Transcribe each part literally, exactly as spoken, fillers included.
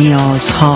نیازها.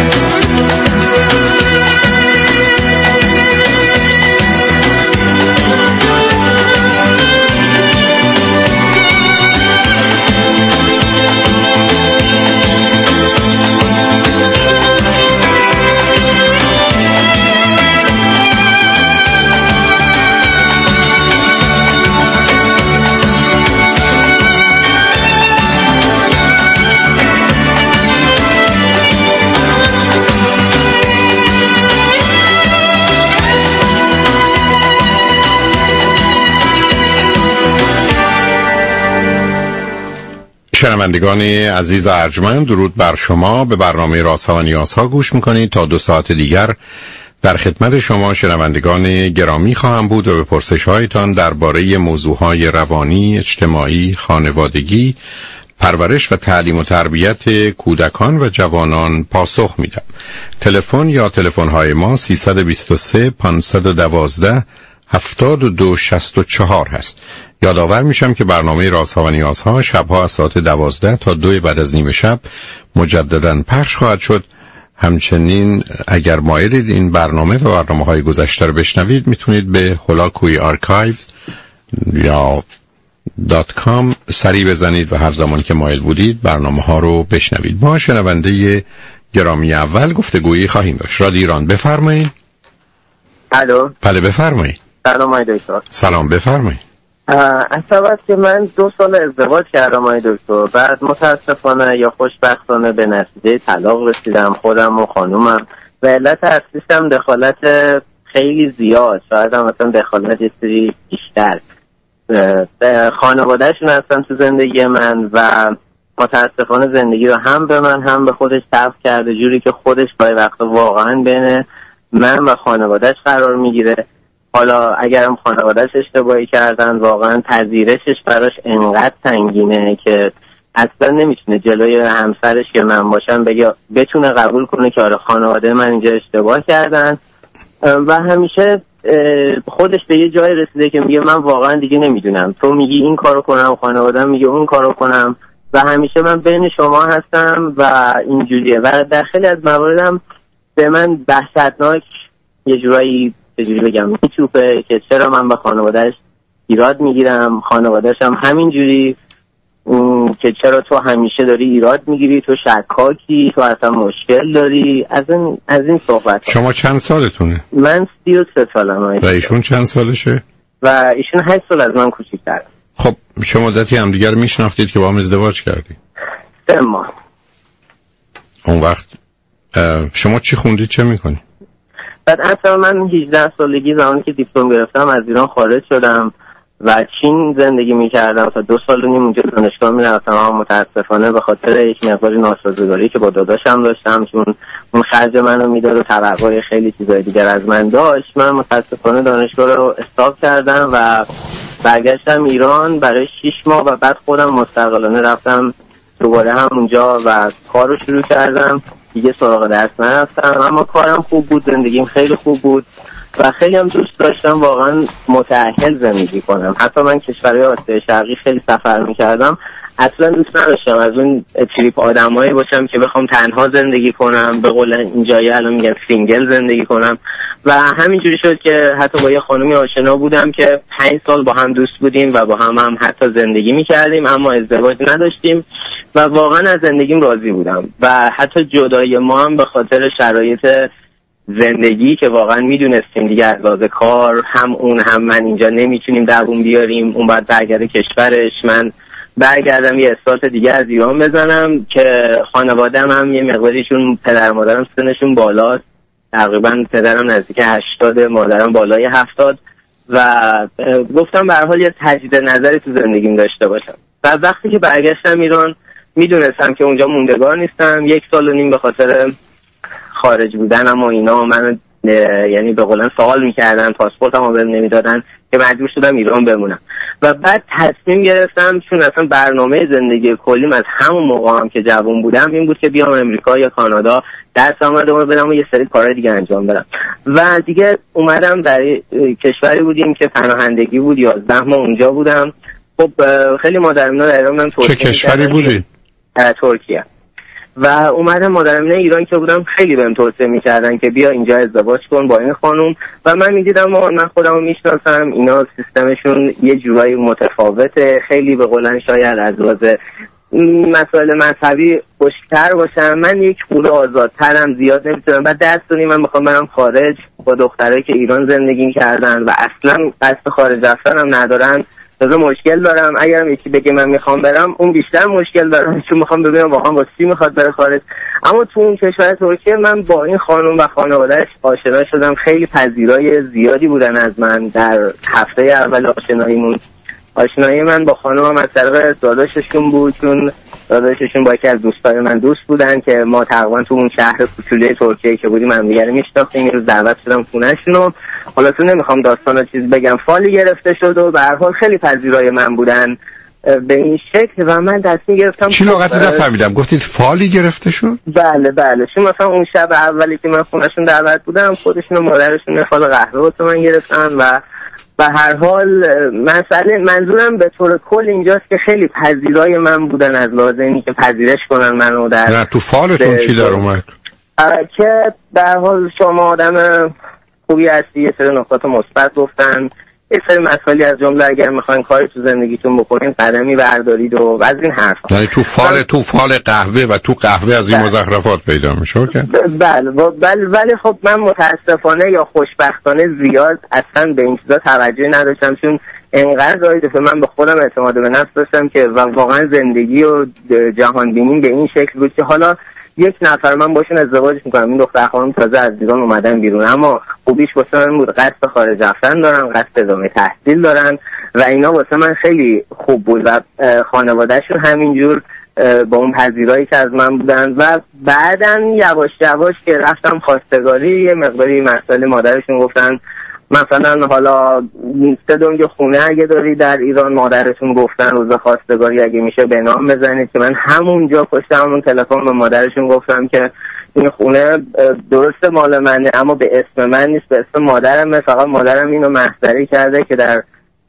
شنوندگان عزیز ارجمند، درود بر شما. به برنامه رازها و نیازها گوش میکنید. تا دو ساعت دیگر در خدمت شما شنوندگان گرامی خواهم بود و به پرسش‌هایتان درباره موضوعهای روانی، اجتماعی، خانوادگی، پرورش و تعلیم و تربیت کودکان و جوانان پاسخ میدم. تلفن یا تلفن‌های ما سیصد و بیست و سه پانصد و دوازده هفتاد و دو شصت و چهار هست. یادآور میشم که برنامه رازها و نیازها شبها از ساعت دوازده تا دو بعد از نیمه شب مجددا پخش خواهد شد. همچنین اگر مایلید این برنامه و برنامه‌های گذشته رو بشنوید میتونید به هولاکوی آرکایو یا دات کام سری بزنید و هر زمان که مایل بودید برنامه‌ها رو بشنوید. ما شنونده گرامی اول گفتگویی خواهیم داشت. رادیو ایران، بفرمایید. الو. بله بفرمایید. سلام آقای دکتر. سلام بفرمایید. اصلا که من دو سال ازدواج کردم آقای دکتر، بعد متاسفانه یا خوشبختانه به نتیجه طلاق رسیدم، خودم و خانومم، و علت اصلیشم دخالت خیلی زیاد، شاید هم مثلا دخالت یه سری بیشتر خانوادهشون هستن تو زندگی من و متاسفانه زندگی رو هم به من هم به خودش تلخ کرده، جوری که خودش گاهی وقتا واقعا بین من و خانوادهش قرار میگیره. حالا اگرم خانوادهش اشتباهی کردن، واقعا پذیرشش براش انقدر سنگینه که اصلا نمیتونه جلوی همسرش که من باشم بگه بتونه قبول کنه که آره خانواده من اینجا اشتباه کردن، و همیشه خودش به یه جای رسیده که میگه من واقعا دیگه نمیدونم، تو میگی این کارو کنم، خانواده‌ام میگه اون کارو کنم، و همیشه من بین شما هستم و اینجوریه. و در خیلی از مواردم به من وحشتناک یه جورایی چجوری بگم میچوپه که چرا من به خانوادهش ایراد میگیرم، خانوادهش هم همینجوری که چرا تو همیشه داری ایراد میگیری، تو شکاکی، تو اصلا مشکل داری، از این از این صحبت. شما چند سالتونه؟ من سی و سه سالمه. و ایشون چند سالشه؟ و ایشون هشت سال از من کوچیک‌تره. خب شما مدتی هم دیگر میشناختید که با هم ازدواج کردید؟ سه ماه. اون وقت شما چی خوندید، چه میکنید؟ بعد اصلا من هجده سالگی زمانی که دیپلم گرفتم از ایران خارج شدم و چین زندگی میکردم تا دو سال و نیم اونجا دانشگاه میرفتم، اما متاسفانه به خاطر یک مقدار ناسازگاری که با داداشم داشتم، چون اون خرج منو میداد و توقع خیلی چیزای دیگر از من داشت، من متاسفانه دانشگاه رو استاپ کردم و برگشتم ایران برای شش ماه و بعد خودم مستقلانه رفتم دوباره هم اونجا و کار رو شروع کردم. دیگه سراغ درس نرفتم، اما کارم خوب بود، زندگیم خیلی خوب بود و خیلی هم دوست داشتم واقعا متأهل زندگی کنم. حتی من کشورهای آسیای شرقی خیلی سفر میکردم، اصلا دوست نداشتم از اون تریپ آدمایی باشم که بخوام تنها زندگی کنم، به قول اینجایی الان میگن سینگل زندگی کنم. و همینجوری شد که حتی با یه خانمی آشنا بودم که پنج سال با هم دوست بودیم و با هم هم حتی زندگی میکردیم، اما ازدواج نداشتیم و واقعا از زندگیم راضی بودم. و حتی جدای ما هم به خاطر شرایط زندگی که واقعا میدونستیم دیگه از لحاظ کار هم اون هم من اینجا نمیتونیم دووم بیاریم، اون بعد برگرده کشورش، من برگردم یه استارت دیگه از ایران بزنم که خانواده‌ام هم یه مقداریشون پدر مادرم سنشون بالاست، تقریبا پدرم نزدیک هشتاد، مادرم بالای هفتاد، و گفتم به هر حال یه تجدید نظری تو زندگیم داشته باشم. بعد وقتی که برگشتم ایران میدونستم که اونجا موندگار نیستم، یک سال و نیم به خاطر خارج بودنم و اینا من یعنی به قولن سوال میکردن، پاسپورتم رو بهم نمیدادن که مجبور شدم ایران بمونم. و بعد تصمیم گرفتم، چون اصلا برنامه زندگی کلیم از همون موقع هم که جوان بودم این بود که بیام امریکا یا کانادا درس آمدم بدم و یه سری کارهای دیگه انجام بدم. و دیگه اومدم در کشوری بودیم که پناهندگی بود، یازده ماه اونجا بودم. خب خیلی مادرم اینا در ایران من چه کشوری بودی؟ ترکیه. و اومدم مادرم ایران که بودم خیلی بهم توصیه میکردن که بیا اینجا ازدواج کن با این خانم و من میدیدم من خودم رو میشناسم، اینا سیستمشون یه جورایی متفاوته، خیلی به قولن شاید از لحاظ مسائل مذهبی خشک‌تر باشم، من یک خورده آزادترم، زیاد نمیتونم و دستونی من میخوام برم خارج با دخترایی که ایران زندگی کردن و اصلا قصد خارج رفتنم ندارن. تازه مشکل دارم اگرم یکی بگه من میخوام برم اون بیشتر مشکل دارم چون میخوام ببینم واقعا با چی میخواد بره خارج. اما تو اون کشور ترکیه من با این خانم و خانواده‌اش آشنا شدم، خیلی پذیرای زیادی بودن از من. در هفته اول آشناییمون آشنایی من با خانومم از طریق داداششون بود، چون داداششون با یکی از دوستای من دوست بودن که ما تقریبا تو اون شهر کوچولوی ترکیه که بودیم هم دیگه میشناختیم. یه روز دعوت شدم خونه‌شون و حالا تو نمیخوام داستانا چیز بگم، فالی گرفته شد و به هر حال خیلی پذیرای من بودن به این شکل و من تصمیم گرفتم. چی لغت نفهمیدم گفتید فالی گرفته شد؟ بله بله، چون مثلا اون شب اولی که من خونه‌شون دعوت بودم خودشون و مادرشون فال قهوه واسه من گرفتن و به هر حال مسئله منظورم به طور کل اینجاست که خیلی پذیرای من بودن از لحاظ اینی که پذیرش کنن منو. در نه تو فالتون چی در اومد؟ که در حال شما آدم خوبی هستی، یه سری نکات مثبت گفتن، یه سری مسائلی از جمله اگر میخواین کاری تو زندگیتون بکنین قدمی بردارید و از این حرفا. یعنی تو فال تو فال قهوه و تو قهوه از این مزخرفات پیدا میشه. بله بله، ولی خب من متاسفانه یا خوشبختانه زیاد اصلا به این چیزا توجه نداشتم، چون انقدر دارید که من به خودم اعتماد به نفس داشتم که واقعا زندگی و جهان بینیم به این شکل بود که حالا یک نفر من باشون ازدواج میکنم، این دختر خانم تازه از ایران اومدن بیرون، اما خوبیش واسه من بود قصد خارج رفتن دارن، قصد ادامه تحصیل دارن و اینا واسه من خیلی خوب بود و خانوادهشون همینجور با اون پذیرایی که از من بودن. و بعدن یواش یواش که رفتم خواستگاری یه مقداری مسئله مادرشون گفتن مثلا حالا سه دنگ خونه اگه داری در ایران، مادرشون گفتن روز خواستگاری اگه میشه به نام بزنید که من همونجا پشت همون تلفن به مادرشون گفتم که این خونه درست مال منه اما به اسم من نیست، به اسم مادرمه، فقط مادرم اینو محضری کرده که در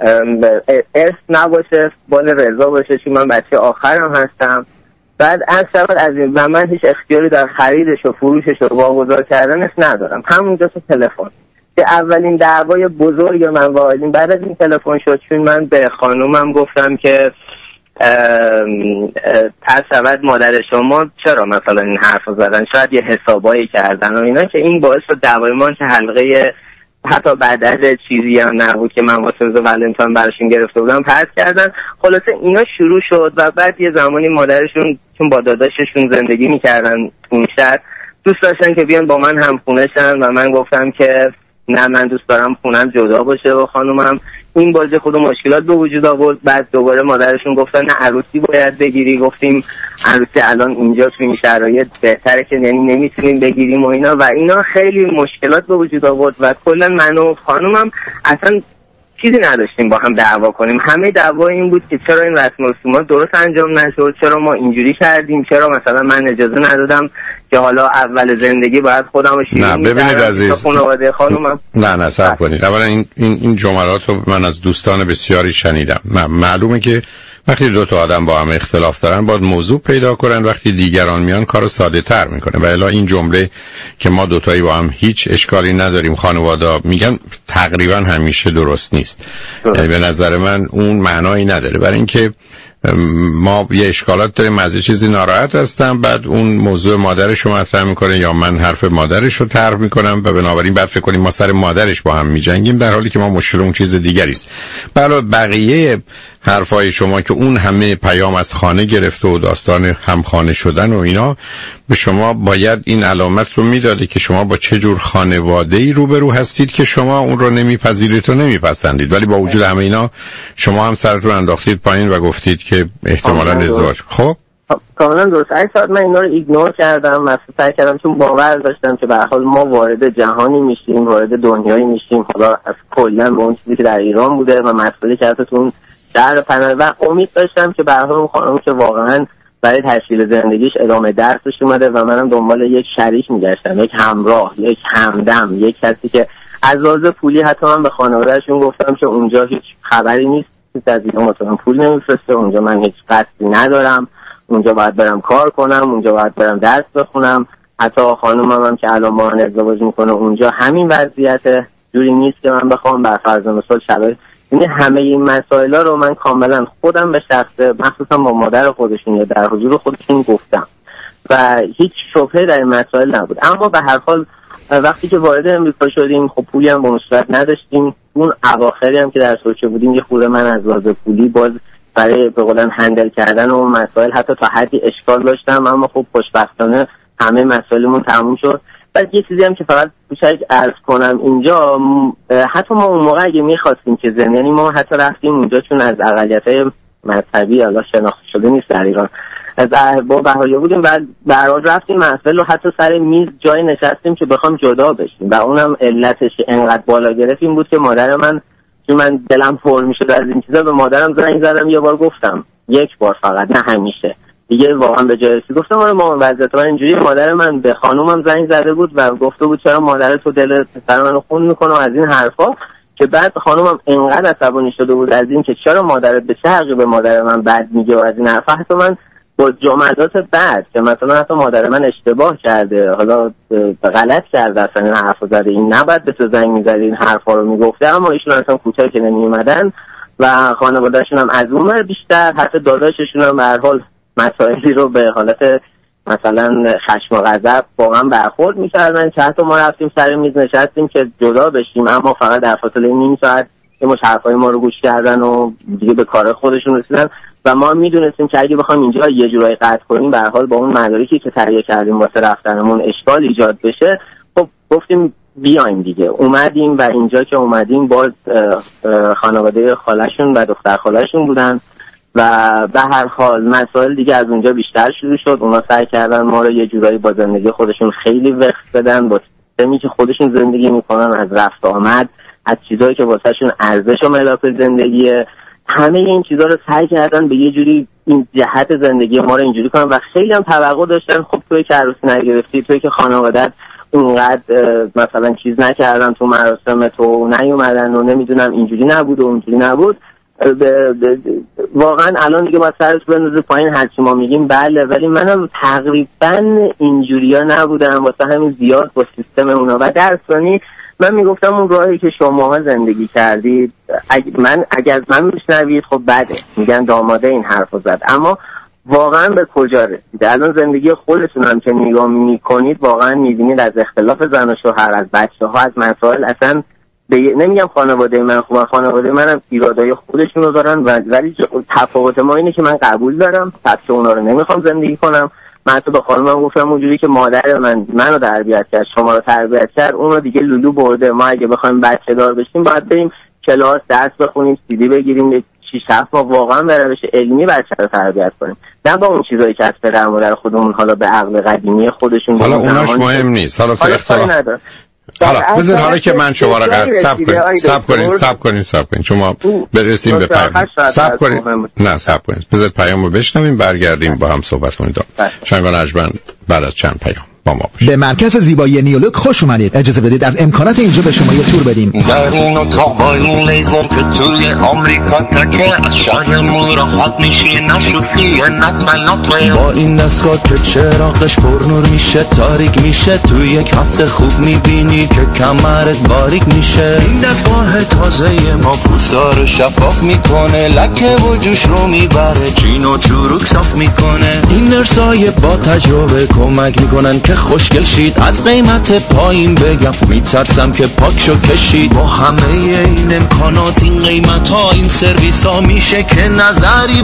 ارث نباشه، بال رضا باشه چون من بچه آخرم هستم. بعد از شبت از این و من هیچ اختیاری در خریدش و فروشش و واگذار کردنش ندارم. همونجا تو تلفن که اولین دعوای بزرگ من واقعا بعد از این تلفن شد، چون من به خانومم گفتم که پس شود مادر شما چرا مثلا این حرف زدن، شاید یه حسابایی کردن و اینا، که این باعث شد دعوای ما که حلقه حتی بعد از چیزی هم نبود که من واسه روز ولنتاین براشون گرفته بودم پس کردن. خلاصه اینا شروع شد و بعد یه زمانی مادرشون چون با داداششون زندگی میکردن اون شهر دوست داشتن که بیان با من هم خونه شن و من گفتم که نه من دوست دارم خونم جدا باشه و خانومم. این بازه خود مشکلات به وجود آورد. بعد دوباره مادرشون گفتن نه عروسی باید بگیری، گفتیم عروسی الان اینجا تو این شرایط بهتره که یعنی نمیتونیم بگیریم و اینا و اینا خیلی مشکلات به وجود آورد و کلا من و خانومم اصلا چیزی نداشتیم با هم دعوا کنیم. همه دعوا این بود که چرا این رسم و رسومات درست انجام نشد، چرا ما اینجوری کردیم، چرا مثلا من اجازه ندادم که حالا اول زندگی باید خودم رو شیرین می‌کردم. نه ببینید عزیز، خانواده خانومم نه نه صبر کنید. اولا این این این جملات رو من از دوستان بسیاری شنیدم. معلومه که وقتی دو تا آدم با هم اختلاف دارن باید موضوع پیدا کنن، وقتی دیگران میان کارو ساده تر میکنه. و الا این جمله که ما دوتایی با هم هیچ اشکالی نداریم خانواده میگن تقریبا همیشه درست نیست. یعنی به نظر من اون معنایی نداره، برای اینکه ما یه اشکالات داریم، از یه چیزی ناراحت هستم، بعد اون موضوع مادرش رو مطرح میکنه یا من حرف مادرش رو طرح میکنم و بنابراین بعد فکر کنیم ما سر مادرش با هم میجنگیم، در حالی که ما مشکل اون چیز دیگری است. بله بقیه حرفای شما که اون همه پیام از خانه گرفته و داستان همخانه شدن و اینا به شما باید این علامت رو میداده که شما با چه جور خانواده‌ای روبرو هستید که شما اون رو نمیپذیرید و نمیپسندید، ولی با وجود همه اینا شما هم سرتون انداختید پایین و گفتید که احتمالاً ازدواج. خب کاملا درست. این ساعت من اینا رو ایگنور کردم، مثلا سعی کردم، چون باور داشتم که به هر حال ما وارد جهانی میشیم، وارد دنیایی میشیم، حالا از کلا اون چیزی که در ایران بوده و مسئله که تو در پناه و امید داشتم که به هر حال اون خانم که واقعا برای تشکیل زندگیش ادامه درسش اومده و منم دنبال یک شریک میگشتم، یک همراه، یک همدم، یک کسی که از لحاظ پولی، حتی من به خانواده‌شون گفتم که اونجا هیچ خبری نیست، از ایران مثلا پول نمیفرسته، اونجا من هیچ قصدی ندارم، اونجا باید برم کار کنم، اونجا باید برم درس بخونم. حتی خانومم هم که الان با من ازدواج میکنه اونجا همین وضعیت، جوری نیست که من بخوام بر فرض مثال شرایط. یعنی همه این مسائل رو من کاملا خودم به شخصه، مخصوصا با مادر خودشون یا در حضور خودشون گفتم و هیچ شبهه در این مسائل نبود. اما به هر حال وقتی که وارد امریکا شدیم خب پولی هم به اون صورت نداشتیم. اون اواخری هم که در سوچه بودیم یه خورده من از لحاظ پولی باز برای به قولن هندل کردن اون مسائل حتی تا حدی اشکال داشتم، اما خب خوشبختانه همه مسائلمون تموم شد. بعد یه چیزی هم که فقط کوچیک عرض کنم اینجا، حتی ما اون موقع اگه می‌خواستیم که زن، یعنی ما حتی رفتیم اونجا چون از اقلیت‌های مذهبی حالا شناخته شده نیست در ایران، از با بهایی بودیم و برای رفتیم مسئله رو حتی سر میز جای نشستیم که بخوام جدا بشیم و اونم علتش انقدر بالا گرفت این بود که مادر من، چون من دلم پر میشد از این چیزا، به مادرم زنگ زدم یه بار گفتم، یک بار فقط، نه همیشه دیگه، واقعا به جای رسید گفتم آره مامان وضعیت من اینجوری. مادر من به خانومم زنگ زده بود و گفته بود چرا مادر تو دل پسر منو خون میکنه از این حرفا، که بعد خانومم انقدر عصبانی شده بود از این که چرا مادرت به چه حقی به مادر من بد میگه و از این حرفا. حتی من با جملات بعد که مثلا حتی مادر من اشتباه کرده، حالا غلط کرده، اصلا این حرفو زده، این نباید به تو زنگ میزدی، این حرفا رو میگفته، اما ایشون اصلا کوچه که نمیومدن و خانواده‌شون هم از اون بیشتر، حتی داداششون هم به هر حال مسائلی رو به حالت مثلا خشم و غضب با من برخورد می‌کردن که حتی ما رفتیم سر میز نشستیم که جدا بشیم، اما فقط در فاصله نیم ساعت یه مش حرفای ما رو گوش کردن و دیگه به کار خودشون رسیدن و ما میدونستیم که اگه بخوایم اینجا یه جورایی قطع کنیم به هر حال با اون مدارکی که تهیه کردیم واسه رفتنمون اشکال ایجاد بشه. خب گفتیم بیایم دیگه. اومدیم و اینجا که اومدیم باز خانواده خالشون و دختر خالشون بودن و به هر حال مسائل دیگه از اونجا بیشتر شروع شد. اونا سعی کردن ما رو یه جورایی با زندگی خودشون خیلی وقت بدن، با سیستمی که خودشون زندگی میکنن، از رفت آمد، از چیزایی که واسهشون ارزش و ملاک زندگیه، همه این چیزا رو سعی کردن به یه جوری این جهت زندگی ما رو اینجوری کنن و خیلی هم توقع داشتن خب توی که عروسی نگرفتی، توی که خانواده‌ات اونقدر مثلا چیز نکردن، تو مراسم تو نیومدن و نمیدونم اینجوری نبود و اونجوری نبود. ب... ب... واقعا الان دیگه باید سرش بندازه پایین هرچی ما میگیم بله، ولی منم تقریبا اینجوریا نبودم، واسه همین زیاد با سیستم اونا و در ثانی من میگفتم اون راهی که شماها زندگی کردید اگ... من اگر از من میشنوید خب بده، میگن داماده این حرفو زد، اما واقعا به کجا رسید؟ الان زندگی خودتون هم که نگاه میکنید واقعا میبینید از اختلاف زن و شوهر، از بچه ها، از مسائل، اصلا به... نمیگم خانواده من خوبه، خانواده منم ایرادای خودشون رو دارن و ولی تفاوت ما اینه که من قبول دارم پس اونا رو نمیخوام زندگی کنم. من حتی به خانمم گفتم اونجوری که مادر من منو تربیت کرد شما رو تربیت کرد، اون رو دیگه لولو برده، ما اگه بخوایم بچه دار بشیم باید بریم کلاس درس بخونیم، سیدی بگیریم، شش هفت ما واقعا به روش علمی بچه رو تربیت کنیم، نه با اون چیزایی که از پدر مادر خودمون حالا به عقل قدیمی خودشون. حالا اوناش مهم نیست، حالا فرق حالا بذار حالا که من شما را قطع سب کنید سب کنید سب کنید سب کنید شما برسیم به پیام سب کنید نه سب کنید بذار پیام رو بشنویم برگردیم با هم صحبت کنید. شنگان اجمند بعد از چند پیام با ما باشید. به مرکز زیبایی نیولوک خوش اومدید. اجازه بدید از امکانات اینجا به شما یه تور بدیم. در این اتاق با این لیزر که توی آمریکا تکه از شهرمون راحت میشی نشوفی نطمه با این دستگاه که چراغش پر نور میشه تاریک میشه تو یک هفته خوب میبینی که کمرت باریک میشه. این دستگاه تازه ما پوستا رو شفاف میکنه لکه و جوش رو میبره چین و چروک صاف میکنه. این نرسای با تجربه کمک میکنن که خوشگل شید از قیمت پایین بگم میترسم که پاکشو کشید. با همه این امکانات این قیمت ها این سرویس ها میشه که نظری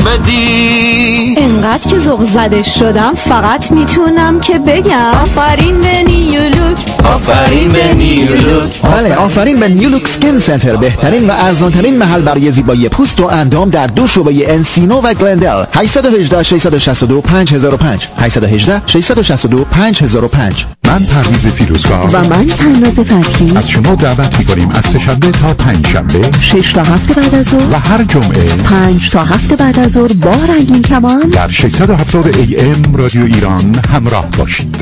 بدی. انقدر که ذوق زده شدم فقط میتونم که بگم آفرین به نیولوک، آفرین به نیولوک. بله آفرین به نیولوک سکین سنتر، بهترین و ارزانترین محل برای زیبایی پوست و اندام در دو شعبه انسینو و گلندل. هشت یک هشت شش شش دو پنج هزار و پنج هشت یک هشت شش شش دو پنج هزار و پنج. من پرویز پیروزگار و من تناز فتحی از شما دعوت می‌کنیم از سه‌شنبه تا پنجشنبه شش تا هفت بعد از ظهر و هر جمعه پنج تا هفت بعد از ظهر با رنگین کمان در ششصد و هفتاد ای ام رادیو ایران همراه باشید.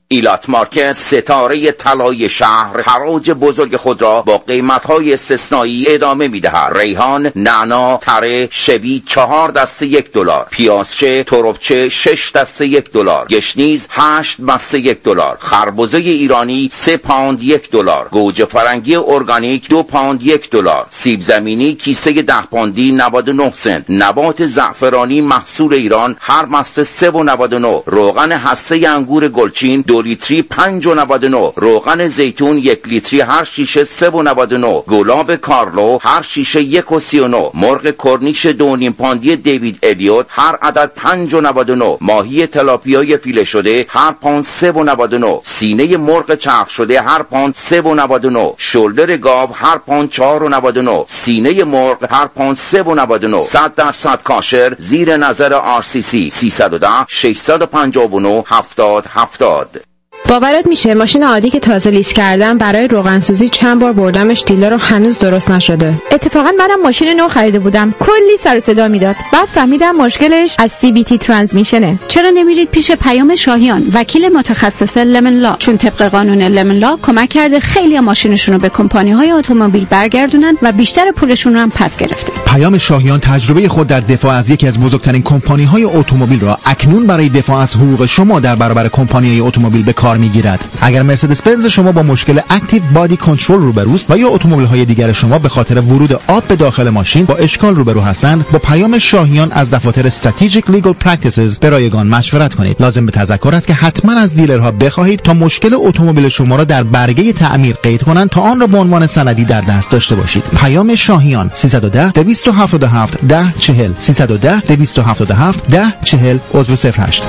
ایلات مارکت، ستاره طلای شهر، حراج بزرگ خود را با قیمت‌های استثنایی ادامه می‌دهد. ریحان، نعنا، تره، شوی چهار دسته یک دلار، پیازچه، تربچه شش دسته یک دلار، گشنیز هشت دسته یک دلار، خربزه ایرانی سه پوند یک دلار، گوجه فرنگی ارگانیک دو پوند یک دلار، سیب زمینی کیسه ده پوندی نود و نه سنت، نبات زعفرانی محصول ایران هر بسته سه و نود و نه، روغن هسته انگور گلچین دو لیتری پنج و نود و نه، روغن زیتون یک لیتری هر شیشه سه و نود و نه، گلاب کارلو هر شیشه یک و سی و نه، مرغ کرنیش دو نیم پوندی دیوید الیوت هر عدد پنج و نود و نه، ماهی تلاپیای فیله شده هر پوند سه و نود و نه، سینه مرغ چرخ شده هر پوند سه و نود و نه، شولدر گاو هر پوند چهار و نود و نه، سینه مرغ هر پوند سه و نود و نه، صد درصد کاشر زیر نظر آر سی سی. سیصد و ده ششصد و پنجاه و نه هفتاد هفتاد. باورت میشه ماشین عادی که تازه لیز کردم برای روغنسوزی چند بار بردمش دیلر و هنوز درست نشده. اتفاقا منم ماشین نو خریده بودم، کلی سر و صدا میداد، بعد فهمیدم مشکلش از سی بی تی ترانسمیشنه. چرا نمیرید پیش پیام شاهیان، وکیل متخصص لمن لا؟ چون طبق قانون لمن لا کمک کرده خیلی ماشینشون رو به کمپانی‌های اتومبیل برگردونن و بیشتر پولشون رو هم پس گرفته. پیام شاهیان تجربه خود در دفاع از یکی از بزرگترین کمپانی‌های اتومبیل را اکنون برای دفاع از حقوق شما در برابر کمپانی‌های اتومبیل به کار میگیرد. اگر مرسدس بنز شما با مشکل اکتیو بادی کنترل روبروست و یا اتومبیل‌های دیگر شما به خاطر ورود آب به داخل ماشین با اشکال روبرو هستند، با پیام شاهیان از دفاتر استراتژیک لیگل پرکتیسز به رایگان مشورت کنید. لازم به تذکر است که حتما از دیلرها بخواهید تا مشکل اتومبیل شما را در برگه تعمیر قید کنند تا آن را به عنوان سندی در دست داشته باشید. پیام شاهیان سیصد و ده دویست و هفتاد و هفت ده چهل سیصد و ده دویست و هفتاد و هفت ده چهل عضو صفر هشت.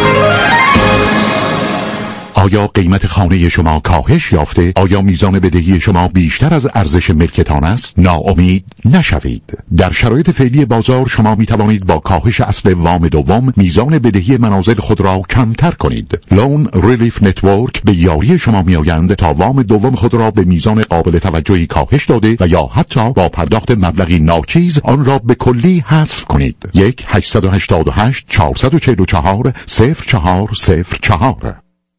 آیا قیمت خانه شما کاهش یافته؟ آیا میزان بدهی شما بیشتر از ارزش ملکتان است؟ ناامید نشوید. در شرایط فعلی بازار شما می توانید با کاهش اصل وام دوم میزان بدهی منازل خود را کمتر کنید. لون ریلیف نتورک به یاری شما می آیند تا وام دوم خود را به میزان قابل توجهی کاهش داده و یا حتی با پرداخت مبلغی ناچیز آن را به کلی حذف کنید. یک هشت هشت هشت چهار چهار چهار صفر چهار صفر چهار.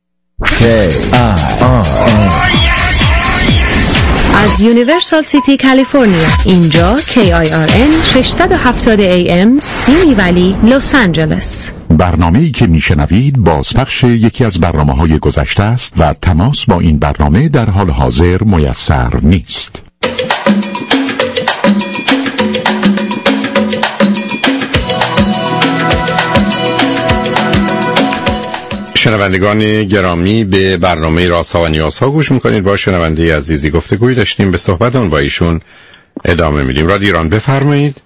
از یونیورسال سیتی کالیفرنیا، اینجا کی آی آر ان ششصد و هفتاد ای ام سیمی ولی لس آنجلس. برنامه‌ای که میشنوید بازپخش یکی از برنامه‌های گذشته است و تماس با این برنامه در حال حاضر میسر نیست. شنوندگان گرامی، به برنامه رازها و نیازها گوش میکنید. با شنونده عزیزی گفتگوی داشتیم، به صحبت اون با ایشون ادامه میدیم. رادیو ایران بفرمایید.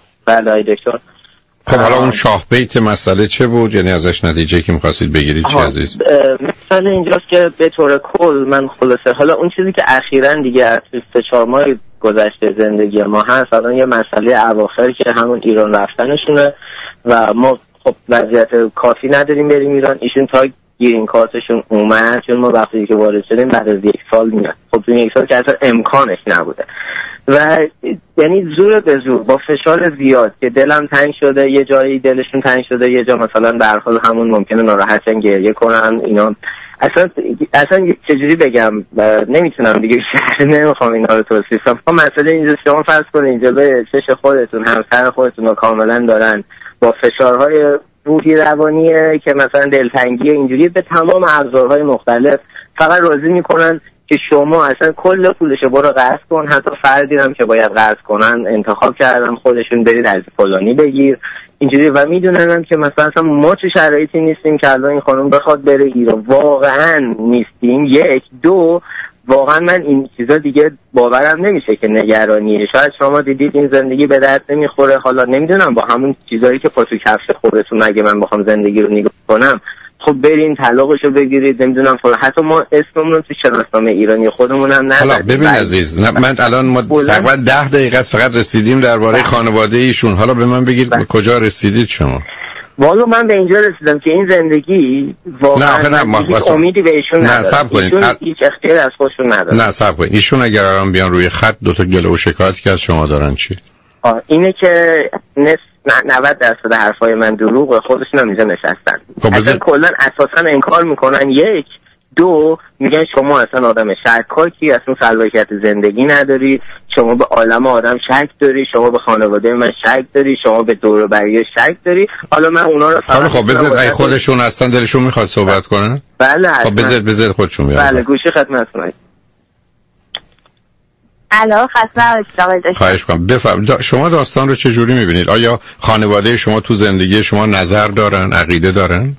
بله دکتر. خب حالا اون شاه بیت مسئله چه بود؟ یعنی ازش نتیجه که میخواستید بگیرید چه عزیز؟ مسئله اینجاست که به طور کل من خلاصه حالا اون چیزی که اخیراً دیگه از سه چهار ماه گذشته زندگی ما هست، الان یه مسئله اواخر که همون ایران رفتنشونه و ما خب وضعیت کافی نداریم بریم ایران. ایشون تا گرین کارتشون اومد، چون ما وقتی که وارد شدیم بعد از یک سال میاد، خب تو یک سال که اصلا امکانش نبوده و یعنی زور به زور با فشار زیاد که دلم تنگ شده، یه جایی دلشون تنگ شده، یه جا مثلا به هر حال همون ممکنه ناراحتن گریه کنن اینا. اصلا اصلا چجوری بگم، نمیتونم دیگه شهر نمیخوام اینا رو توصیف کنم. اما مسئله اینجا شما فرض کنید جلوی چش خودتون همسر خودتون رو کاملا دارن با فشارهای روحی روانیه که مثلا دلتنگی اینجوری به تمام ابزارهای مختلف فقط راضی میکنن که شما اصلا کل پولشو برو قرض کن، حتی فردی هم که باید قرض کنن انتخاب کردن خودشون برید از فلانی بگیر اینجوری و میدونن هم که مثلا اصلا ما چه شرایطی نیستیم که الان این خانم بخواد بره ایران، واقعا نیستیم. یک دو واقعا من این چیزا دیگه باورم نمیشه که نگرانیه. شاید شما دیدید این زندگی به درد نمیخوره، حالا نمیدونم با همون چیزایی که پاتو کفش خودتون اگه من بخوام زندگی رو نگاه کنم، خب برین طلاقشو بگیرید، نمیدونم فلان. حتی ما اسممون رو تو شناسنامه ایرانی خودمون هم نداریم. حالا ببین عزیز، نه من الان ما تقریبا ده دقیقه است فقط رسیدیم درباره خانواده ایشون. حالا به من بگید بله. کجا رسیدید شما؟ والا من به اینجا رسیدم که این زندگی واقعا نه نه هیچ امیدی به ایشون نداره. نه صبر کنید، ال... هیچ اختیاری از خودشون نداره. نه صبر کنید، ایشون اگر الان بیان روی خط دو تا گله و شکایت که از شما دارن چی؟ آه اینه که نصف نود درصد حرفای من دروغه، خودشون هم اینجا نشستن. خب اصلا کلا اساسا انکار میکنن. یک دو میگن شما اصلا آدم شکاکی، اصلا سلوکیت زندگی نداری، شما به عالم آدم شک داری، شما به خانواده من شک داری، شما به دور و بری شک داری. حالا من اونا رو حالا خب بذار ای خودشون اصلا دلشون میخواد صحبت کنن. بله خب بذار بذار خودشون بیان. بله گوشی خدمتتون. الو خسته نباشید. خواهش می‌کنم بفرمایید. دا شما داستان رو چه جوری می‌بینید؟ آیا خانواده شما تو زندگی شما نظر دارن، عقیده دارن؟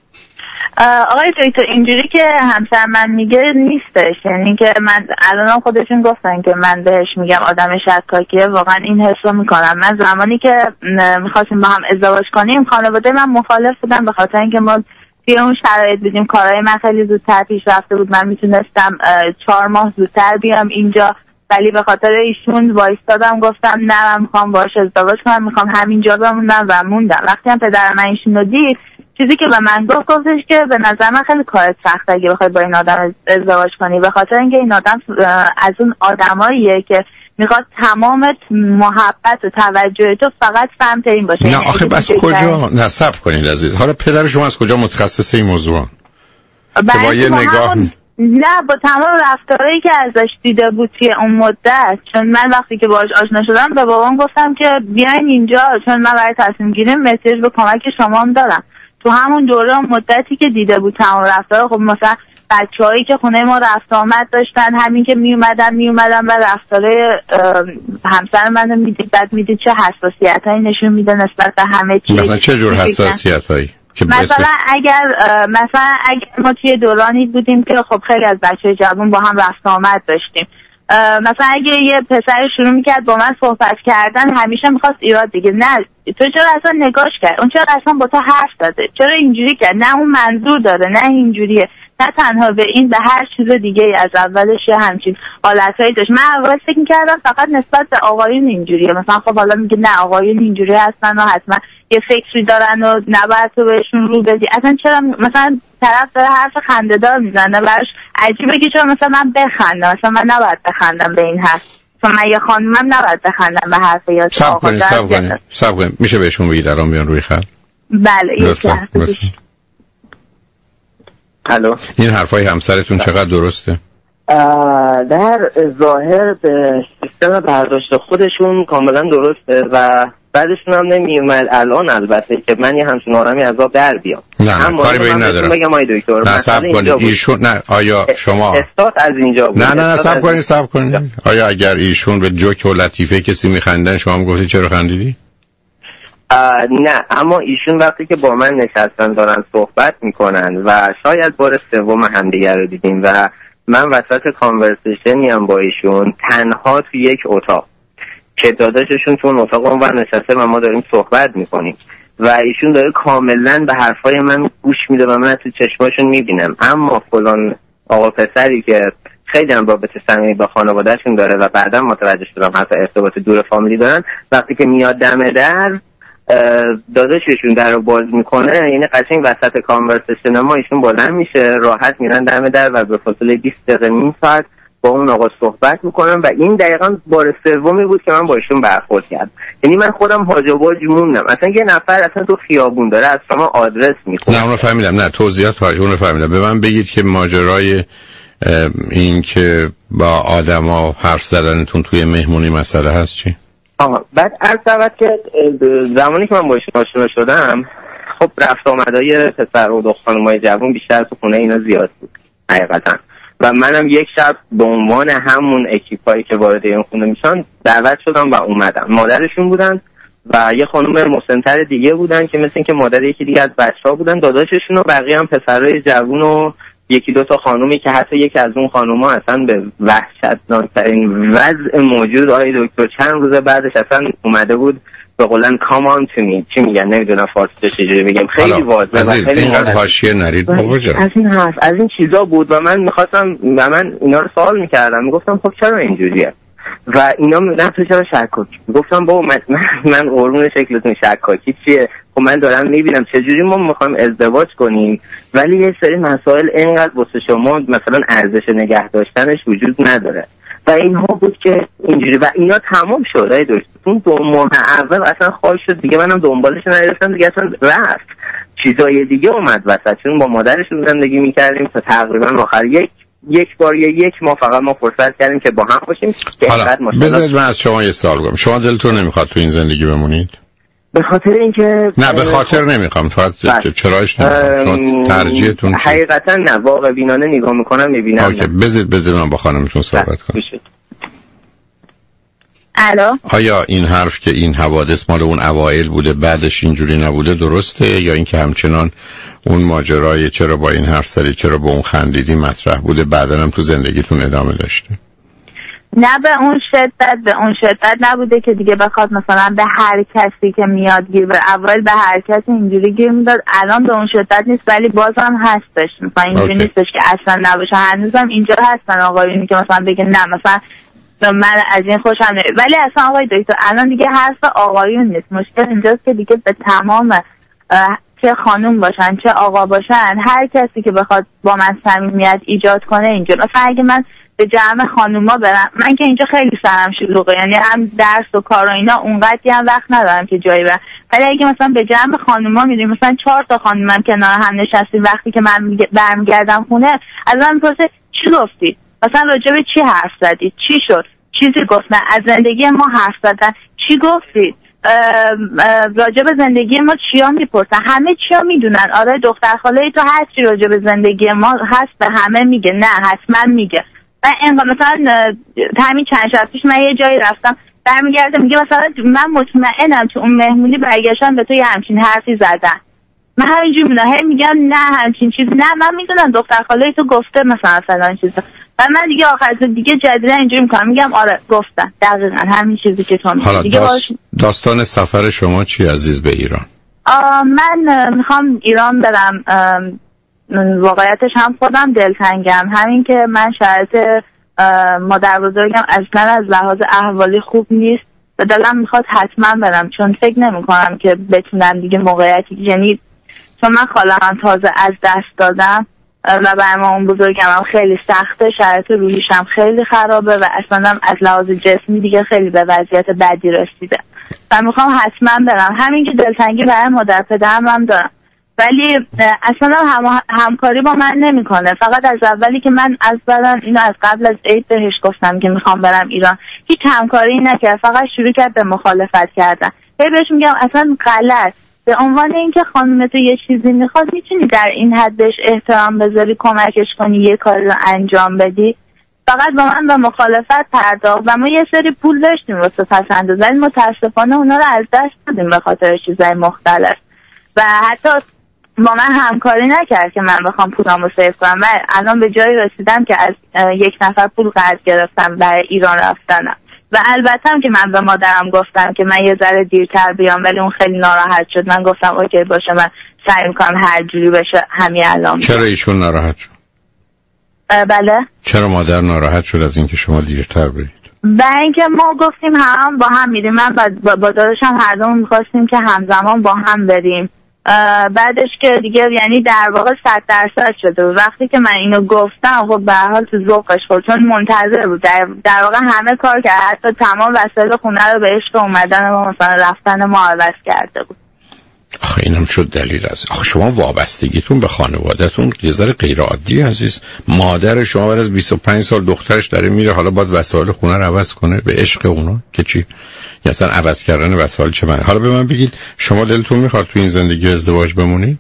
آقای دکتر اینجوری که همسر من میگه نیستش، یعنی که من الان خودشون گفتن که من بهش میگم آدم شکاکیه، واقعا این حس رو میکنم. من زمانی که میخواستیم با هم ازدواج کنیم خانواده من مخالف بودن به خاطر اینکه ما توی اون شرایط بودیم، کارهای من خیلی زودتر پیش رفته بود، من میتونستم چهار ماه زودتر بیام اینجا، ولی به خاطر ایشون وایستادم گفتم نه من میخوام باهاش ازدواج کنم، میخوام همینجا بمونم و موندم. وقتی هم پدر من ایشون رو دید چیزی که به من گفت گفتش که به نظر من خیلی کارت سخته اگه بخوای با این آدم ازدواج کنی، به خاطر اینکه این آدم از اون آدماییه که میخواد تمام محبت و توجه تو فقط سمت این باشه. نه آخه بس کجا نصب کنید عزیز. حالا پدر شما از کجا متخصص این موضوع؟ با یه نگاه نه با تمام رفتارهایی که ازش دیده بود توی اون مدت، چون من وقتی که باهاش آشنا شدم به بابام گفتم که بیاین اینجا چون من برای تصمیم گیری مسیج به کمک شما هم دارم. تو همون دوره مدتی که دیده بود تمام رفتار، خب مثلا بچه‌هایی که خونه ما رفت آمد داشتن، همین که می اومدن می اومدن و رفتار همسر منو میدید، بعد میدید چه حساسیتایی نشون میده نسبت به همه چیز. مثلا چه جور حساسیتایی؟ مثلا اگر مثلا اگر ما توی دورانی بودیم که خب خیلی از بچه‌های جوان با هم رفت آمد داشتیم، مثلا اگه یه پسر شروع میکرد با من صحبت کردن همیشه میخواست ایراد دیگه، نه تو چرا اصلا نگاش کرد، اون چرا اصلا با تو حرف زده، چرا اینجوری کرد، نه اون منظور داره، نه اینجوریه، نه تنها به این به هر چیز دیگه از اولش یه همچین حالتایی داشت. من اول فکر میکردم فقط نسبت به آقایون اینجوریه، مثلا خب حالا میگه نه آقایون اینجوری هستن و حتما یه فکری دارن و نباید تو بهشون رو بدی. اصلا چرا مثلا طرف داره حرف خنده‌دار میزنه براش عجیبه که چرا مثلا من بخندم، مثلا من نباید بخندم به این حرف، چون من یه خانمم نباید بخندم به حرف یا صبر کنید صبر کنید صبر کنید میشه بهشون بگید الان بیان روی خط؟ بله لطفا. الو این حرفای همسرتون چقدر درسته؟ در ظاهر به سیستم برداشت خودشون کاملا درسته و بعدشون هم نمیومد الان البته که من یه همچین آرامی از آب در بیام. نه نه کاری به این ندارم. بگم آی دکتر نه صبر کنید ایشون نه آیا شما استاد از اینجا بود. نه نه نه صبر کنید صبر کنید آیا اگر ایشون به جوک و لطیفه کسی میخندن شما هم گفتی چرا خندیدی؟ نه اما ایشون وقتی که با من نشستن دارن صحبت میکنن و شاید بار سوم همدیگه رو دیدیم و من وسط کانورسیشنی هم با ایشون تنها تو یک اتاق که داداششون تو اون اتاق اونور نشسته و ما داریم صحبت میکنیم و ایشون داره کاملا به حرفای من گوش میده و من تو چشماشون میبینم، اما فلان آقا پسری که خیلی هم رابطه صمیمی با خانوادهشون داره و بعدا متوجه شدم حتی ارتباط دور فامیلی دارن، وقتی که میاد دم در داداششون در رو باز میکنه، یعنی قشنگ وسط کانورسیشن ما ایشون بلند میشه راحت میرن دم در و به فاصله بیست دقیقه نیم ساعت با اون آقا صحبت میکنم و این دقیقاً بار سومی بود که من با ایشون برخورد کردم. یعنی من خودم هاج و واج موندم، اصلا یه نفر اصلا تو خیابون داره از شما آدرس میخواد. نه اون رو فهمیدم، نه توضیحات اون رو فهمیدم. به من بگید که ماجرای این که با آدما حرف زدنتون توی مهمونی مسئله هست چی؟ آها بعد عرض شود که زمانی که من با ایشون آشنا شدم خب رفت آمدای پسر و دخترای جوان بیشتر تو خونه اینا زیاد بود حقیقتا و منم یک شب به عنوان همون اکیپایی که وارد این خونه میشن دعوت شدم و اومدم. مادرشون بودن و یه خانم مسن‌تر دیگه بودن که مثل این که مادر یکی دیگه از بچه‌ها بودن، داداششون و بقیه هم پسرای جوون و یکی دو تا خانومی که حتی یکی از اون خانوما اصلا به وحشتناکترین وضع موجود آقای دکتر چند روز بعدش اصلا اومده بود به قولن come on to me، چی میگن نمیدونم فارسی چجوری بگم، خیلی واضحه عزیز اینقدر حاشیه نرید بابا جان. از این حرف از این چیزا بود و من میخواستم و من اینا رو سوال میکردم، میگفتم خب چرا اینجوریه و اینا میگن تو چرا شکاکی؟ گفتم بابا من من قربون شکلتون شکاکی چیه؟ خب من دارم میبینم چجوری ما میخوایم ازدواج کنیم ولی یه سری مسائل اینقدر واسه شما مثلا ارزش نگه داشتنش وجود نداره و اینها بود که اینجوری و اینا تمام شد. ای دوست اون دو ماه اول اصلا خواهش شد دیگه، منم دنبالش نرفتم دیگه، اصلا رفت چیزای دیگه اومد وسط، چون با مادرشون زندگی میکردیم تا تقریبا آخر یک یک بار یا یک ما فقط ما فرصت کردیم که با هم باشیم. حالا بذارید من از شما یه سوال کنم، شما دلتون نمیخواد تو این زندگی بمونید؟ به خاطر اینکه نه به خاطر نمیخوام، فقط چرایش نمیخوام، ترجیحتون چیه؟ حقیقتا نه، واقع بینانه نگاه میکنم میبینم. اوکی، بذارید بذارید من با خانمتون صحبت کنم. الو، آیا این حرف که این حوادث مال اون اوایل بوده بعدش اینجوری نبوده درسته، یا اینکه همچنان اون ماجرای چرا با این حرف زدی چرا با اون خندیدی مطرح بوده بعداً هم تو زندگیتون ادامه داشته؟ نه به اون شدت به اون شدت نبوده که دیگه بخواد مثلا به هر کسی که میاد گیر به اول به هر کسی اینجوری گیر میداد. الان به اون شدت نیست، ولی بازم هستش، مثلا اینجوری نیستش که اصلا نباشه. هنوزم اینجا هستن آقایونی که مثلا بگه نه مثلا من از این خوشم نمید، ولی اصلا آقای دکتر الان دیگه حرف آقایون نیست. مشکل اینجاست که دیگه به تمام چه خانوم باشن چه آقا باشن هر کسی که بخواد با من صمیمیت ایجاد کنه اینجا، مثلا اگه من به جمع خانوما برم، من که اینجا خیلی سرم شلوغه، یعنی هم درس و کار و اینا اونقدی هم وقت ندارم که جایی برم، ولی اگه مثلا به جمع خانوما میریم، مثلا چهار تا خانومم کنار هم نشستیم، وقتی که من برمیگردم خونه از من میپرسه چی گفتی، مثلا راجع به چی حرف زدی، چی شد، چیزی گفتن از زندگی ما حرف زدن، چی گفتی، راجع به زندگی ما چیا میپرسن، همه چیا میدونن. آره دختر خاله تو هر چی راجع به زندگی ما هست به همه میگه، نه حتما میگه. من اینقدر مثلا همین چند شب پیش من یه جایی رفتم برمیگرده میگه مثلا من مطمئنم تو اون مهمونی برگشتن به تو یه همچین حرفی زدن. من همینجوری میدونم هی میگم نه همچین چیز، نه من میدونم دختر خاله تو گفته مثلا فلان چیز، و من دیگه آخر دیگه جدیدا اینجوری میکنم میگم آره گفتن دقیقاً همین چیزی که تو میگی. دیگه داست... داستان سفر شما چی عزیز به ایران؟ من میخوام ایران برم، واقعیتش هم خودم دلتنگم، همین که من شرایط مادر بزرگم اصلا از لحاظ احوالی خوب نیست و دلم میخواد حتما برم، چون فکر نمی کنم که بتونم دیگه موقعیتی، یعنی چون من خاله‌ام تازه از دست دادم و برای مامان بزرگم هم خیلی سخته، شرایط روحیشم خیلی خرابه و اصلا از لحاظ جسمی دیگه خیلی به وضعیت بدی رسیده و میخوام حتما برم. همین که دلتنگی برای مادر پدرم هم دارم، ولی اصلا هم همکاری با من نمیکنه. فقط از اولی که من از بعدم اینو از قبل از عید بهش گفتم که میخوام برم ایران، هیچ همکاری نکرد، فقط شروع کرد به مخالفت کردن. هی بهش میگم اصلا غلط، به عنوان اینکه خانم تو یه چیزی میخواد میتونی در این حد بهش احترام بذاری، کمکش کنی یه کاری رو انجام بدی. فقط با من به مخالفت پرداخت و ما یه سری پول داشتیم واسه پسنداز، ولی متاسفانه اونا رو از دست دادیم به خاطر چیزای مختلف و حتی با من همکاری نکرد که من بخوام پولامو سیو کنم و الان به جایی رسیدم که از یک نفر پول قرض گرفتم برای ایران رفتنم و البته هم که من به مادرم گفتم که من یه ذره دیرتر بیام، ولی اون خیلی ناراحت شد. من گفتم اوکی باشه من سعی میکنم هر جوری بشه همین الان. چرا ایشون ناراحت شد؟ بله چرا مادر ناراحت شد از اینکه شما دیرتر برید؟ برای اینکه ما گفتیم هم با هم میریم، من با داداشم هر دومون میخواستیم که همزمان با هم بریم. بعدش که دیگه یعنی در واقع صد درصد شده و وقتی که من اینو گفتم خب به هر حال تو ذوقش خورد، چون منتظر بود، در, در واقع همه کار کرد، حتی تمام وسایل خونه رو به عشق اومدن ما مثلا رفتن ما عوض کرده بود. آخه اینم شد دلیل از آخه شما وابستگیتون به خانواده‌تون یه ذره غیر عادی عزیز. مادر شما بعد از بیست و پنج سال دخترش داره میره، حالا باید وسایل خونه رو عوض کنه به عشق اونا که چی؟ یا اصلا عوض کردن وسایل چه معنی؟ حالا به من بگید شما دلتون میخواد تو این زندگی ازدواج بمونید؟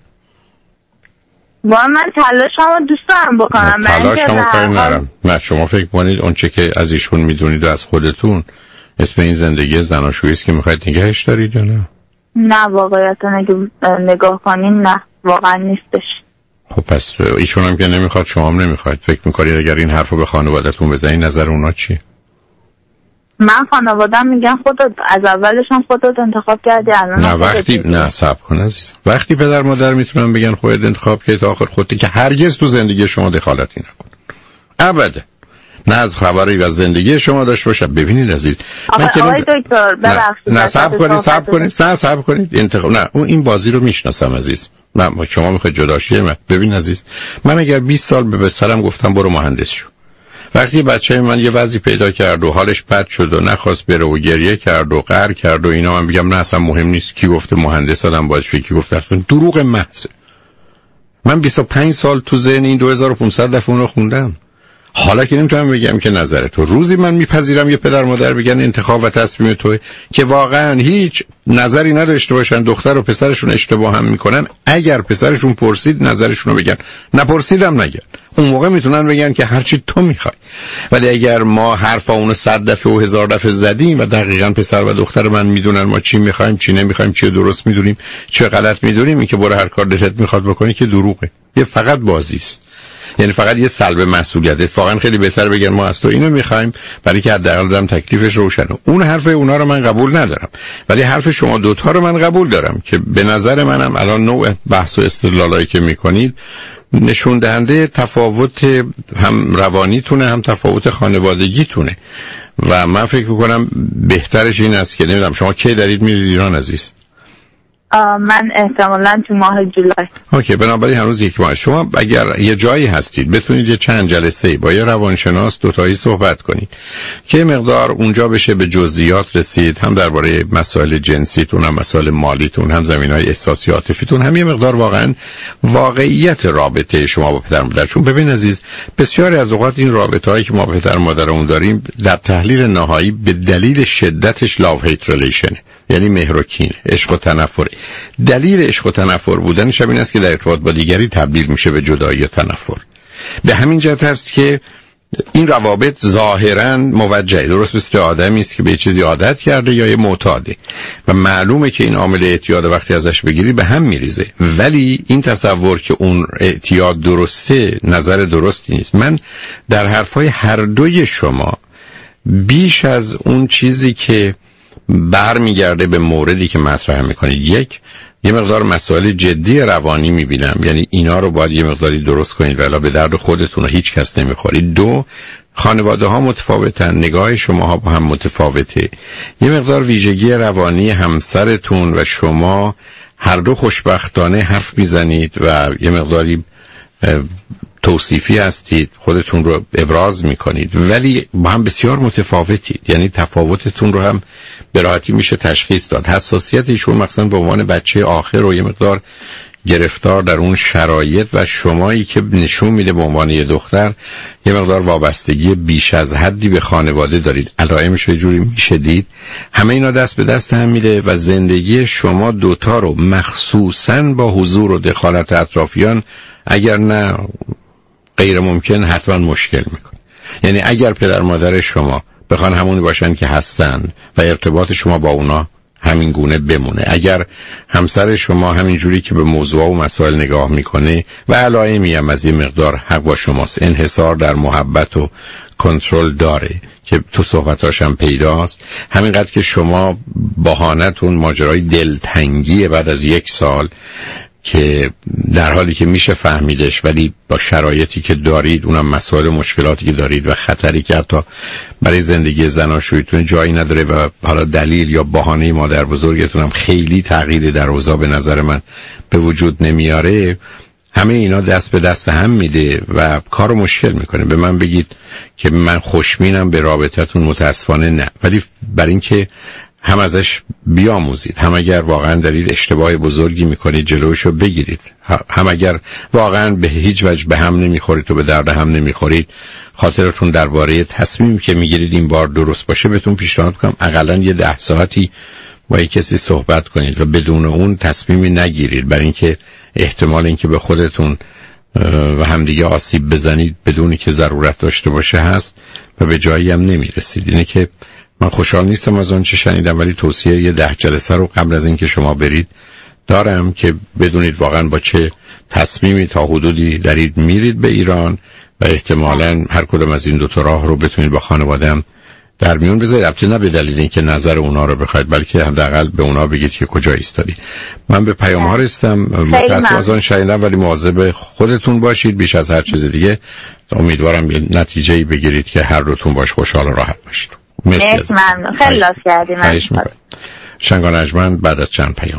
با من تلاشمو دوست دارم بکنم. من تلاشمو کاری نرم. نه شما فکر کنید اون چه که از ایشون میدونید و از خودتون اسم این زندگی زناشویی است که میخواید نگهش دارید یا نه؟ نه واقعیت اگه نگاه کنین نه واقعا نیستش. خب پس ایشون هم که نمیخواد شما هم نمیخواید، فکر میکنید اگر این حرفو به خانواده‌تون بزنید نظر اونا چیه؟ من خانواده‌ام میگن خودت از اولش هم خودت انتخاب کردی الان نه وقتی نه صبر کن عزیز، وقتی پدر مادر میتونن بگن خودت انتخاب کردی تا آخر خودت که هرگز تو زندگی شما دخالتی نکن ابدا، نه از خبری از زندگی شما داشته باشه. ببینید عزیز من که آقای دکتر ببخشید نه صبر کنید صبر کنید نه صبر کنید انتخاب نه اون این بازی رو میشناسم عزیز. نه شما میخواید جداشی من. ببین عزیز من اگر بیست سال به پسرم گفتم برو مهندس شو وقتی بچه من یه وضعی پیدا کرد و حالش بد شد و نخواست بره و گریه کرد و قهر کرد و اینا، من بگم نه اصلا مهم نیست کی گفته مهندس آدم باش فکر گفته، دروغ محض. من بیست و پنج سال تو ذهن این دو هزار و پانصد دفعه اون رو خوندم. حالا که نمیتونم بگم که نظر تو، روزی من میپذیرم یه پدر مادر بگن انتخاب و تصمیم توه که واقعا هیچ نظری نداشته باشن، دختر و پسرشون اشتباه هم میکنن، اگر پسرشون پرسید نظرشون رو بگن، نپرسیدم نگن، اون موقع میتونن بگن که هرچی تو میخوای. ولی اگر ما حرفا اونو صد دفعه و هزار دفعه زدیم و دقیقاً پسر و دختر من میدونن ما چی میخوایم چی نمیخوایم، چی درست میدونیم چی غلط میدونیم، این که برو هر کار دلت میخواد بکنی که دروغه، یه فقط بازی است. یعنی فقط یه سلب مسئولیت. اتفاقا خیلی بهتر بگن ما از تو اینو میخوایم برای که حداقل دادم تکلیفش روشنه. اون حرف اونا رو من قبول ندارم، ولی حرف شما دوتا رو من قبول دارم که به نظر منم الان نوع بحث و استدلالایی که میکنید نشون دهنده تفاوت هم روانیتونه هم تفاوت خانوادگیتونه و من فکر میکنم بهترش این است که نمیدونم شما کی دارید میرید ایران عزیز؟ من احتمالاً تو ماه جولای. اوکی، بنابراین هنوز یک ماه. شما اگر یه جایی هستید بتونید یه چند جلسه با یه روانشناس دوتایی صحبت کنید که مقدار اونجا بشه به جزئیات رسید، هم درباره مسائل جنسیتون، هم مسائل مالیتون، هم زمینهای احساسی عاطفیتون، هم یه مقدار واقعا واقعیت رابطه شما با پدر مادر. چون ببین عزیز، بسیاری از اوقات این رابطه‌هایی که ما با پدر مادرمون داریم در تحلیل نهایی به دلیل شدتش لاو هیت ریلیشن، یعنی مهر و کینه، عشق و تنفر. دلیل عشق و تنفر بودنش این است که در ارتباط با دیگری تبدیل میشه به جدایی و تنفر. به همین جهت است که این روابط ظاهراً موجهه، درست مثل آدمی است که به چیزی عادت کرده یا یه معتاده و معلومه که این عامل اعتیاد وقتی ازش بگیری به هم میریزه، ولی این تصور که اون اعتیاد درسته نظر درستی نیست. من در حرفای هر دوی شما بیش از اون چیزی که برمیگرده به موردی که مطرح میکنید، یک یه مقدار مسائل جدی روانی میبینم، یعنی اینا رو باید یه مقداری درست کنید ولی به درد خودتون و هیچ کس نمیخورید. دو، خانواده ها متفاوتن، نگاه شما ها با هم متفاوته، یه مقدار ویژگی روانی همسرتون و شما هر دو خوشبختانه حرف میزنید و یه مقداری توصیفی هستید، خودتون رو ابراز میکنید، ولی با هم بسیار متفاوتید، یعنی تفاوتتون رو هم به راحتی میشه تشخیص داد. حساسیت ایشون مثلا به عنوان بچه آخر و یه مقدار گرفتار در اون شرایط و شمایی که نشون میده به عنوان یه دختر یه مقدار وابستگی بیش از حدی به خانواده دارید، علائمش یه جوری میشه دید. همه اینا دست به دست هم میده و زندگی شما دوتا رو مخصوصاً با حضور و دخالت اطرافیان اگر نه غیر ممکن حتما مشکل میکنه. یعنی اگر پدر مادر شما بخوان همونی باشن که هستن و ارتباط شما با اونا همین گونه بمونه، اگر همسر شما همین جوری که به موضوع و مسائل نگاه میکنه و علائمی هم از این مقدار حق با شماست، انحصار در محبت و کنترل داره که تو صحبتاش هم پیداست، همینقدر که شما بهانتون ماجرای دلتنگی بعد از یک سال که در حالی که میشه فهمیدش ولی با شرایطی که دارید، اونم مسائل و مشکلاتی که دارید و خطری که حتی برای زندگی زناشوییتون جایی نداره و حالا دلیل یا بهانه مادر بزرگتون هم خیلی تغییر در اوضاع به نظر من به وجود نمیاره، همه اینا دست به دست هم میده و کارو مشکل میکنه. به من بگید که من خوشبینم به رابطتون، متاسفانه نه، ولی برای اینکه هم ازش بیاموزید، هم اگر واقعا دارید اشتباه بزرگی میکنید جلوشو بگیرید، هم اگر واقعا به هیچ وجه به هم نمیخورید و به درد هم نمیخورید، خاطرتون درباره تصمیم که میگیرید این بار درست باشه بهتون پیشنهاد کنم حداقل یه ده ساعتی با یک کسی صحبت کنید و بدون اون تصمیمی نگیرید، برای اینکه احتمال اینکه به خودتون و همدیگه آسیب بزنید بدونی که ضرورت داشته باشه هست و به جایی هم نمیرسید. اینه که من خوشحال نیستم از آن چه شنیدم، ولی توصیه یه ده جلسه رو قبل از اینکه شما برید دارم که بدونید واقعا با چه تصمیمی تا حدودی دارید میرید به ایران و احتمالاً هر کدوم از این دو تا راه رو بتونید با خانواده‌ام در میون بذارید. البته نه به دلیل اینکه نظر اونا رو بخواید، بلکه حداقل به اونا بگید که کجا ایستادید. من به پیام ها رسیدم، متأسفم از آن شنیدم، ولی مواظب خودتون باشید بیش از هر چیز دیگه. امیدوارم یه نتیجه‌ای بگیرید که هر دوتون باش خوشحال و راحت باشید. مرسی ممنون، خیلی لطف کردید. شنگان ارجمند بعد از چند پیام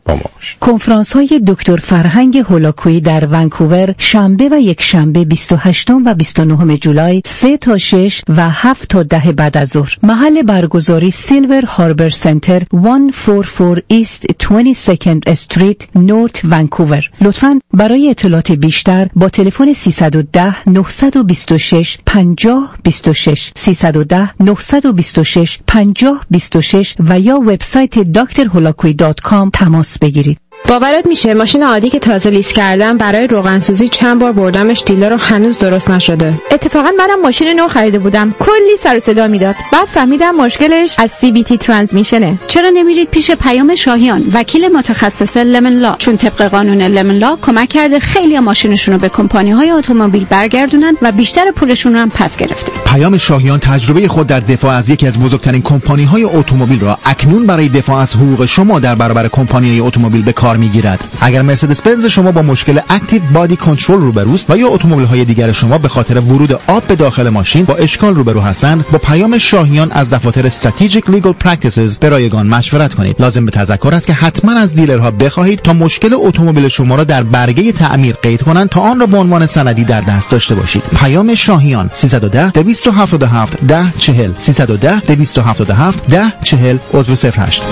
با ما باشید. کنفرانس های دکتر فرهنگ هولاکویی در ونکوور شنبه و یک شنبه بیست و هشتم و بیست و نهم جولای سه تا شش و هفت تا ده بعد از ظهر. محل برگزاری سیلور هاربر سنتر صفر چهار چهار ایست بیست و سوم استریت نورت ونکوور. لطفاً برای اطلاعات بیشتر با تلفن سیصد و ده نهصد و بیست و شش پنجاه بیست و شش سیصد و ده نهصد و بیست و شش پنجاه بیست و شش و یا وبسایت دکتر هولاکویی دات کام تماس بگیرید. باورت میشه ماشین عادی که تازه لیز کردم برای روغنسوزی چند بار بردمش دیلر رو هنوز درست نشده. اتفاقا منم ماشین نو خریده بودم، کلی سر و صدا میداد. بعد فهمیدم مشکلش از سی بی تی ترانسمیشنه. چرا نمیرید پیش پیام شاهیان، وکیل متخصص لمن لا؟ چون طبق قانون لمن لا کمک کرده خیلی ماشینشون رو به کمپانی‌های اتومبیل برگردونن و بیشتر پولشون رو هم پس گرفته. پیام شاهیان تجربه خود در دفاع از یکی از بزرگترین کمپانی‌های اتومبیل را اکنون برای دفاع از حقوق شما در برابر کمپانی‌های اتومبیل به کار میگیرد. اگر مرسدس بنز شما با مشکل اکتیو بادی کنترل روبروست و یا اتومبیل‌های دیگر شما به خاطر ورود آب به داخل ماشین با اشکال روبرو هستند، با پیام شاهیان از دفاتر استراتژیک لیگل پرکتیسز به رایگان مشورت کنید. لازم به تذکر است که حتما از دیلرها بخواهید تا مشکل اتومبیل شما را در برگه تعمیر قید کنند تا آن را به عنوان سندی در دست داشته باشید. پیام شاهیان سیصد و ده دویست و هفتاد و هفت ده چهل سیصد و ده دویست و هفتاد و هفت ده چهل عضو صفر هشت.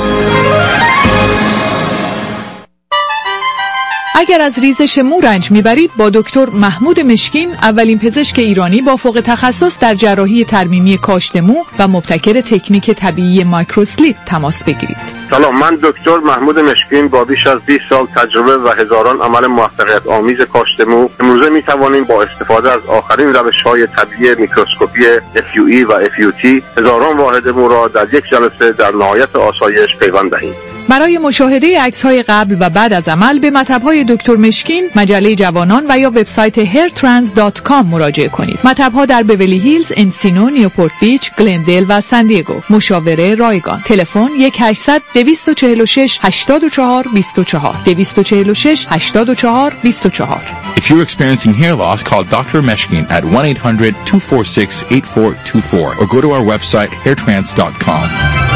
اگر از ریزش مو رنج میبرید با دکتر محمود مشکین، اولین پزشک ایرانی با فوق تخصص در جراحی ترمیمی کاشت مو و مبتکر تکنیک طبیعی مایکروسلیپ تماس بگیرید. سلام، من دکتر محمود مشکین با بیش از بیست سال تجربه و هزاران عمل موفقیت آمیز کاشت مو امروزه می توانیم با استفاده از آخرین روش‌های طبیعی میکروسکوپی اف یو ای و اف یو تی هزاران واحد مو را در یک جلسه در نهایت آسایش پیوند دهیم. برای مشاهده عکس‌های قبل و بعد از عمل به مطب‌های دکتر مشکین، مجله جوانان و یا وبسایت هیر ترانس دات کام مراجعه کنید. مطب‌ها در بیولی هیلز، انسینو، نیوپورت بیچ، گلندل و سان دیگو. مشاوره رایگان. تلفن یک هشتصد دویست و چهل و شش هشتاد و چهار بیست و چهار دویست و چهل و شش هشتاد و چهار بیست و چهار. If you're experiencing hair loss, call doctor Meshkin at one eight hundred two four six eight four two four or go to our website hair trans dot com.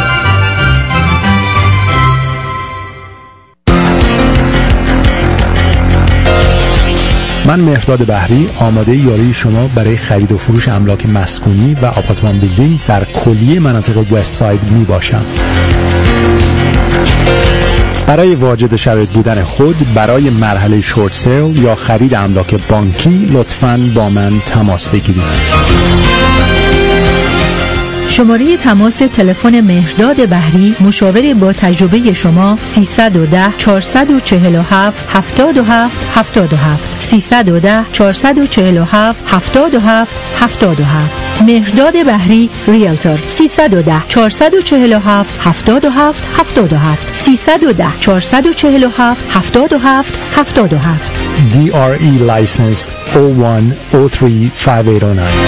من مهرداد بحری آماده یاری شما برای خرید و فروش املاک مسکونی و آپارتمان بیلدینگ در کلیه مناطق وست ساید می باشم. برای واجد شرایط بودن خود برای مرحله شورت سیل یا خرید املاک بانکی لطفاً با من تماس بگیرید. شماره تماس تلفن مهرداد بحری، مشاور با تجربه شما، سیصد و ده چهارصد و چهل و هفت هفتاد و هفت هفتاد و هفت سیصد و ده چهارصد و چهل و هفت هفتاد و هفت هفتاد و هفت. مهرداد بحری ریلتور. سیصد و ده چهارصد و چهل و هفت هفتاد و هفت هفتاد و هفت سیصد و ده چهارصد و چهل و هفت هفتاد و هفت هفتاد و هفت. دی آر ای license oh one oh three five eight oh nine.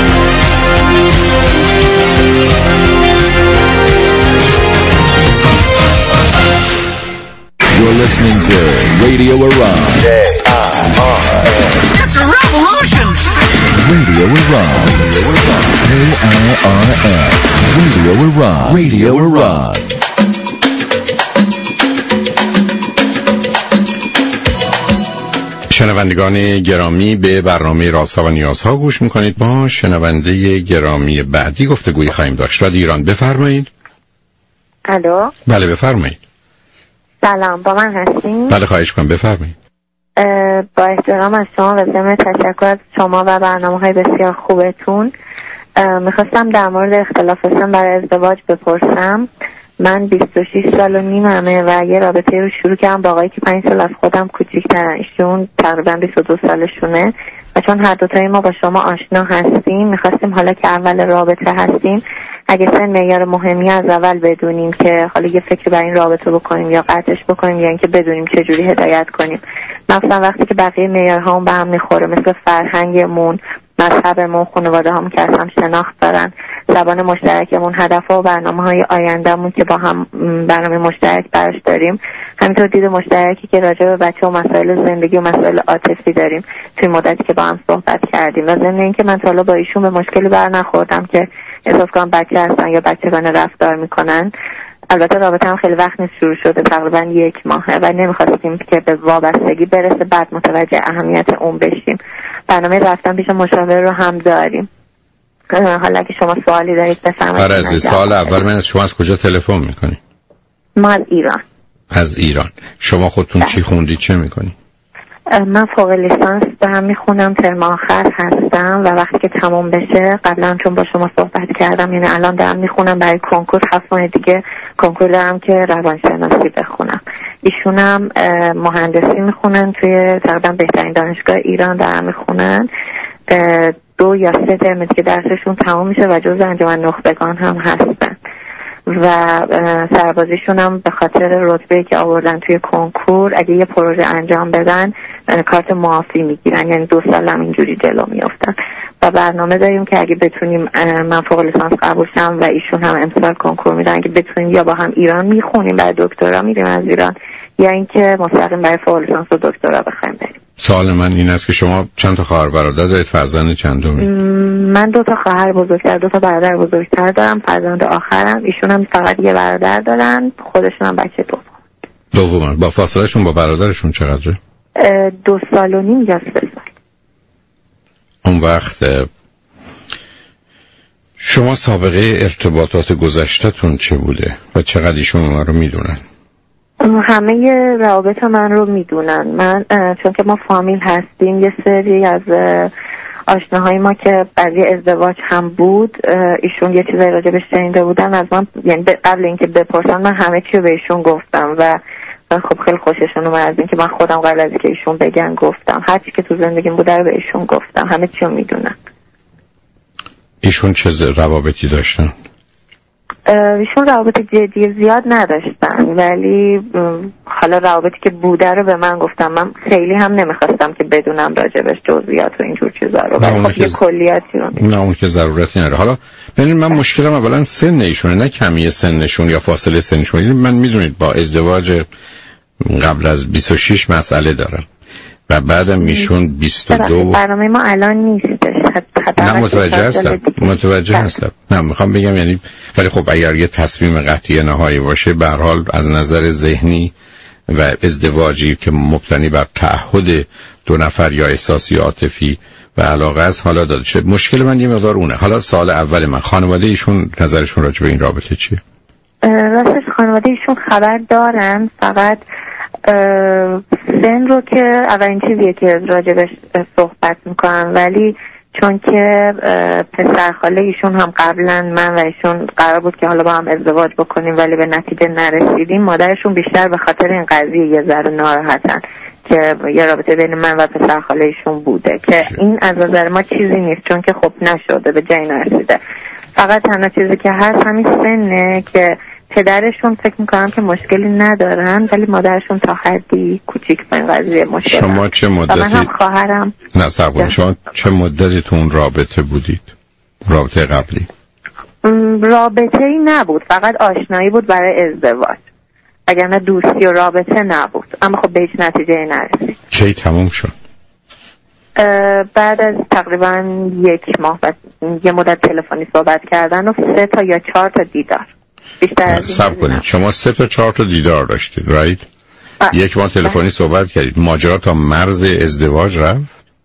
You're listening to Radio Iran. J I R N. It's a revolution! Radio Iran. Radio Iran. K I R N. Radio Iran. Radio Iran. شنوندگان گرامی، به برنامه رازها و نیازها گوش میکنید. با شنونده گرامی بعدی گفتگوی خواهیم داشت. رادیو ایران، بفرمایید. الو. بله بفرمایید. سلام، با من هستین؟ بله خواهش کنم بفرمایید. با احترام از شما و ضمن تشکر از شما و برنامه‌های بسیار خوبتون، میخواستم در مورد اختلاف سن برای ازدواج بپرسم. من بیست و شش سال و نیممه و یه رابطه رو شروع کردم با آقایی که پنج سال از خودم کوچیک‌ترن. ایشون تقریبا بیست و دو سالشونه و چون هر دوتای ما با شما آشنا هستیم، میخواستیم حالا که اول رابطه هستیم اگه سن معیار مهمی از اول بدونیم که حالا یه فکر بر این رابطه بکنیم یا قطعش بکنیم یا اینکه بدونیم چه جوری هدایت کنیم. مثلا وقتی که بقیه معیارها هم به هم میخوره، مثل فرهنگمون، مذهبمون، خانواده‌هامون که از هم شناخت دارن، زبان مشترکمون، هدف‌ها و برنامه‌های آیندهمون که با هم برنامه مشترک براش داریم، همینطور دید مشترکی که راجع به بچه و مسائل زندگی و مسائل عاطفی داریم توی مدتی که با هم صحبت کردیم. و ضمن اینکه من تا حالا با ایشون به مشکلی بر نخوردم که احساس کنم بچه هستن یا بچگانه رفتار میکنن. البته رابطه هم خیلی وقت نیست شروع شده، تقریبا یک ماهه و نمیخواستیم که به وابستگی برسه بعد متوجه اهمیت اون بشیم. برنامه رفتن پیش مشاور رو هم داریم. حالا که شما سوالی دارید بفرمایید. آره از سال اول من از شما از کجا تلفن میکنی؟ ما از ایران. از ایران. شما خودتون چی خوندید، چه میکنی؟ من فوق لیسانس دارم میخونم، ترم آخر هستم و وقتی که تمام بشه قبلا چون با شما صحبت کردم، یعنی الان دارم میخونم برای کنکور، هفت ماه دیگه کنکور دارم که روانشناسی بخونم. ایشونم مهندسی میخونن توی تقریبا بهترین دانشگاه ایران دارم میخونن. دو یا سه ترم که درسشون تمام میشه و جزو انجمن نخبگان هم هستن و سربازیشون هم به خاطر رتبه‌ای که آوردن توی کنکور اگه یه پروژه انجام بدن کارت معافی میگیرن، یعنی دو سال هم اینجوری جلو میافتن و برنامه داریم که اگه بتونیم من فوق لیسانس قبول شم و ایشون هم امسال کنکور میدن، اگه بتونیم یا با هم ایران میخونیم برای دکترا میریم از ایران یا اینکه مستقیم برای فوق لیسانس و دکترا بخوایم بریم. سوال من این است که شما چند تا خواهر برادر دارید؟ فرزند چندمی؟ من دو تا خواهر بزرگتر، دو تا برادر بزرگتر دارم، فرزند آخرم. ایشون هم فقط یه برادر دارن، خودشون هم بچه دوم. دوم. با فاصله شون با برادرشون چقدره؟ دو سال و نیم یا سه سال. اون وقت شما سابقه ارتباطات گذشته‌تون چه بوده و چقدر ایشون اونا رو میدونن؟ همه روابط من رو میدونن. من چون که ما فامیل هستیم، یه سری از آشناهای ما که بعضی ازدواج هم بود ایشون یه چیزایی راجع بهش شنیده بودن از من، یعنی قبل اینکه بپرسن من همه چی رو به ایشون گفتم و خب خیلی خوششون اومد از اینکه من خودم قبل از اینکه ایشون بگن گفتم، هر چی که تو زندگیم بوده رو به ایشون گفتم، همه چی رو میدونن. ایشون چه روابطی داشتن؟ ایشون روابط جدی زیاد نداشتن ولی حالا روابطی که بوده رو به من گفتم. من خیلی هم نمیخواستم که بدونم راجبش جزئیات و اینجور چیزا رو، ولی خب یه کلیاتی رو نه اون که ضرورتی نداره. حالا ببینید من مشکلم اولا سن ایشونه، نه کمی سنشون یا فاصله سنشون. من میدونید با ازدواج قبل از بیست و شش مسئله دارم و بعدم ایشون بیست و دو. برنامه ما الان نیستش. نه متوجه هستم متوجه هستم نه میخوام بگم یعنی ولی خب اگر یه تصمیم قطعی نهایی باشه به هر حال از نظر ذهنی و ازدواجی که مبتنی بر تعهد دو نفر یا احساسی عاطفی و علاقه است حالا داده شد. مشکل من یه مقدار اونه. حالا سوال اول من، خانواده ایشون نظرشون راجع به این رابطه چیه؟ راستش خانواده ایشون خبر دارن، فقط سن رو که اولین چیزیه که راجبش صحبت میکنن، ولی چون که پسر خاله ایشون هم قبلا من و ایشون قرار بود که حالا با هم ازدواج بکنیم ولی به نتیجه نرسیدیم، مادرشون بیشتر به خاطر این قضیه یه ذره ناراحتن که یه رابطه بین من و پسر خاله ایشون بوده که این از نظر ما چیزی نیست چون که خب نشده، به جایی نرسیده. فقط تنها چیزی که هست همین سنه که پدرشون فکر میکنم که مشکلی ندارن ولی مادرشون تا حدی کوچیک به این قضیه مشکل. شما چه مدتی؟ من هم خواهرم. نه صبر شما چه مدتی تو اون رابطه بودید؟ رابطه قبلی؟ رابطه ای نبود، فقط آشنایی بود برای ازدواج، اگر دوستی و رابطه نبود، اما خب به هیچ نتیجه نرسید. کی تموم شد؟ بعد از تقریبا یک ماه بعد یه مدت تلفنی صحبت کردن و سه تا یا چهار تا دیدار. بیشتر از این صبر کنید. شما سه تا چهار تا دیدار داشتید رایت؟ یک ماه تلفنی صحبت کردید. ماجرا تا مرز ازدواج رفت؟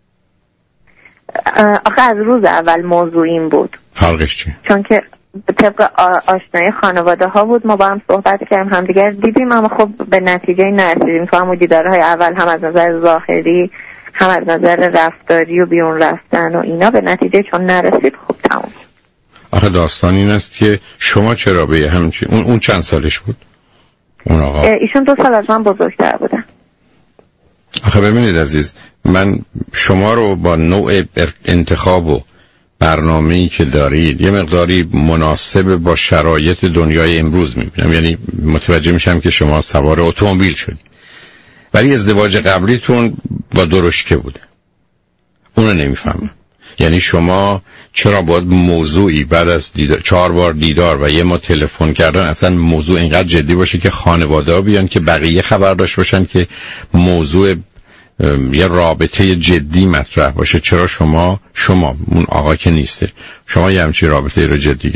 آخه از روز اول موضوع این بود. فرقش چیه؟ چون که طبق آشنایی خانواده ها بود، ما با هم صحبت کردیم، همدیگر دیدیم، اما خب به نتیجه نرسیدیم. تو همون دیدارهای اول هم از نظر ظاهری هم از نظر رفتاری و بیرون رفتن و اینا به نتیجه چون نرسید خب تمام. آخه داستان این است که شما چرا به همچین اون اون چند سالش بود؟ اون آقا ایشون دو سال از من بزرگتر بودن. آخه ببینید عزیز، من شما رو با نوع انتخاب و برنامه‌ای که دارید یه مقداری مناسب با شرایط دنیای امروز می‌بینم. یعنی متوجه میشم که شما سوار اتومبیل شدید ولی ازدواج قبلیتون با درشکه بوده. اونو نمیفهمم. یعنی شما چرا باید موضوعی بعد از دیدار، چهار بار دیدار و یه ما تلفن کردن اصلا موضوع اینقدر جدی باشه که خانواده ها بیان که بقیه خبر داشت باشن که موضوع یه رابطه جدی مطرح باشه؟ چرا شما شما اون آقا که نیسته شما یه همچین رابطه رو جدی گرفتید؟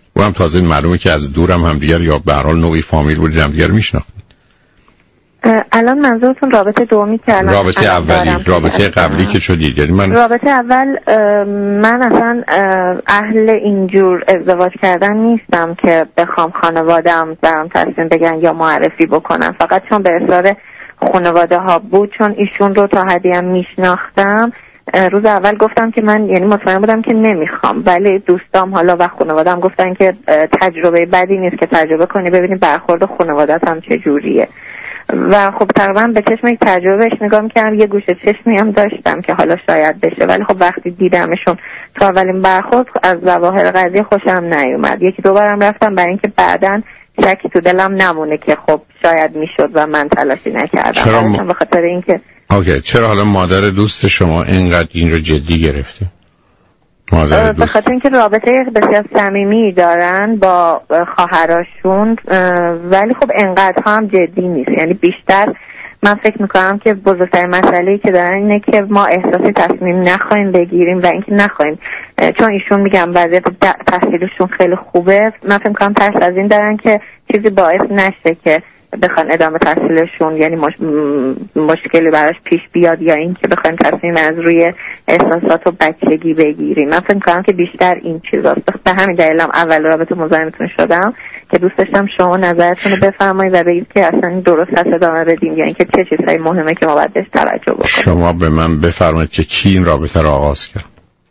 و هم تازه معلومه که از دورم هم دیگر یا به هر حال نوعی فامیل بود هم دیگر میشناختید. الان منظورتون رابطه دومی که الان رابطه اولی، رابطه قبلی که شدید؟ یعنی من رابطه اول من اصلا اهل اینجور ازدواج کردن نیستم که بخوام خانواده‌ام برام تصمیم بگن یا معرفی بکنن، فقط چون به اصرار خانواده ها بود، چون ایشون رو تا حدی هم میشناختم. روز اول گفتم که من یعنی مطمئن بودم که نمیخوام، ولی دوستام حالا و خانواده‌ام گفتن که تجربه بدی نیست که تجربه کنی ببینی برخورد خانواده‌ات هم چه جوریه. و خب تقریبا به چشم یک تجربهش نگاه می‌کردم، یه گوشه چشمی هم داشتم که حالا شاید بشه، ولی خب وقتی دیدمشون تو اولین برخورد از ظواهر قضیه خوشم نیومد. یکی دو بارم رفتم برای اینکه بعداً شکی تو دلم نمونه که خب شاید میشد و من تلاشی نکردم. چرا م... به خاطر اینکه اوکی چرا حالا مادر دوست شما اینقدر این رو جدی گرفته؟ مادر به خاطر اینکه رابطه بسیار صمیمی دارن با خواهراشون، ولی خب انقدر هم جدی نیست. یعنی بیشتر من فکر میکنم که بزرگترین مسئله‌ای که دارن اینه که ما احساسی تصمیم نخواهیم بگیریم و اینکه نخواهیم، چون ایشون میگم وضعیت تحصیلشون خیلی خوبه، من فکر میکنم ترس از این دارن که چیزی باعث نشه که بخوان ادامه تحصیلشون، یعنی مش... مشکلی براش پیش بیاد یا این که بخوایم تصمیم از روی احساسات و بچگی بگیریم. من فکر می‌کنم که بیشتر این چیزاست. به همین دلیلم اول رابطه مزاحمتون شدم که دوست داشتم شما نظرتون رو بفرمایید و بگید که اصلا درست هست ادامه بدیم یا اینکه چه چیزایی مهمه که ما باید بهش توجه بکنیم. شما به من بفرمایید که کی این رابطه رو آغاز کرد؟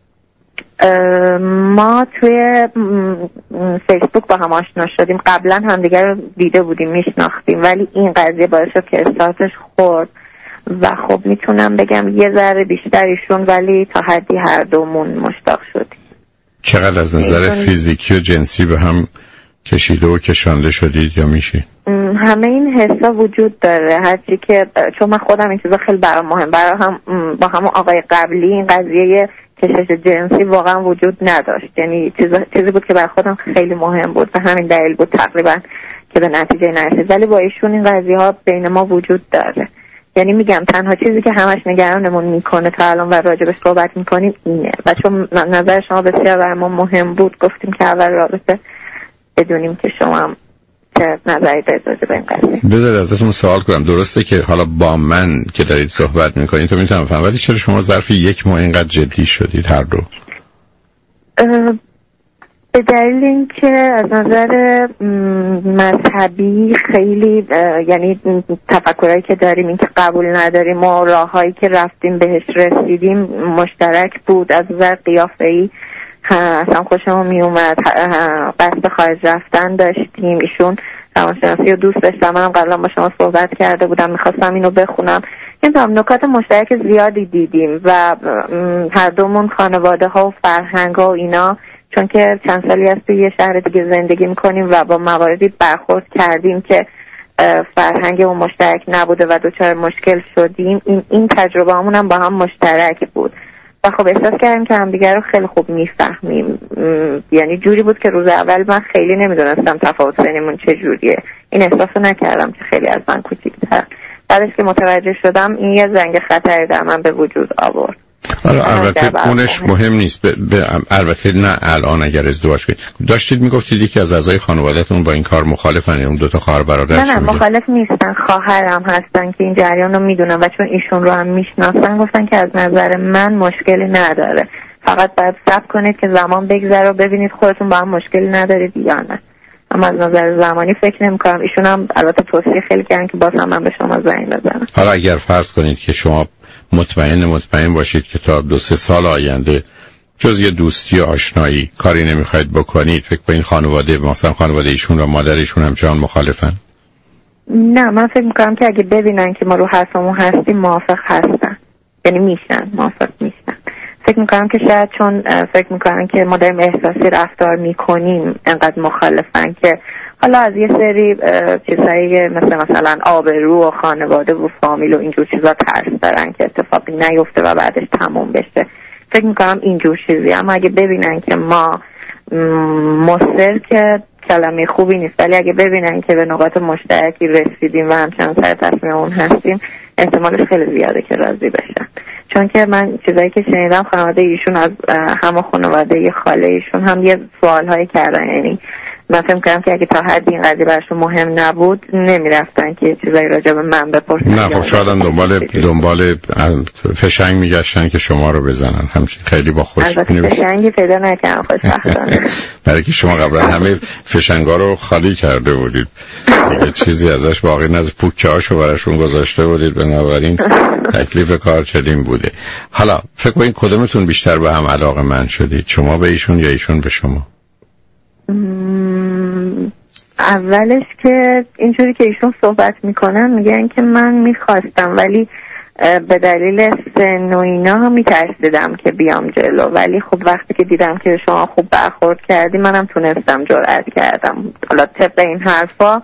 ما توی فیسبوک با هم آشنا شدیم، قبلا همدیگر رو دیده بودیم میشناختیم، ولی این قضیه باعث شد که استارتش خورد و خب میتونم بگم یه ذره بیشتر ایشون، ولی تا حدی هر دومون مشتاق شدیم. چقدر از نظر ایشون... فیزیکی و جنسی به هم کشیده و کشانده شدید یا میشه؟ همه این حسا وجود داره، هرچی که چون من خودم این چیزا خیلی برام مهم، برای هم با همون آقای قبلی این قضیه کشش جنسی واقعا وجود نداشت. یعنی چیزی بود که برای خودم خیلی مهم بود و همین دلیل بود تقریبا که به نتیجه نرسید، ولی با ایشون این قضیه ها بین ما وجود داره. یعنی میگم تنها چیزی که همش نگرانمون میکنه تا الان و راجبش صحبت میکنیم اینه، و چون نظر شما بسیار برای ما مهم بود گفتیم که اول رابطه بدونیم که شما هم چه نظری دارید راجع به این قضیه. بذارید ازتون سوال کنم، درسته که حالا با من که دارید صحبت میکنید تو میتونم فهم، ولی چرا شما ظرف یک ماه اینقدر جدی شدید هر دو؟ به دلیل اینکه از نظر مذهبی خیلی یعنی تفکرایی که داریم، این که قبول نداریم و راههایی که رفتیم بهش رسیدیم مشترک بود. از نظر قیافه‌ای اصلا خوشمون می اومد، قصد خارج رفتن داشتیم، ایشون روانشناسی رو دوست داشتم، منم قبلا با شما صحبت کرده بودم میخواستم اینو بخونم. این نکات مشترک زیادی دیدیم و هر دومون خانواده ها و فرهنگ ها و اینا، چون که چند سالی از توی یه شهر دیگه زندگی میکنیم و با مواردی برخورد کردیم که فرهنگ اون مشترک نبوده و دوچار مشکل شدیم. این این تجربه همون هم با هم مشترک بود و خب احساس کردیم که هم دیگر رو خیلی خوب میفهمیم. یعنی جوری بود که روز اول من خیلی نمیدونستم تفاوت بینمون چه جوریه، این احساس رو نکردم که خیلی از من کوچیک‌تر. بعدش که متوجه شدم این یه زنگ خطری در من به وجود آورد. حالا البته اونش مهم نیست، ب... ب... البته نه الان اگر ازدواج کنید. داشتید میگفتید یکی از اعضای خانواده‌تون با این کار مخالفن، اون دو تا خواهر برادر؟ نه نه مخالف نیستن، خواهرم هستن که این جریان رو میدونن و چون ایشون رو هم میشناسن گفتن که از نظر من مشکلی نداره، فقط باید صبر کنید که زمان بگذره و ببینید خودتون با هم مشکلی ندارید یا نه. اما از نظر زمانی فکر نمی‌کنم. ایشون هم البته توصیه خیلی کردن که باز هم من به شما زنگ بزنم. حالا اگر فرض کنید که شما مطمئن مطمئن باشید که تا دو سه سال آینده جز یه دوستی و آشنایی کاری نمیخواید بکنید، فکر کنید خانواده مثلا خانواده ایشون و مادرشون همچنان مخالفن؟ نه من فکر میکنم که اگه ببینن که ما رو حرفمون هستیم موافق هستن، یعنی میشن موافق میشن. فکر میکنم که شاید چون فکر میکنن که ما داریم احساسی رفتار میکنیم انقدر مخالفن که حالا از یه سری چیزایی مثل مثلا آبرو و خانواده و فامیل و اینجور چیزا ترس دارن که اتفاقی نیفته و بعدش تموم بشه. فکر میکنم اینجور چیزی. اما اگه ببینن که ما مصر که کلمه خوبی نیست، ولی اگه ببینن که به نقاط مشترکی رسیدیم و همچنان سر تصمیم اون هستیم، احتمالش خیلی زیاده که راضی بشن. چون که من چیزایی که شنیدم خانواده ایشون از همه خانواده خاله ایشون هم یه سوالهایی کردن، یعنی من فکر کنم که اگه تا حد این قضیه براشون مهم نبود نمیرفتن که چیزایی راجع به من بپرسن. نه خب شاید دنبال دنبال فشنگ میگشتن که شما رو بزنن، همچین خیلی با خوش البته فشنگی پیدا نکردم خوشبختانه. برای که شما قبلا همه فشنگا رو خالی کرده بودید، دیگه چیزی ازش باقی نز پوکه هاشو براشون گذاشته بودید، بنابراین تکلیف کار چنین بوده. حالا فکر کنید کدومتون بیشتر به هم علاقه من شدید، شما به ایشون یا ایشون به شما؟ اولش که اینجوری که ایشون صحبت میکنن میگن که من میخواستم ولی به دلیل سن و اینا هم میترسیدم که بیام جلو، ولی خب وقتی که دیدم که شما خوب برخورد کردی منم تونستم جرأت کردم. حالا طبق این حرفا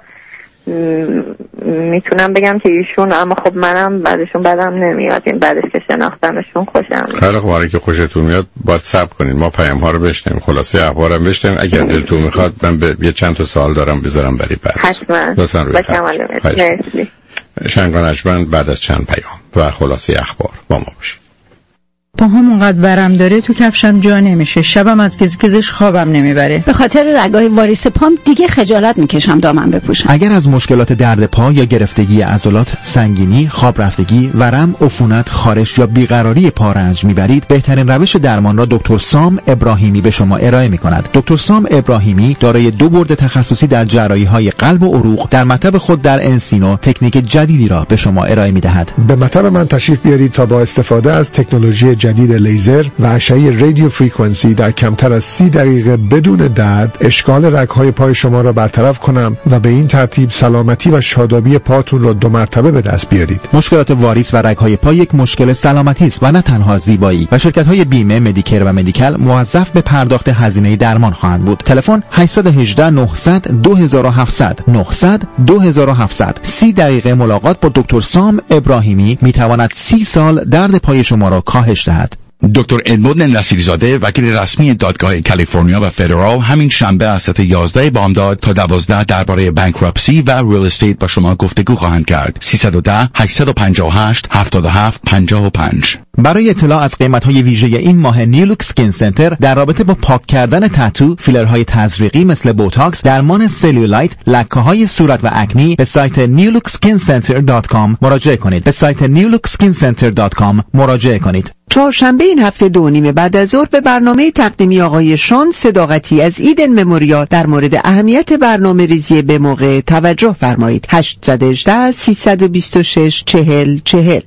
میتونم بگم که ایشون، اما خب منم بعدشون بدم نمیاد، این بعدش که شناختمشون خوشم میاد. خیلی خب، برای که خوشتون میاد باید صبر کنین، ما پیام ها رو بشنیم، خلاصه اخبارم بشنیم. اگر دلتون میخواد من به یه چند تا سوال دارم بذارم برای بعد. حتما. لطفاً روی خط. مرسی. شنگان اجمن بعد از چند پیام و خلاصه اخبار با ما باشید. پاهام اونقدر ورم داره تو کفشم جا نمیشه، شبم از گزگزش خوابم نمیبره. به خاطر رگای واریس پام دیگه خجالت میکشم دامن بپوشم. اگر از مشکلات درد پا یا گرفتگی عضلات، سنگینی، خواب رفتگی، ورم، عفونت، خارش یا بیقراری پا رنج میبرید، بهترین روش درمان را دکتر سام ابراهیمی به شما ارائه میکند. دکتر سام ابراهیمی دارای دو برد تخصصی در جراحی‌های قلب و عروق در مطب خود در انسینو تکنیک جدیدی را به شما ارائه میدهد. به مطب من تشریف بیارید تا با استفاده از تکنولوژی جدید لیزر و اشعه رادیو فرکانسی در کمتر از سی دقیقه بدون درد اشکال رگ‌های پای شما را برطرف کنم و به این ترتیب سلامتی و شادابی پاتون را دو مرتبه به دست بیارید. مشکلات واریس و رگ‌های پا یک مشکل سلامتی است و نه تنها زیبایی و شرکت‌های بیمه، مدیکر و مدیکال موظف به پرداخت هزینه درمان خواهند بود. تلفن هشت یک هشت نه صفر صفر دو هفت صفر صفر نه صفر صفر دو هفت صفر صفر. سی دقیقه ملاقات با دکتر سام ابراهیمی میتواند سی سال درد پای شما را کاهش دهد. دکتر ادموند نصیرزاده وکیل رسمی دادگاه کالیفرنیا و فدرال همین شنبه از ساعت یازده بامداد تا دوازده درباره بانکراپسی و ریل استیت با شما گفتگو خواهند کرد. سیصد و ده هشتصد و پنجاه و هشت هفتاد و هفت پنجاه و پنج. برای اطلاع از قیمت‌های ویژه این ماه نیولوک سکین سنتر در رابطه با پاک کردن تاتو، فیلرهای تزریقی مثل بوتاکس، درمان سلولایت، لکه‌های صورت و اکنی به سایت نیولوک سکین سنتر دات کام مراجعه کنید. به سایت نیولوک سکین سنتر دات کام مراجعه کنید. چهارشنبه این هفته دو نیم بعد از ظهر به برنامه تقدیمی آقای شان صداقتی از ایدن مموریال در مورد اهمیت برنامه ریزی به موقع توجه فرمایید. هشت یک هشت سه دو شش چهل چهل.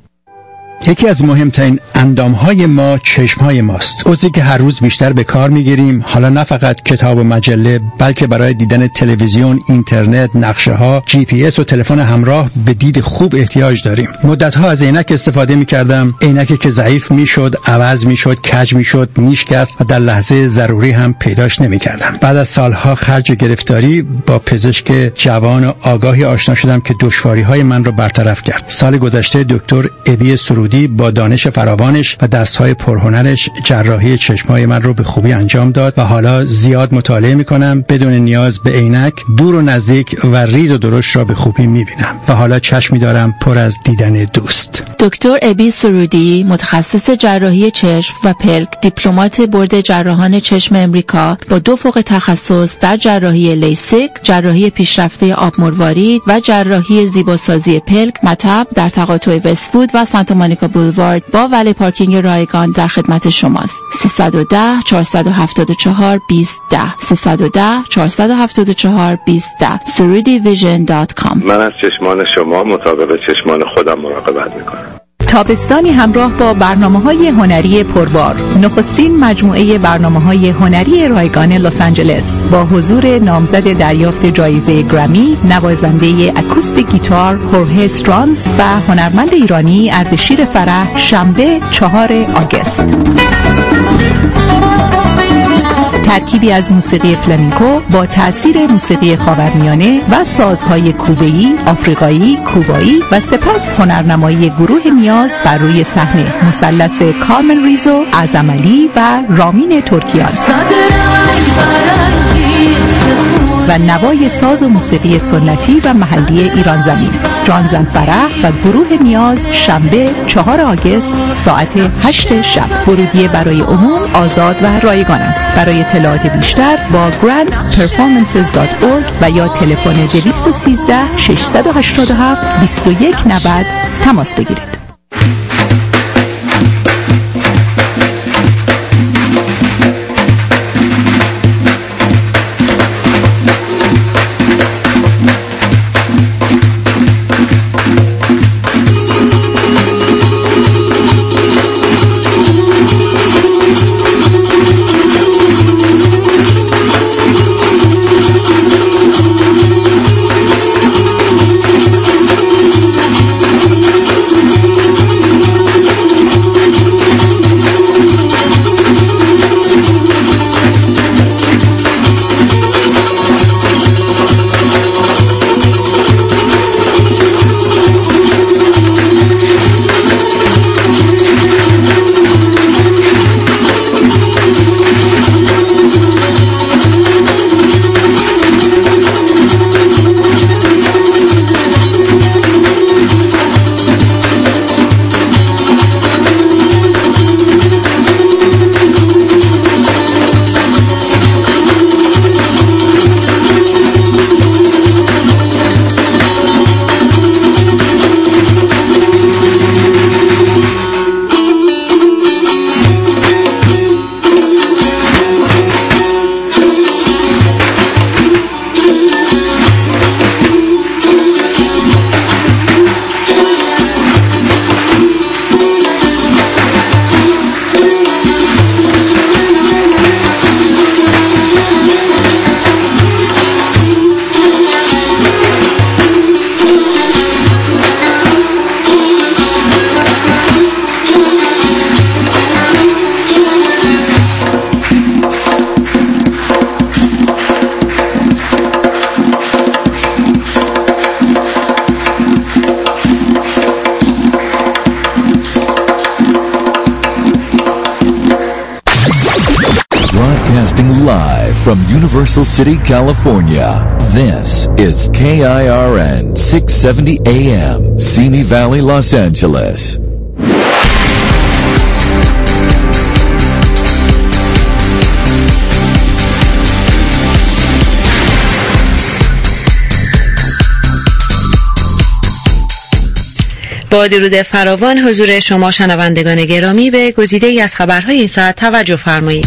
یکی از مهمترین اندامهای ما چشمهای ماست. عضوی که هر روز بیشتر به کار میگیریم، حالا نه فقط کتاب و مجله بلکه برای دیدن تلویزیون، اینترنت، نقشه ها، جی پی اس و تلفن همراه به دید خوب احتیاج داریم. مدت‌ها از عینک استفاده می‌کردم، عینکی که ضعیف میشد، عوض میشد، کج میشد، میشکست و در لحظه ضروری هم پیداش نمی‌کردم. بعد از سالها خرج گرفتاری با پزشک جوان و آگاهی آشنا شدم که دشواری‌های من را برطرف کرد. سال گذشته دکتر ابی سرودی با دانش فراوانش و دستهای پرهنرش جراحی چشمای من رو به خوبی انجام داد و حالا زیاد مطالعه میکنم، بدون نیاز به عینک دور و نزدیک و ریز و درشت را به خوبی میبینم و حالا چشمی دارم پر از دیدن دوست. دکتر ابی سرودی متخصص جراحی چشم و پلک، دیپلمات بورد جراحان چشم امریکا با دو فوق تخصص در جراحی لیسیک، جراحی پیشرفته آب مروارید و جراحی زیباسازی پلک، مطب در تقاطع وست‌وود و سانتا مونیکا بولوارد با ولی پارکینگ رایگان در خدمت شماست. سیصد و ده چهارصد و هفتاد و چهار بیست ده سیصد و ده چهارصد و هفتاد و چهار بیست ده سرودی ویژن دات کام. من از چشمان شما مطابق چشمان خودم مراقبت میکنم. تابستانی همراه با برنامه‌های هنری پربار، نخستین مجموعه برنامه‌های هنری رایگان لس آنجلس با حضور نامزد دریافت جایزه گرمی، نوازنده اکوستیک گیتار هورهه استرانز و هنرمند ایرانی اردشیر فرح، شنبه چهار آگوست. ترکیبی از موسیقی فلامینکو با تأثیر موسیقی خاورمیانه و سازهای کوبه‌ای، آفریقایی، کوبایی و سپس هنرنمایی گروه نیاز بر روی صحنه. مثلث کارمن ریزو، اعظم علی و رامین ترکیان. و نوای ساز و موسیقی سنتی و محلی ایران زمین. جانزن فرح و گروه نیاز شنبه چهارم آگوست ساعت هشت شب. ورودی برای عموم آزاد و رایگان است. برای اطلاعات بیشتر با grand performances dot org و یا تلفن دویست و سیزده ششصد و هشتاد و هفت بیست و یک نود تماس بگیرید. Live from Universal City, California, this is K I R N six seventy A M, Simi Valley, Los Angeles. با درود فراوان حضور شما شنوندگان گرامی به گزیده‌ای از خبرهای این ساعت توجه فرمایید.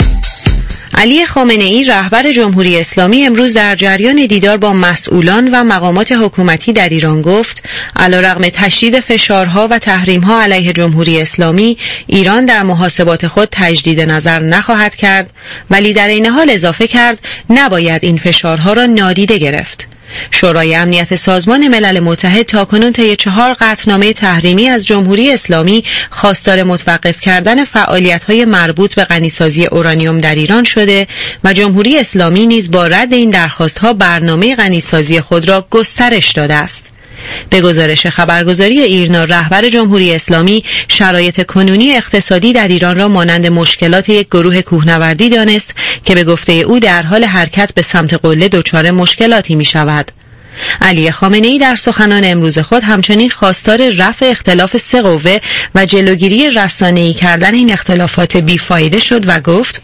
علی خامنه‌ای رهبر جمهوری اسلامی امروز در جریان دیدار با مسئولان و مقامات حکومتی در ایران گفت علیرغم تشدید فشارها و تحریم‌ها علیه جمهوری اسلامی، ایران در محاسبات خود تجدید نظر نخواهد کرد، ولی در عین حال اضافه کرد نباید این فشارها را نادیده گرفت. شورای امنیت سازمان ملل متحد تاکنون طی چهار قطعنامه تحریمی از جمهوری اسلامی خواستار متوقف کردن فعالیت‌های مربوط به غنیسازی اورانیوم در ایران شده و جمهوری اسلامی نیز با رد این درخواست‌ها برنامه غنیسازی خود را گسترش داده است. به گزارش خبرگزاری ایرنا، رهبر جمهوری اسلامی شرایط کنونی اقتصادی در ایران را مانند مشکلات یک گروه کوهنوردی دانست که به گفته او در حال حرکت به سمت قله دچار مشکلاتی می شود. علی خامنه‌ای در سخنان امروز خود همچنین خواستار رفع اختلاف سه قوه و جلوگیری رسانه‌ای کردن این اختلافات بیفایده شد و گفت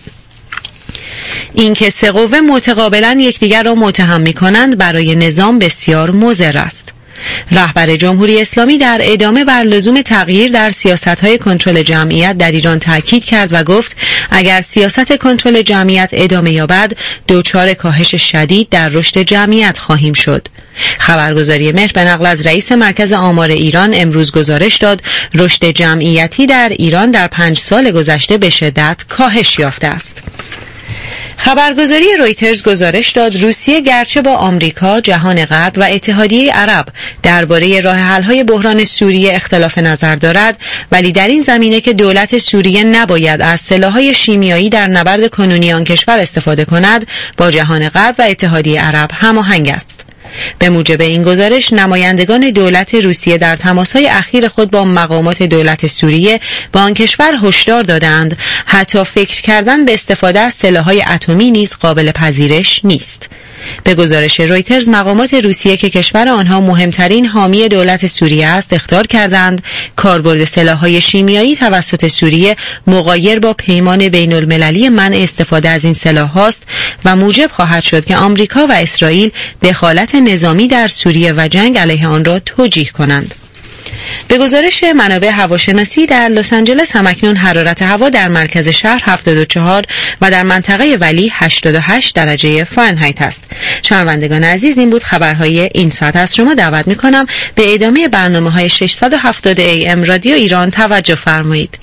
اینکه سه قوه متقابلا یکدیگر را متهم می‌کنند برای نظام بسیار مضر است. رهبر جمهوری اسلامی در ادامه بر لزوم تغییر در سیاست‌های کنترل جمعیت در ایران تاکید کرد و گفت اگر سیاست کنترل جمعیت ادامه یابد دچار کاهش شدید در رشد جمعیت خواهیم شد. خبرگزاری مهر به نقل از رئیس مرکز آمار ایران امروز گزارش داد رشد جمعیتی در ایران در پنج سال گذشته به شدت کاهش یافته است. خبرگزاری رویترز گزارش داد روسیه گرچه با آمریکا، جهان غرب و اتحادیه عرب درباره راه حل‌های بحران سوریه اختلاف نظر دارد، ولی در این زمینه که دولت سوریه نباید از سلاح‌های شیمیایی در نبرد کنونی آن کشور استفاده کند، با جهان غرب و اتحادیه عرب هماهنگ است. به موجب این گزارش نمایندگان دولت روسیه در تماس‌های اخیر خود با مقامات دولت سوریه با آن کشور هشدار دادند حتی فکر کردن به استفاده از سلاح‌های اتمی نیز قابل پذیرش نیست. به گزارش رویترز مقامات روسیه که کشور آنها مهمترین حامی دولت سوریه است اخطار کردند کاربرد سلاح‌های شیمیایی توسط سوریه مغایر با پیمان بین‌المللی منع استفاده از این سلاح‌ها است و موجب خواهد شد که آمریکا و اسرائیل دخالت نظامی در سوریه و جنگ علیه آن را توجیه کنند. به گزارش منابع هواشناسی در لس آنجلس همکنون حرارت هوا در مرکز شهر هفتاد و چهار و در منطقه ولی هشتاد و هشت درجه فارنهایت است. شنوندگان عزیز، این بود خبرهای این ساعت. از شما دعوت می‌کنم به ادامه برنامه‌های ششصد و هفتاد ای ام رادیو ایران توجه فرمایید.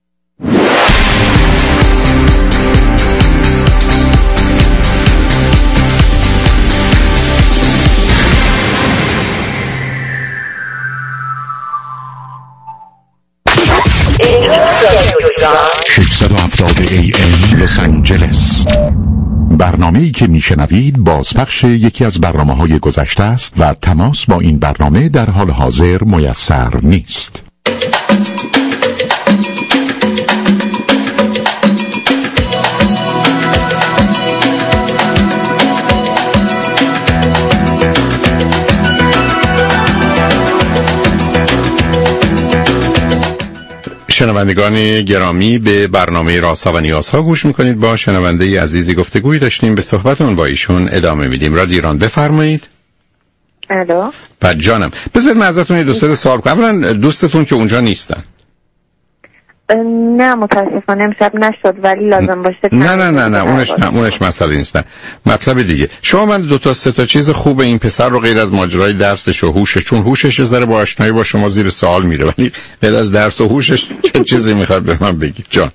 ششصد و هفتاد ای ام لس آنجلس. برنامه‌ای که میشنوید بازپخش یکی از برنامه‌های گذشته است و تماس با این برنامه در حال حاضر میسر نیست. شنوندگان گرامی، به برنامه رازها و نیازها گوش میکنید. با شنونده عزیزی گفتگوی داشتیم، به صحبتون با ایشون ادامه میدیم. رادیو ایران، بفرمایید. الو. بعد جانم، بذارید من ازتون دو سه سوال کنم. اولا دوستتون که اونجا نیستن؟ نه متاسفانه امشب نشد، ولی لازم باشه. نه نه نه نه اونش نه اونش مسئله نیست. مطلب دیگه، شما من دو تا سه تا چیز خوب این پسر رو غیر از ماجرای درسش و هوشش، چون هوشش ذره با آشنایی با شما زیر سوال میره، ولی غیر از درس و هوشش چه چیزی میخواد به من بگید جان؟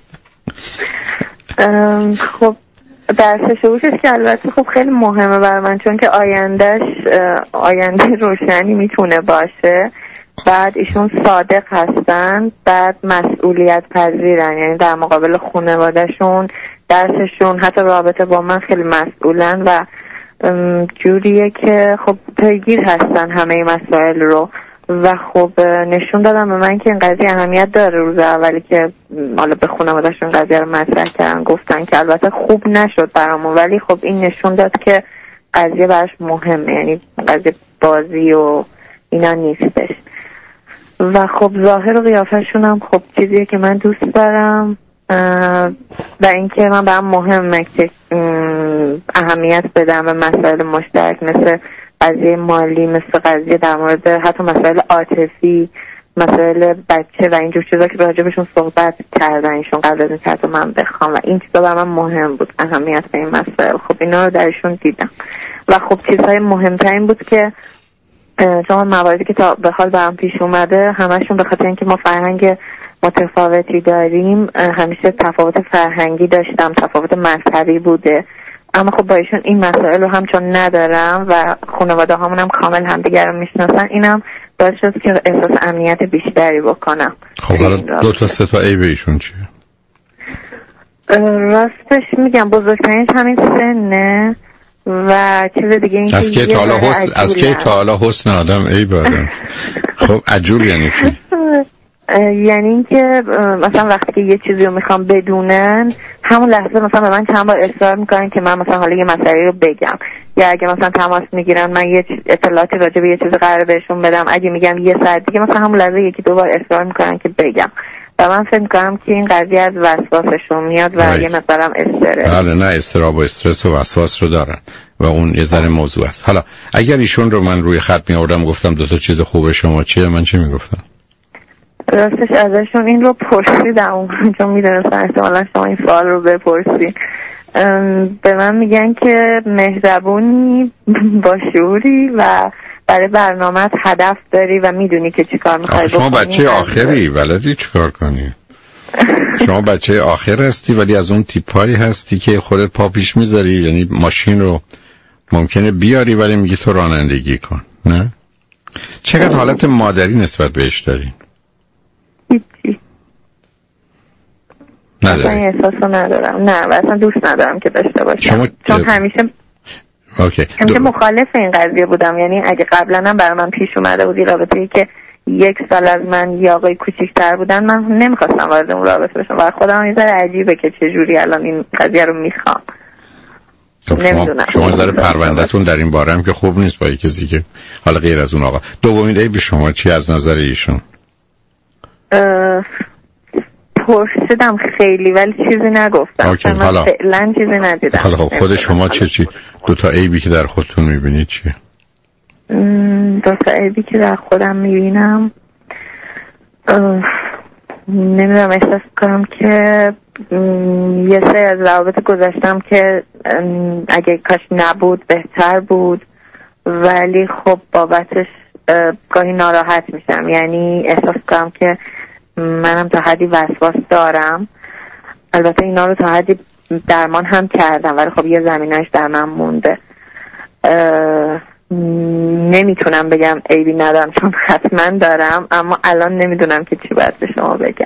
خب درسش و هوشش که البته خب خیلی مهمه برای من، چون که آیندهش آینده روشنی میتونه باشه. بعد ایشون صادق هستن، بعد مسئولیت پذیرن، یعنی در مقابل خانواده‌شون، درسشون، حتی رابطه با من خیلی مسئولن و جوریه که خب پیگیر هستن همه مسائل رو و خب نشون دادم به من که این قضیه اهمیت داره. روز اولی که حالا به خانواده‌شون قضیه رو مطرح کردن گفتن که البته خوب نشد برامون، ولی خب این نشون داد که قضیه براش مهمه، یعنی قضیه بازی و اینا نیستش. و خب ظاهر و قیافشون هم خب چیزیه که من دوست دارم و اینکه من برام مهمه که اهمیت بدم به مسائل مشترک مثل قضیه مالی، مثل قضیه در مورد حتی مسائل عاطفی، مسائل بچه و اینجور چیزا که راجبشون صحبت کردن ایشون قبل از اینکه حتی من بخوام و این چیزا برام مهم بود، اهمیت به این مسائل. خب اینا رو درشون دیدم و خب چیزهای مهمترین بود که چون مواردی که تا به حال برام پیش اومده همشون به خاطر اینکه ما فرهنگ متفاوتی داریم، همیشه تفاوت فرهنگی داشتم، تفاوت مذهبی بوده، اما خب با ایشون این مسائل رو هم چون ندارم و خانواده هامون هم کامل همدیگر رو میشناسن، اینم باعث شد که احساس امنیت بیشتری بکنم. خب حالا دو تا سه تا ای به ایشون چیه؟ راستش میگم بزرگترینش همین سنه و چیز دیگه این از که تا حالا حسن از که تا حالا حسن آدم ای بادم. خب عجول یعنی چی؟ یعنی اینکه مثلا وقتی که یه چیزی رو میخوام بدونن همون لحظه مثلا به من چند بار اصرار میکنن که من مثلا حالا یه مسئله رو بگم، یا اگه مثلا تماس میگیرن من یه اطلاعاتی راجع به یه چیز قرار بهشون بدم، اگه میگم یه ساعت دیگه مثلا همون لحظه یکی دو بار اصرار میکنن که بگم و من فکر میکنم که این قضیه از وسواسشون میاد و right. یه مقدارم استرس. بله نه استراب و استرس و وسواس رو دارن و اون یه ذره موضوع است. حالا اگر ایشون رو من روی خط می آوردم گفتم دو تا چیز خوبه شما چیه، من چی میگفتم؟ راستش ازشون این رو پرسیدم چون میدونستم احتمالا شما این سوال رو بپرسی. به من میگن که مهربونی، با شعوری و برای برنامه‌ات هدف داری و میدونی که چیکار می‌خوای بکنی. شما بچه آخری بلدی چیکار کنی؟ شما بچه آخر هستی ولی از اون تیپایی هستی که خودت پا پیش میذاری، یعنی ماشین رو ممکنه بیاری ولی میگی تو رانندگی کن، نه؟ چقدر حالت مادری نسبت بهش داری؟ هیچی. نداری؟ اصلا احساسو ندارم، نه و اصلا دوست ندارم که داشته باشم. شما چون همیشه اوکی. همیشه مخالف این قضیه بودم، یعنی اگه قبلا هم برای من پیش اومده بود رابطه‌ای که یک سال از من یا آقای کوچیک‌تر بودن، من نمیخواستم وارد اون رابطه بشم و خودم یه ذره عجیبه که چه جوری الان این قضیه رو میخوام. نمیدونم. شما ذره پروندهتون در این باره هم که خوب نیست با کسی که حالا غیر از اون آقا. دومین عیب شما چی از نظر ایشون؟ پرسیدم خیلی ولی چیزی نگفتم. من حالا فعلا چیزی ندیدم. حالا خب خود شما چه چی دو تا عیبی که در خودتون میبینید چیه؟ دو تا عیبی که در خودم میبینم نمیدونم، احساس کنم که یه سری از روابط گذاشتم که اگه کاش نبود بهتر بود، ولی خب بابتش گاهی ناراحت میشم. یعنی احساس کنم که منم تا حدی وسواس دارم. البته اینا رو تا حدی درمان هم کردم ولی خب یه زمینه‌اش در من مونده. نمیتونم بگم عیبی ندارم چون حتما دارم، اما الان نمیدونم که چی باید به شما بگم.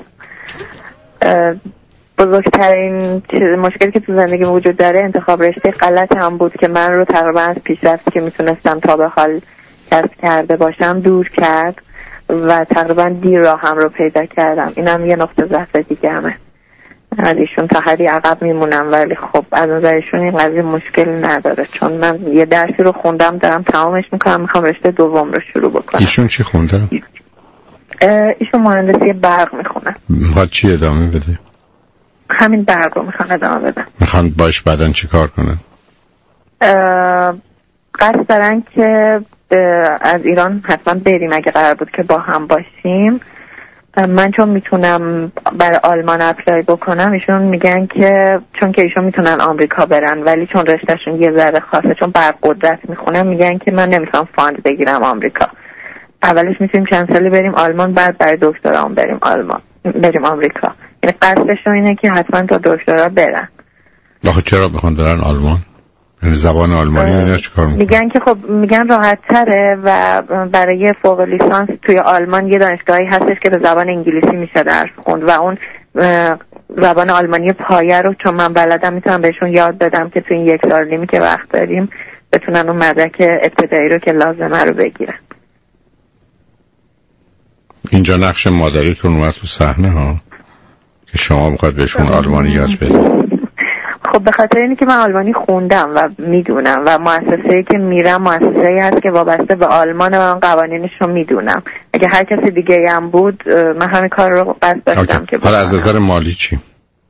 بزرگترین مشکلی که تو زندگی وجود داره انتخاب رشته غلط هم بود که من رو تقریبا از پیشرفتی که میتونستم تا به حال کسب کرده باشم دور کرد و تقریبا دیر راه هم رو پیدا کردم. اینم یه نقطه ضعف دیگه همه. از ایشون تا حدی عقب میمونم ولی خب از نظرشون این قضیه مشکل نداره چون من یه درسی رو خوندم دارم تمامش میکنم، میخوام رشته دوم رو شروع بکنم. ایشون چی خوندن؟ ایشون مهندسی برق میخونن. میخواد چی ادامه بده؟ همین برق رو میخوان ادامه بدن. میخوان باش بعدن چی کار کنن؟ قصد دارن که از ایران حتما بریم اگه قرار بود که با هم باشیم. من چون میتونم برای آلمان اپلای بکنم ایشون میگن که چون که ایشون میتونن آمریکا برن ولی چون رشتهشون یه ذره خاصه چون برق قدرت میخونم میگن که من نمیتونم فاند بگیرم آمریکا. اولش میتونیم چند سالی بریم آلمان بعد برای دکترام بریم آلمان بریم آمریکا. یعنی قصدشون اینه که حتما تا دکترا برن. آخه چرا بخوان برن آلمان؟ یعنی زبان آلمانی اینا چیکار میکنن؟ میگن که خب میگن راحت تره و برای فوق لیسانس توی آلمان یه دانشگاهی هستش که به زبان انگلیسی میشه درس خوند و اون زبان آلمانی پایه رو چون من بلدم میتونم بهشون یاد بدم که توی این یک سال نیمی که وقت داریم بتونن اون مدرک ابتدایی رو که لازمه رو بگیرن. اینجا نقش مادریتون اومد تو صحنه ها که شما میخواد بهشون آلمانی یاد بدید. خب به خاطر اینه که من آلمانی خوندم و میدونم و مؤسسه‌ای که میرم مؤسسه‌ای هست که وابسته به آلمان و من قوانینش رو میدونم. اگه هر کسی دیگه هم بود من همین کار رو قصد داشتم که حالا از نظر مالی چی؟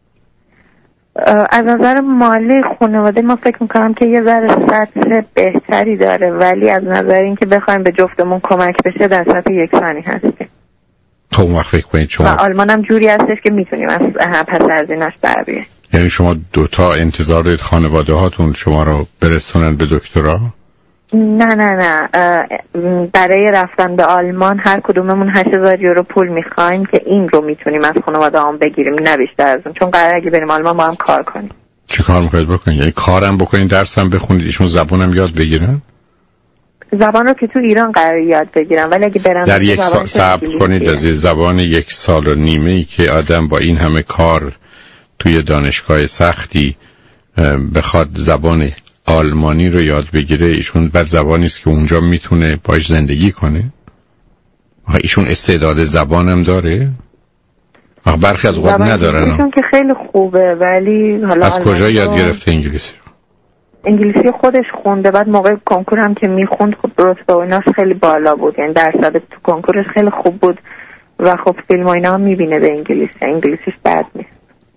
از نظر مالی خانواده ما فکر میکنم که یه ذره سطح بهتری داره ولی از نظر اینکه بخوایم به جفتمون کمک بشه در سطح یکسانی هستیم. خب اون وقت فکر کنید شما و آلمان هم جوری هستش که میتونیم از پس از ایناش بر بیاییم. یعنی شما دوتا انتظار دارید خانواده هاتون شما رو برسونن به دکترا؟ نه نه نه برای رفتن به آلمان هر کدوممون هشت هزار یورو پول میخوایم که این رو میتونیم از خانواده هم بگیریم نه بیشتر از اون چون قراره اگه بریم آلمان با هم کار کنیم. چه کار میخواید بکنید؟ یعنی کارم بکنید درسم بخونید ایشون زبانم یاد بگیرن؟ زبان رو که تو ایران قراره یاد بگیرن ولی اگه برن در یک سال صبر کنید از زبان یک سال و نیمه ای که آدم با این همه کار توی دانشگاه سختی بخواد زبان آلمانی رو یاد بگیره ایشون بعد زبانی است که اونجا میتونه باش زندگی کنه. ایشون استعداد زبانم داره؟ برخی از اوقات ندارن. ایشون که خیلی خوبه ولی حالا از کجا یاد گرفته انگلیسی رو؟ انگلیسی خودش خونده بعد موقع کنکور هم که میخوند خب رتبه و ایناش خیلی بالا بود یعنی درصد تو کنکورش خیلی خوب بود و خب فیلم و اینا هم میبینه به انگلیسی انگلیسیش بد نیست.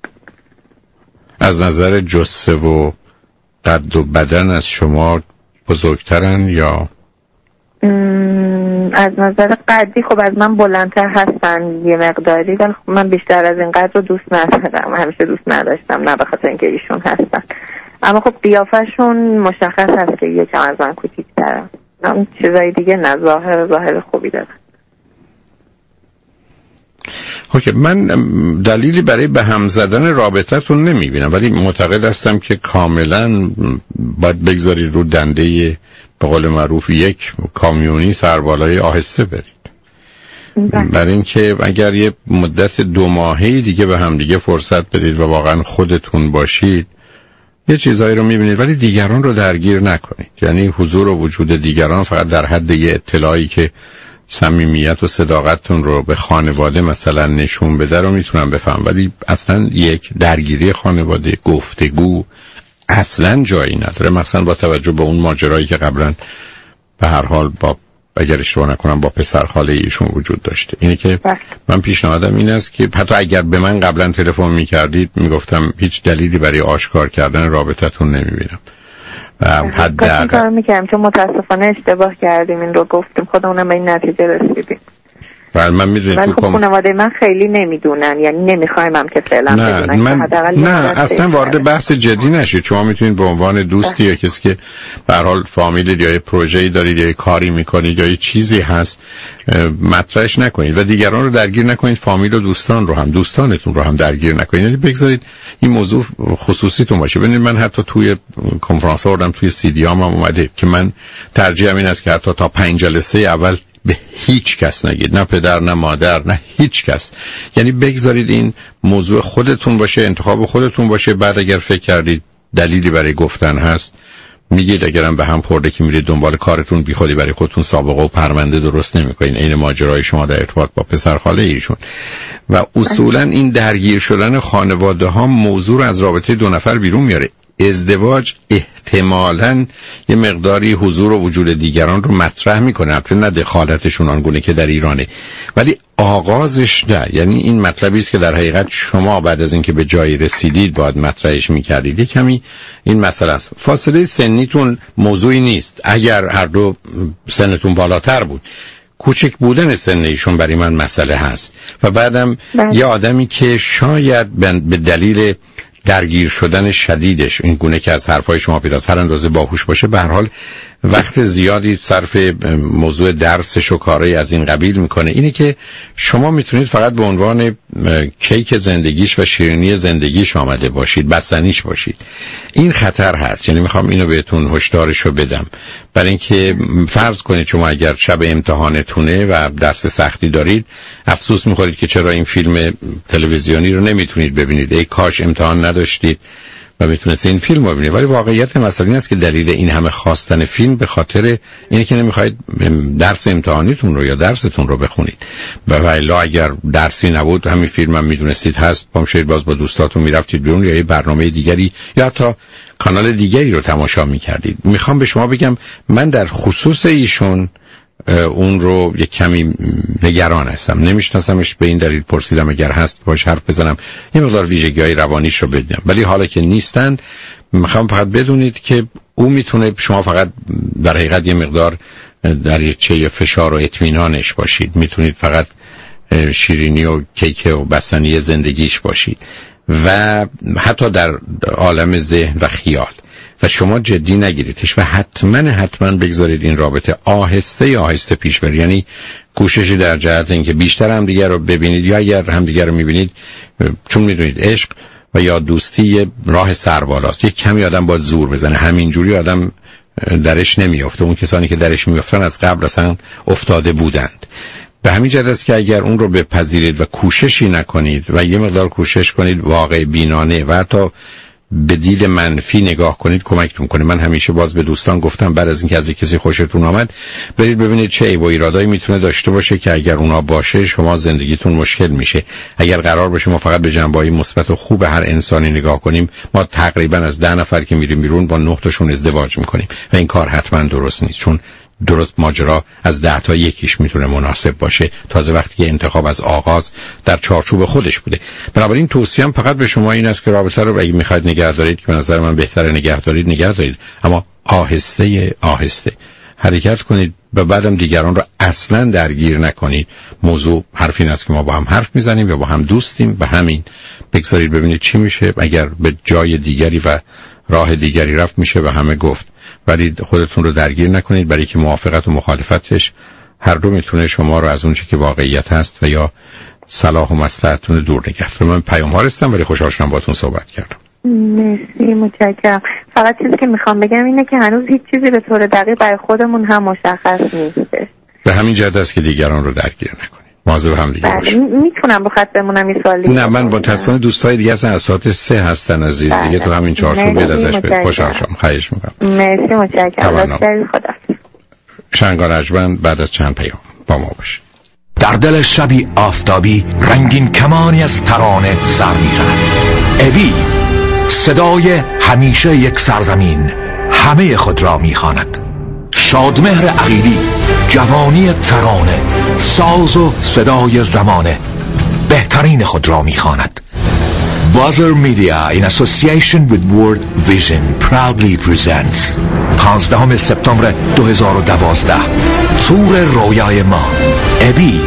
از نظر جثه و قد و بدن از شما بزرگترن یا؟ از نظر قدی خب از من بلندتر هستن یه مقداری ولی خب من بیشتر از این قدر رو دوست ندارم همیشه دوست نداشتم نه به خاطر اینکه ایشون هستن اما خب قیافشون مشخص هست که یکم از من کوچیک‌ترن اون چیزای دیگه نه ظاهر ظاهر خوبی دارن. اوکی من دلیلی برای به هم زدن رابطتون نمیبینم ولی معتقد هستم که کاملا باید بگذاری رو دنده به قول معروف یک کامیونی سربالای آهسته برید. برای اینکه اگر یه مدت دو ماهی دیگه به هم دیگه فرصت بدید و واقعا خودتون باشید یه چیزایی رو میبینید ولی دیگران رو درگیر نکنید. یعنی حضور و وجود دیگران فقط در حد یه اطلاعی که صمیمیت و صداقتتون رو به خانواده مثلا نشون بده رو میتونم بفهم ولی اصلا یک درگیری خانواده گفتگو اصلا جایی نداره، مثلا با توجه به اون ماجرایی که قبلا به هر حال با اگر اشتباه نکنم با پسر خاله ایشون وجود داشته. اینه که من پیشنهادم این است که حتی اگر به من قبلا تلفن می‌کردید میگفتم هیچ دلیلی برای آشکار کردن رابطتون نمی‌بینم. حد این کارو می‌کردم چون متاسفانه اشتباه کردیم، این رو گفتیم خودمونم به این نتیجه رسیدیم. ولی من میدونید ولی تو خب خانواده من خیلی نمیدونن، یعنی نمیخوایم هم که فعلا نه بدونن. من نه اصلا وارد بحث جدی نشید. شما میتونید به عنوان دوستی یا کسی که به هر حال فامیل یا پروژه‌ای دارید یا کاری میکنید یا چیزی هست مطرحش نکنید و دیگران رو درگیر نکنید، فامیل و دوستان رو هم دوستانتون رو هم درگیر نکنید، یعنی بگذارید این موضوع خصوصیتون باشه. ببینید من حتی توی کنفرانس آوردم، توی سی دی ام هم اومده که من ترجیحم این است که حتی تا پنج جلسه اول به هیچ کس نگید، نه پدر نه مادر نه هیچ کس، یعنی بگذارید این موضوع خودتون باشه، انتخاب خودتون باشه. بعد اگر فکر کردید دلیلی برای گفتن هست میگید، اگرم به هم خورده که میرید دنبال کارتون بی خودی برای خودتون سابقه و پرونده درست نمیکنین. این ماجرای شما در ارتباط با پسر خاله ایشون و اصولا این درگیر شدن خانواده ها موضوع رو از رابطه دو نفر بیرون میاره. ازدواج احتمالاً یه مقداری حضور و وجود دیگران رو مطرح میکنه، البته نه دخالتشون آنگونه که در ایرانه، ولی آغازش نه. یعنی این مطلبی است که در حقیقت شما بعد از اینکه به جایی رسیدید باید مطرحش میکردید. یه کمی این مسئله است. فاصله سنیتون موضوعی نیست. اگر هر دو سنتون بالاتر بود، کوچک بودن سن ایشون برای من مسئله هست و بعدم بله. یه آدمی که شاید به دلیل درگیر شدن شدیدش این گونه که از حرفای شما پیداست هر اندازه باهوش باشه، به هر حال وقت زیادی صرف موضوع درسش و کارهای از این قبیل میکنه. اینه که شما میتونید فقط به عنوان کیک زندگیش و شیرینی زندگیش آمده باشید، بستنیش باشید. این خطر هست. یعنی میخوام اینو بهتون هشدارشو بدم، برای اینکه فرض کنید شما اگر شب امتحانتونه و درس سختی دارید، افسوس میخورید که چرا این فیلم تلویزیونی رو نمیتونید ببینید، ای کاش امتحان نداشتید و میتونست این فیلم رو ببینید. ولی واقعیت مسئله این است که دلیل این همه خواستن فیلم به خاطر اینه که نمیخواید درس امتحانیتون رو یا درستون رو بخونید. و الا اگر درسی نبود همین فیلم هم میدونستید هست، پامشید باز با دوستاتون میرفتید بیرون یا یه برنامه دیگری یا حتی کانال دیگری رو تماشا میکردید. میخوام به شما بگم من در خصوص ایشون اون رو یک کمی نگران هستم. نمیشناسمش، به این دلیل پرسیدم اگر هست باش حرف بزنم، یه مقدار ویژگی‌های روانیش رو بدونم. ولی حالا که نیستن میخوام فقط بدونید که او میتونه، شما فقط در حقیقت یه مقدار در یه چه فشار و اطمینانش باشید، میتونید فقط شیرینی و کیک و بستنی زندگیش باشید و حتی در عالم ذهن و خیال، و شما جدی نگیریدش و حتما حتما بگذارید این رابطه آهسته آهسته پیش بره. یعنی کوششی در جهت اینکه بیشتر هم دیگر رو ببینید، یا اگر هم دیگر رو میبینید، چون میدونید عشق و یا دوستی یه راه سربالاست، یک کمی آدم باید زور بزنه، همینجوری آدم درش نمیافته. اون کسانی که درش میافتن از قبل اصلا افتاده بودند. به همین جهت است که اگر اون رو بپذیرید و کوششی نکنید و یه مقدار کوشش کنید واقع بینانه و حتی به دید منفی نگاه کنید، کمکتون کنه. من همیشه باز به دوستان گفتم بعد از اینکه از کسی خوشتون آمد برید ببینید چه عیب و ایرادایی میتونه داشته باشه که اگر اونا باشه شما زندگیتون مشکل میشه. اگر قرار باشه ما فقط به جنبه‌های مثبت و خوب هر انسانی نگاه کنیم، ما تقریبا از ده نفر که میریم بیرون با نه تاشون ازدواج میکنیم و این کار حتما درست نیست، چون درست ماجرا از ده تا یکیش میتونه مناسب باشه، تازه وقتی که انتخاب از آغاز در چارچوب خودش بوده. بنابراین توصیه‌ام فقط به شما این است که رابطه رو اگه میخواید نگه دارید، که به نظر من بهتره نگه دارید، نگه دارید، اما آهسته آهسته حرکت کنید و بعدم دیگران رو اصلا درگیر نکنید. موضوع حرف این است که ما با هم حرف میزنیم یا با هم دوستیم، به همین بگذارید ببینید چی میشه. اگر به جای دیگری و راه دیگری رفت میشه و همه گفت، ولی خودتون رو درگیر نکنید، برای که موافقت و مخالفتش هر دو میتونه شما رو از اون چیزی که واقعیت هست و یا صلاح و مصلحتتون دور نگه داره. من پیام ها رستم ولی خوشحال شدم باهاتون صحبت کردم. مرسی، متشکرم. فقط چیزی که میخوام بگم اینه که هنوز هیچ چیزی به طور دقیق برای خودمون هم مشخص نیست. به همین جهت است که دیگران رو درگیر نکنید. مواظب هم دیگه باشید. میتونم بخاطر بمونم این سوال دیگه؟ نه، من با تصمیم دوستای دیگه هستن از ساعت سه هستن عزیز. دیگه تو همین چارچوب بیاد ازش به خوشحال شدم. خواهش میکنم. مرسی، متشکرم. خدا. شنگار اجبند بعد از چند پیام با ما باشید. در دل شبی آفتابی رنگین کمانی از ترانه سر میزند. اوی صدای همیشه یک سرزمین همه خود را میخواند. شادمهر عقیلی، جوانی ترانه، ساز و صدای زمانه، بهترین خود را میخواند. Buzzer Media in association with World Vision proudly presents پانزدهم سپتامبر دو هزار و دوازده تور رویای ما، ابی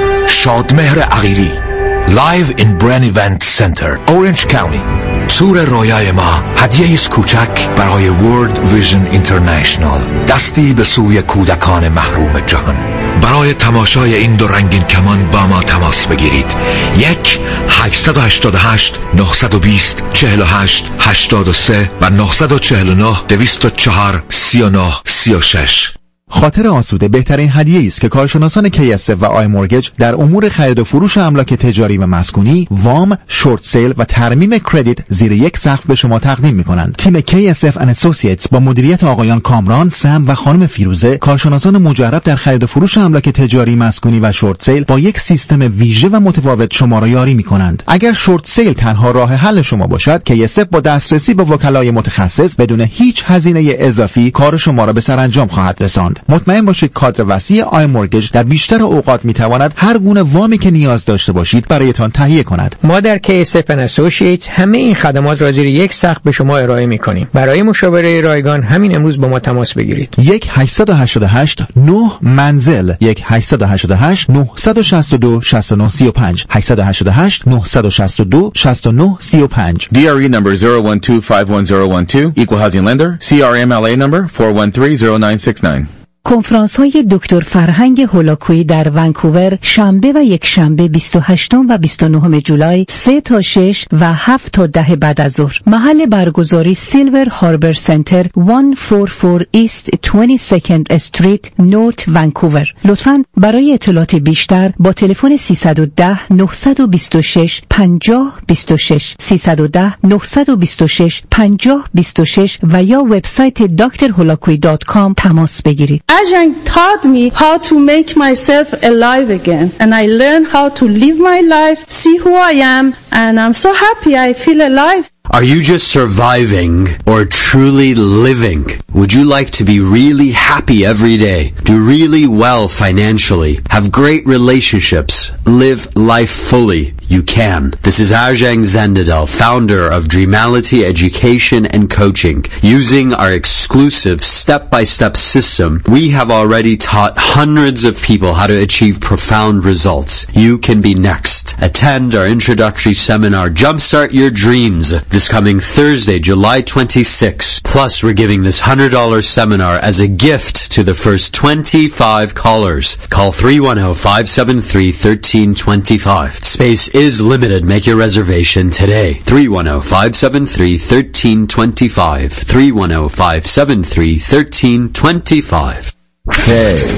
شادمهر عقیلی، Live in Bren Event Center, Orange County. تور رویای ما هدیه ایست کوچک برای World Vision International، دستی به سوی کودکان محروم جهان. برای تماشای این دو رنگین کمان با ما تماس بگیرید. یک هشت هشت هشت نه دو صفر چهل و هشت هشتاد و سه و نه چهار نه دویست و چهار سی و نه سی و شش. خاطر آسوده بهترین هدیه است که کارشناسان کی اس اف و آی مورگیج در امور خرید و فروش املاک تجاری و مسکونی، وام، شورت سیل و ترمیم کردیت زیر یک سقف به شما تقدیم می‌کنند. تیم کی اس اف اند اسوسییتس با مدیریت آقایان کامران، سم و خانم فیروزه، کارشناسان مجرب در خرید و فروش املاک تجاری، مسکونی و شورت سیل، با یک سیستم ویژه و متفاوت شما را یاری می‌کنند. اگر شورت سیل تنها راه حل شما باشد، کی اس اف با دسترسی به وکلای متخصص بدون هیچ هزینه اضافی کار شما را به سرانجام خواهد رساند. مطمئن باشید کادر وسیع آی مورگیج در بیشتر اوقات میتواند هر گونه وامی که نیاز داشته باشید برایتان تهیه کند. ما در کی اس اف اند اسوسییتس همه این خدمات را زیر یک سقف به شما ارائه میکنیم. برای مشاوره رایگان همین امروز با ما تماس بگیرید. یک هشت هشت هشت نه منزل، یک هشت هشت هشت نه شش دو شش نه سه پنج، هشت هشت هشت نه شش دو شش نه سه پنج. D R E number zero one two five one zero one two, Equal Housing Lender, C R M L A number four one three zero nine six nine. کنفرانس های دکتر فرهنگ هولاکویی در ونکوور شنبه و یک شنبه بیست و هشتم و بیست و نهم جولای سه تا شش و هفت تا ده بعد از ظهر. محل برگزاری سیلور هاربر سنتر صد و چهل و چهار ایست بیست و سوم استریت نورت ونکوور. لطفاً برای اطلاعات بیشتر با تلفن سیصد و ده نهصد و بیست و شش پنجاه بیست و شش سیصد و ده نهصد و بیست و شش پنجاه بیست و شش و یا وبسایت دکتر هولاکویی دات کام تماس بگیرید. Ajahn taught me how to make myself alive again, and I learned how to live my life, see who I am, and I'm so happy I feel alive. Are you just surviving or truly living? Would you like to be really happy every day, do really well financially, have great relationships, live life fully? You can. This is Ajahn Zendadal, founder of Dreamality Education and Coaching. Using our exclusive step-by-step system, we have already taught hundreds of people how to achieve profound results. You can be next. Attend our introductory seminar, Jumpstart Your Dreams, this coming Thursday, July twenty-sixth. Plus, we're giving this one hundred dollars seminar as a gift to the first twenty-five callers. Call three one zero, five seven three, one three two five. Space is limited. Make your reservation today. three one zero, five seven three, one three two five. three one zero, five seven three, one three two five. K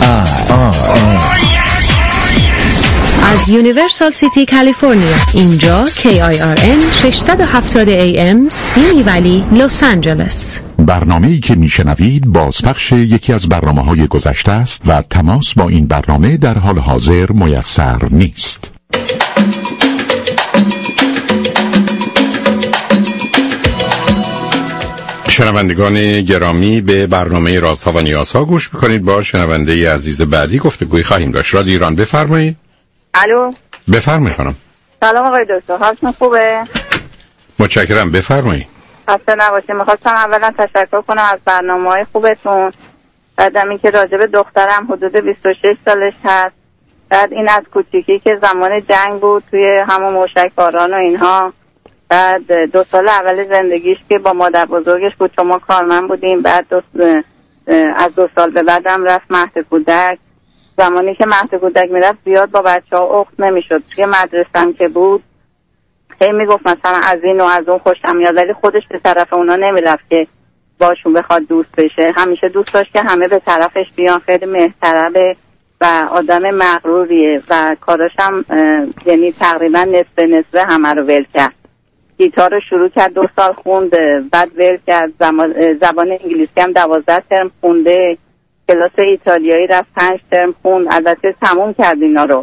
I R N از یونیورسال سیتی کالیفرنیا. اینجا کی آی آر ان ششصد و هفتاد ای ام سیمی ولی لس آنجلس. برنامه‌ای که میشنوید بازپخش یکی از برنامه‌های گذشته است و تماس با این برنامه در حال حاضر میسر نیست. شنوندگان گرامی، به برنامه رازها و نیازها گوش میکنید. با شنونده عزیز بعدی گفتگوی خواهیم داشت. رادیو ایران، بفرمایید. الو، بفرمایید خانم. سلام آقای دکتر، حالتون خوبه؟ متشکرم، بفرمایید. خسته نباشید. میخواستم اولا تشکر کنم از برنامه‌های خوبتون. بعدم اینکه راجع به دخترم حدود بیست و شش سالش هست. بعد این از کوچیکی که زمان جنگ بود توی همون موشکباران و اینها. بعد دو سال اول زندگیش که با مادر بزرگش بود، چون ما کارمند بودیم. بعد دو از دو سال به بعدم رفت مهد کودک. زمانی که مهد کودک میرفت زیاد با بچه ها اخت نمیشد. توی مدرسم که بود هی میگفت مثلا از این و از اون خوشم میاد، ولی خودش به طرف اونا نمیرفت که باشون بخواد دوست بشه. همیشه دوست داشت که همه به طرفش بیان. خیلی مهربانه و آدم مغروریه و کاراش هم یعنی تقریبا نصف نصف همه رو ول کرد. گیتار رو شروع کرد، دو سال خوند، بعد ول کرد. زبان انگلیسی هم دوازده ترم خونده. کلاس ایتالیایی رفت، پنج ترم خوند. البته تموم کرد اینا رو.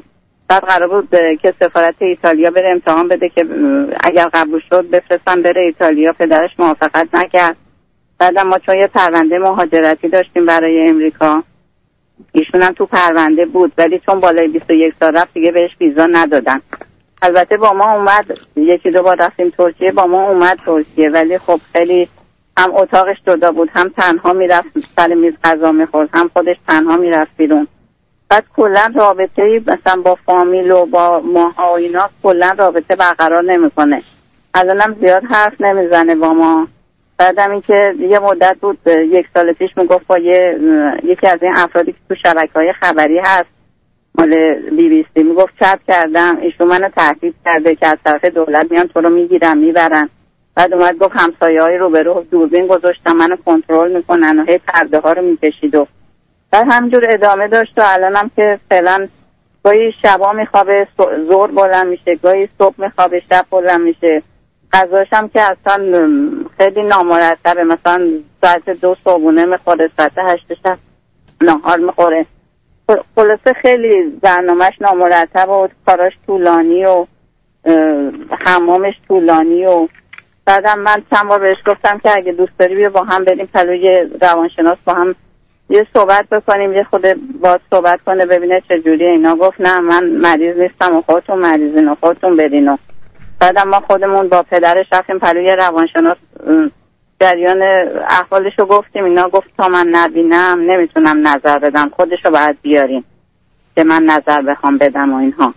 بعد قرار بود که سفارت ایتالیا بره امتحان بده که اگر قبول شد بفرستن بره ایتالیا. پدرش موافقت نکرد. بعد ما چون یه پرونده مهاجرتی داشتیم برای امریکا، ایشون هم تو پرونده بود ولی چون بالای بیست و یک سال رفت دیگه بهش ویزا ندادن. البته با ما اومد، یکی دو بار رفتیم ترکیه، با ما اومد ترکیه، ولی خب خیلی هم اتاقش جدا بود، هم تنها میرفت سر میز غذا میخورد، هم خودش تنها میرفت بیرون. بعد کلا رابطه‌ای مثلا با فامیل و با ماها و اینا کلا رابطه برقرار نمیکنه. الانم زیاد حرف نمیزنه با ما. بعدم این که یه مدت بود یک سال پیش میگفت با یه یکی از این افرادی که تو شبکه‌های خبری هست مال بی بی سی میگفت چت کردم، ایشون منو تهدید کرده که از طرف دولت میان تو رو میگیرن میبرن. بعد اومد گفت همسایه‌های روبرو دوربین گذاشتن منو کنترل میکنن و هی پرده ها رو میکشید و بعد همینجور ادامه داشت و الانم که فعلا گاهی شبا میخوابه زور بلند میشه، گاهی صبح میخوابه شب بلند میشه. غذاش هم که اصلا خیلی نامرتبه، مثلا ساعت دو صبحونه میخوره، ساعت هشت شب نهار میخوره. خلاصه خیلی برنامهش نامرتب و کاراش طولانی و حمامش طولانی و بعدم من چند بار بهش گفتم که اگه دوست داری بیا با هم بریم پلوی روانشناس با هم یه صحبت بکنیم، یه خود باید صحبت کنه ببینه چجوریه اینا. گفت نه من مریض نیستم و خودتون مریضین و خودتون برین. و بعدم ما خودمون با پدرش رفتیم پلوی روانشناس، جریان احوالشو گفتیم اینا. گفت تا من نبینم نمیتونم نظر بدم، خودشو باید بیاریم که من نظر بخوام بدم و اینها.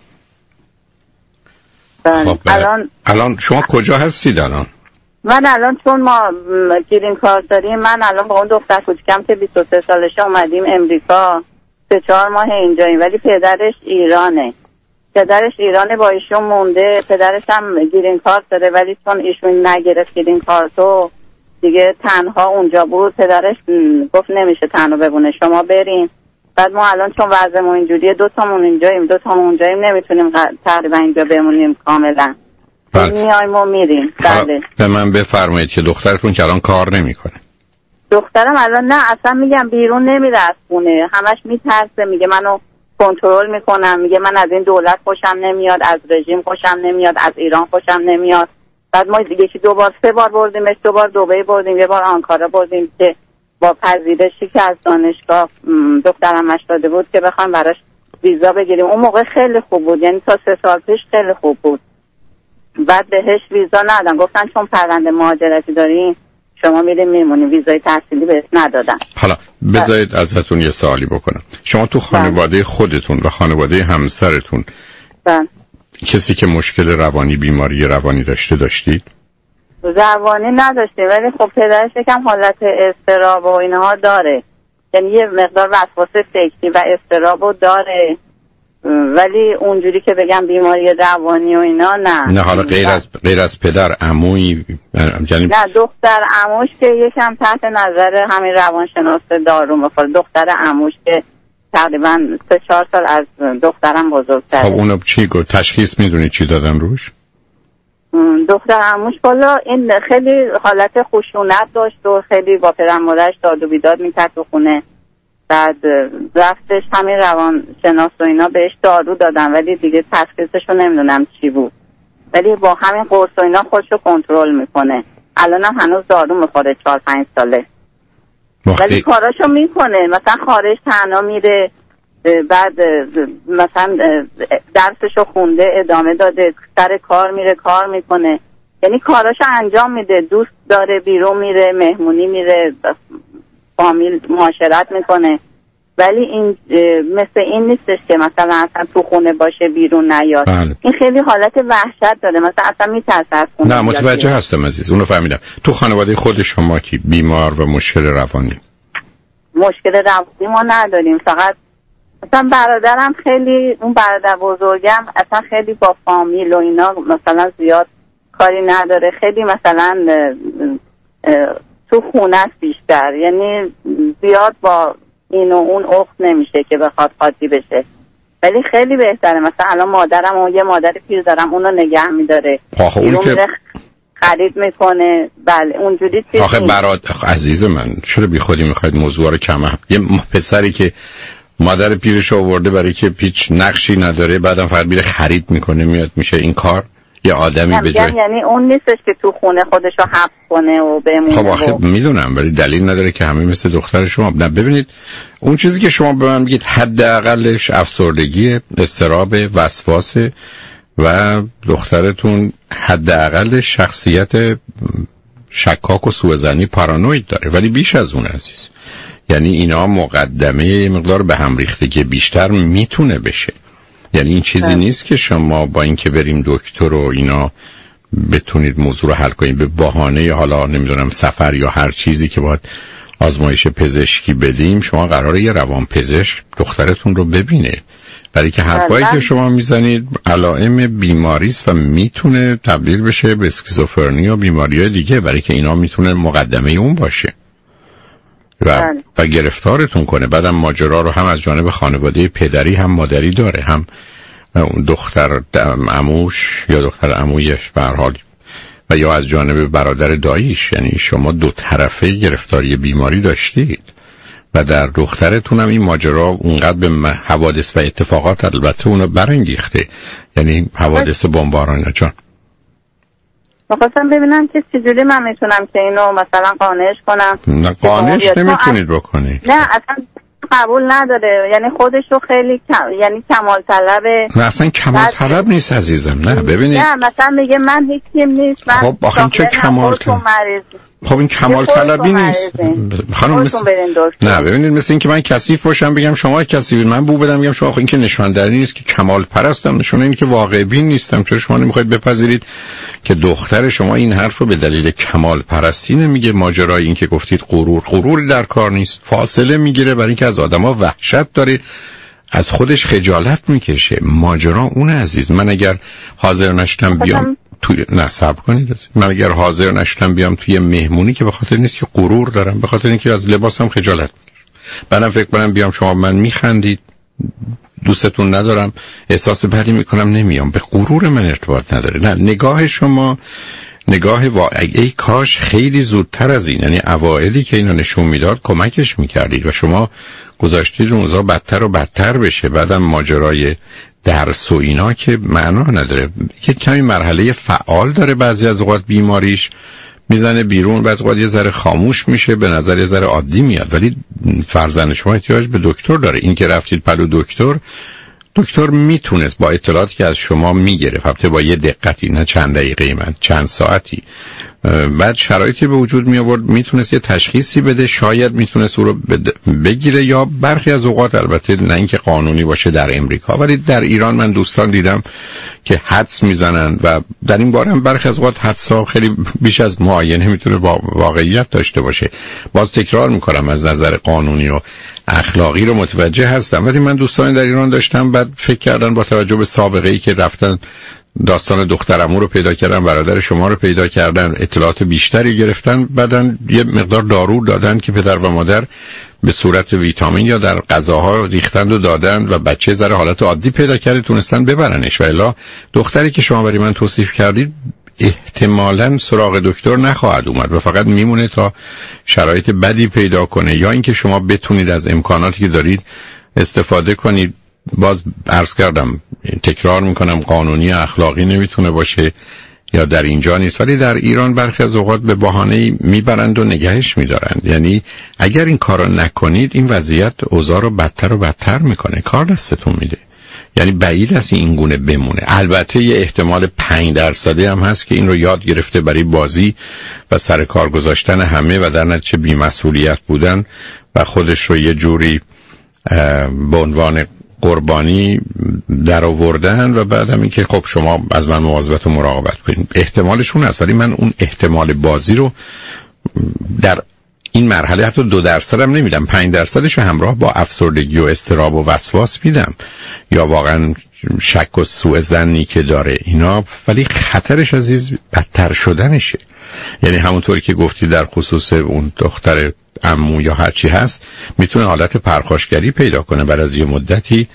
خب الان الان شما کجا هستید الان؟ من الان چون ما گرین کارت داریم، من الان با اون دختر کوچیکم که بیست و سه سالشه اومدیم امریکا، سه چهار ماه اینجاییم، ولی پدرش ایرانه. پدرش ایرانه با ایشون مونده. پدرش هم گرین کارت داره ولی چون ایشون نگرفت گرین کارتو دیگه تنها اونجا بود. پدرش گفت نمیشه تنها بمونه، شما برین. بعد ما الان چون وضعمون اینجوریه دو تامون اینجاییم دو تامون اونجاییم، نمیتونیم تقریبا اینجا بمونیم کاملا. بله. میایم و میریم. بله. به من بفرمایید که دخترتون که الان کار نمیکنه. دخترم الان نه اصلا میگم بیرون نمیره از خونه، همش میترسه، میگه منو کنترل میکنم، میگه من از این دولت خوشم نمیاد، از رژیم خوشم نمیاد، از ایران خوشم نمیاد. بعد ما یکی دو بار سه بار بردیمش، دو بار دبی بردیم، یه بار آنکارا بردیم که با پذیرشی که از دانشگاه دخترمش داده بود که بخوام براش ویزا بگیریم. اون موقع خیلی خوب بود، یعنی تا سه سال پیش خیلی خوب بود. بعد بهش ویزا ندادن، گفتن چون پرونده مهاجرتی دارین شما میرین میمونین، ویزای تحصیلی بهش ندادن. حالا بذارید ازتون یه سوالی بکنم. شما تو خانواده خودتون و خانواده همسرتون بله کسی که مشکل روانی، بیماری روانی داشته داشتید؟ روانی نداشته ولی خب پدرش یکم حالت اضطراب و اینها داره، یعنی یه مقدار وسواس فکری و اضطراب داره، ولی اونجوری که بگم بیماری روانی و اینا نه. نه حالا غیر از غیر از پدر، عمویی یعنی نه دختر عموش که یکم تحت نظر همین روانشناس دارو میخوره. دختر عموش که تقریبا سه چهار سال از دخترم بزرگتره. خب اونو چی گفت؟ تشخیص میدونی چی دادن روش؟ دختر عموش بالا این خیلی حالت خشونت داشت و خیلی با پدر مادرش داد و بیداد میکرد تو خونه. بعد رفتش همین روان شناس و اینا بهش دارو دادن ولی دیگه تشخیصشو نمیدونم چی بود، ولی با همین قرص و اینا خودشو کنترل میکنه. الان هم هنوز دارو میخوره چهار پنج ساله وقتی... ولی کاراشو میکنه، مثلا خارج تنها میره، بعد مثلا درسشو خونده ادامه داده، سر کار میره کار میکنه، یعنی کاراشو انجام میده، دوست داره، بیرون میره، مهمونی میره، فامیل معاشرت میکنه. ولی این مثل این نیستش که مثلا اصلا تو خونه باشه بیرون نیاد. بله. این خیلی حالت وحشت داره، مثلا اصلا میترسه از خونه. نه متوجه هستم عزیز، اونو فهمیدم. تو خانواده خود شما کی بیمار و مشکل روانی؟ مشکل روانی ما نداریم، فقط مثلا برادرم خیلی، اون برادر بزرگم اصلا خیلی با فامیل و اینا مثلا زیاد کاری نداره، خیلی مثلا تو خونه بیشتر، یعنی زیاد با این و اون اخت نمیشه که بخواد خاطی بشه، ولی خیلی بهتره. مثلا الان مادرم و یه مادر پیر دارم اونو نگه میداره، اون که خرید میکنه. بله اونجوری چیزی. آخه برات عزیز من چرا بی خودی میخواید موضوع رو کم هم؟ یه پسری که مادر پیرش آورده برای که پیچ نقشی نداره، بعدم فقط میره خرید میکنه میاد میشه این کار. یه آدمی به جای یعنی اون نیستش که تو خونه خودش رو حبس کنه و بمونه. خب آخه و... میدونم ولی دلیل نداره که همه مثل دختر شما. نه ببینید اون چیزی که شما به من میگید حداقلش افسردگی، اضطراب، وسواس و دخترتون حداقل شخصیت شکاک و سوءظنی پارانوید داره، ولی بیش از اون عزیز. یعنی اینا مقدمه یه مقدار به هم ریختگی بیشتر میتونه بشه. یعنی این چیزی هم. نیست که شما با اینکه بریم دکتر و اینا بتونید موضوع رو حل کنید به بهانه حالا نمیدونم سفر یا هر چیزی که باید آزمایش پزشکی بدیم شما قراره یه روان پزشک دخترتون رو ببینه، برای که حرفایی که شما میزنید علائم بیماری است و میتونه تبدیل بشه به اسکیزوفرنی و بیماری‌های دیگه، برای که اینا میتونه مقدمه اون باشه و, و گرفتارتون کنه. بعدم ماجرا رو هم از جانب خانواده پدری هم مادری داره، هم دختر عموش یا دختر عمویش به هر حال و یا از جانب برادر داییش. یعنی شما دو طرفه گرفتاری بیماری داشتید و در دخترتون هم این ماجرا اونقدر به حوادث و اتفاقات البته اونو برانگیخته، یعنی حوادث بمباران. جان می‌خواستم ببینم که چجوری من میتونم که اینو مثلا قانعش کنم. نه قانعش نمیتونید بکنید. نه اصلا قبول نداره، یعنی خودش رو خیلی کم... یعنی کمال طلبه. نه اصلا کمال طلب نیست عزیزم. نه ببینید نه مثلا میگه من هیچیم نیست، من خب آخه چه کمال طلب. خب این کمال طلبی نیست خانم. مثل... نه ببینید مثل این که من کثیف باشم بگم شما کثیفید، من بو بدم بگم شما. خب این که نشان داری نیست که کمال پرستم، نشونه اینه که واقع بین نیستم. چون شما نمیخواید بپذیرید که دختر شما این حرف رو به دلیل کمال پرستی نمیگه. ماجرای این که گفتید غرور غروری در کار نیست، فاصله میگیره برای اینکه از آدما وحشت داره، از خودش خجالت میکشه. ماجرا اون عزیز. من اگر حاضر نشدم بیام توی نه صبر کنید، من اگر حاضر نشدم بیام توی مهمونی که به خاطر نیست که غرور دارم، به خاطر اینکه از لباسم خجالت میکشم. بعدم فکر کنم بیام شما من میخندید دوستتون ندارم احساس بدی میکنم نمیام، به غرور من ارتباط نداره. نه نگاه شما نگاه واقعی ای کاش خیلی زودتر از این، یعنی اوائلی که اینو نشون میداد کمکش میکردید و شما گذاشتید اونجا بدتر و بدتر بشه. بعدم ماجرای درس و اینا که معنا نداره. که کمی مرحله فعال داره، بعضی از اوقات بیماریش میزنه بیرون، بعضی اوقات یه ذره خاموش میشه، به نظر یه ذره عادی میاد، ولی فرزند شما احتیاج به دکتر داره. این که رفتید پلو دکتر، دکتر میتونست با اطلاعاتی که از شما میگرفت، البته با یه دقتی، نه چند دقیقه من چند ساعتی، بعد شرایطی به وجود می آورد میتونست یه تشخیصی بده، شاید میتونست او رو بگیره، یا برخی از اوقات البته نه اینکه قانونی باشه در امریکا، ولی در ایران من دوستان دیدم که حدس میزنن و در این باره هم برخی از اوقات حدس‌ها خیلی بیش از معاینه میتونه واقعیت داشته باشه. باز تکرار میکنم از نظر قانونی و اخلاقی رو متوجه هستم، ولی من دوستان در ایران داشتم بعد فکر کردن با توجه به سابقه ای که رفتن داستان دخترمو رو پیدا کردن، برادر شما رو پیدا کردن، اطلاعات بیشتری گرفتن، بعدن یه مقدار دارو دادن که پدر و مادر به صورت ویتامین یا در غذاها ریختند و دادن و بچه ذره حالت عادی پیدا کرده تونستن ببرنش. و الا دختری که شما برای من توصیف کردید احتمالاً سراغ دکتر نخواهد اومد و فقط میمونه تا شرایط بدی پیدا کنه، یا اینکه شما بتونید از امکاناتی که دارید استفاده کنید. باز عرض کردم تکرار میکنم قانونی اخلاقی نمیتونه باشه یا در اینجا نیست، ولی در ایران برخی از اوقات به بهانه‌ای میبرند و نگهش میدارند. یعنی اگر این کارو نکنید این وضعیت اوضاع رو بدتر و بدتر میکنه، کار دستتون میده. یعنی بعید است این گونه بمونه. البته یه احتمال پنج درصدی هم هست که این رو یاد گرفته برای بازی و سر کار گذاشتن همه و در نتیجه بی‌مسئولیت بودن و خودش رو یه جوری به عنوان قربانی در آوردن و بعدم این که خب شما از من مواظبت و مراقبت کنید. احتمالشون هست، ولی من اون احتمال بازی رو در این مرحله حتی دو درصد هم نمیدم، پنج درصدش همراه با افسردگی و اضطراب و وسواس میدم، یا واقعا شک و سوء ظنی که داره اینا. ولی خطرش عزیز بدتر شدنشه. یعنی همونطوری که گفتی در خصوص اون دختر عمو یا هرچی هست میتونه حالت پرخاشگری پیدا کنه، بعد از یه مدتی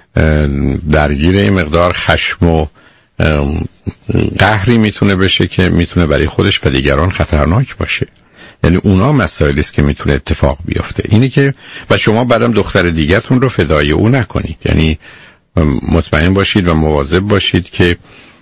درگیر مقدار خشم و قهری میتونه بشه که میتونه برای خودش و دیگران خطرناک باشه. یعنی اونا مسائلی است که میتونه اتفاق بیفته. اینی که و شما بعدم دختر دیگه‌تون رو فدای او نکنید، یعنی مطمئن باشید و مواظب باشید که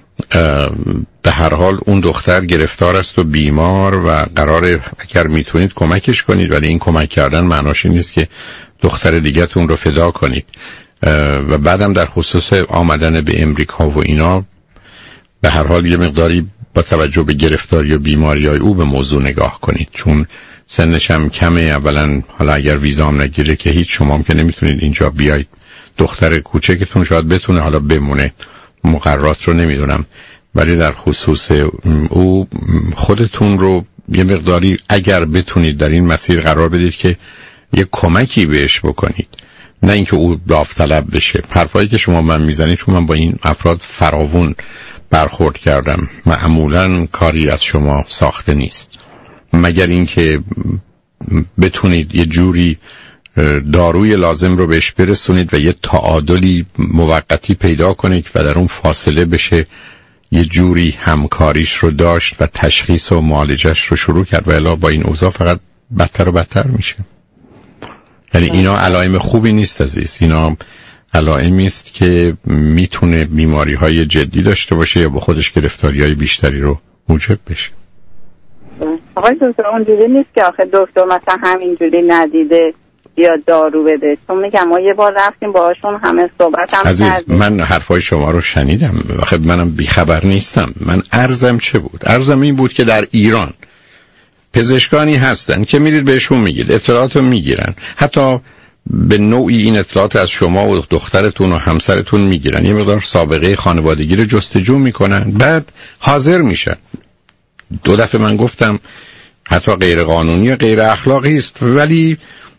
به هر حال اون دختر گرفتار است و بیمار و قراره اگر میتونید کمکش کنید، ولی این کمک کردن معناش این نیست که دختر دیگه‌تون رو فدا کنید. و بعدم در خصوص آمدن به امریکا و اینا به هر حال یه مقداری با توجه به گرفتاری و بیماری های او به موضوع نگاه کنید، چون سنش هم کمه. اولا حالا اگر ویزام نگیره که هیچ، شما هم که نمیتونید اینجا بیایید. دختر کوچکتون شاید بتونه حالا بمونه، مقررات رو نمیدونم، ولی در خصوص او خودتون رو یه مقداری اگر بتونید در این مسیر قرار بدید که یه کمکی بهش بکنید، نه اینکه او داوطلب بشه. حرفایی که شما من میزنید، چون من با این افراد فراوون برخورد کردم، معمولا کاری از شما ساخته نیست، مگر اینکه بتونید یه جوری داروی لازم رو بهش برسونید و یه تعادلی موقتی پیدا کنید و در اون فاصله بشه یه جوری همکاریش رو داشت و تشخیص و معالجش رو شروع کرد، و الا با این اوضاع فقط بدتر و بدتر میشه. یعنی اینا علائم خوبی نیست عزیز، اینا علائمی است که میتونه بیماری های جدی داشته باشه یا با خودش گرفتاری های بیشتری رو موجب بشه. آقای دکتر اونجوری نیست که آخه دکتر مثلا همینجوری ندیده یا دارو بده، چون میگم ما یه بار رفتیم باهاشون همه صحبت هم عزیز کردیم. من حرفای شما رو شنیدم، آخه منم بیخبر نیستم. من عرضم چه بود؟ عرضم این بود که در ایران پزشکانی هستن که میرید بهشون میگید، اطلاعات رو میگیرن، حتی به نوعی این اطلاعات از شما و دخترتون و همسرتون میگیرن، یه مقدار سابقه خانوادگی رو جستجو میکنن، بعد حاضر میشن. دو دفعه من گفتم حتی غیر قانونی و غیر اخلاقی است، ولی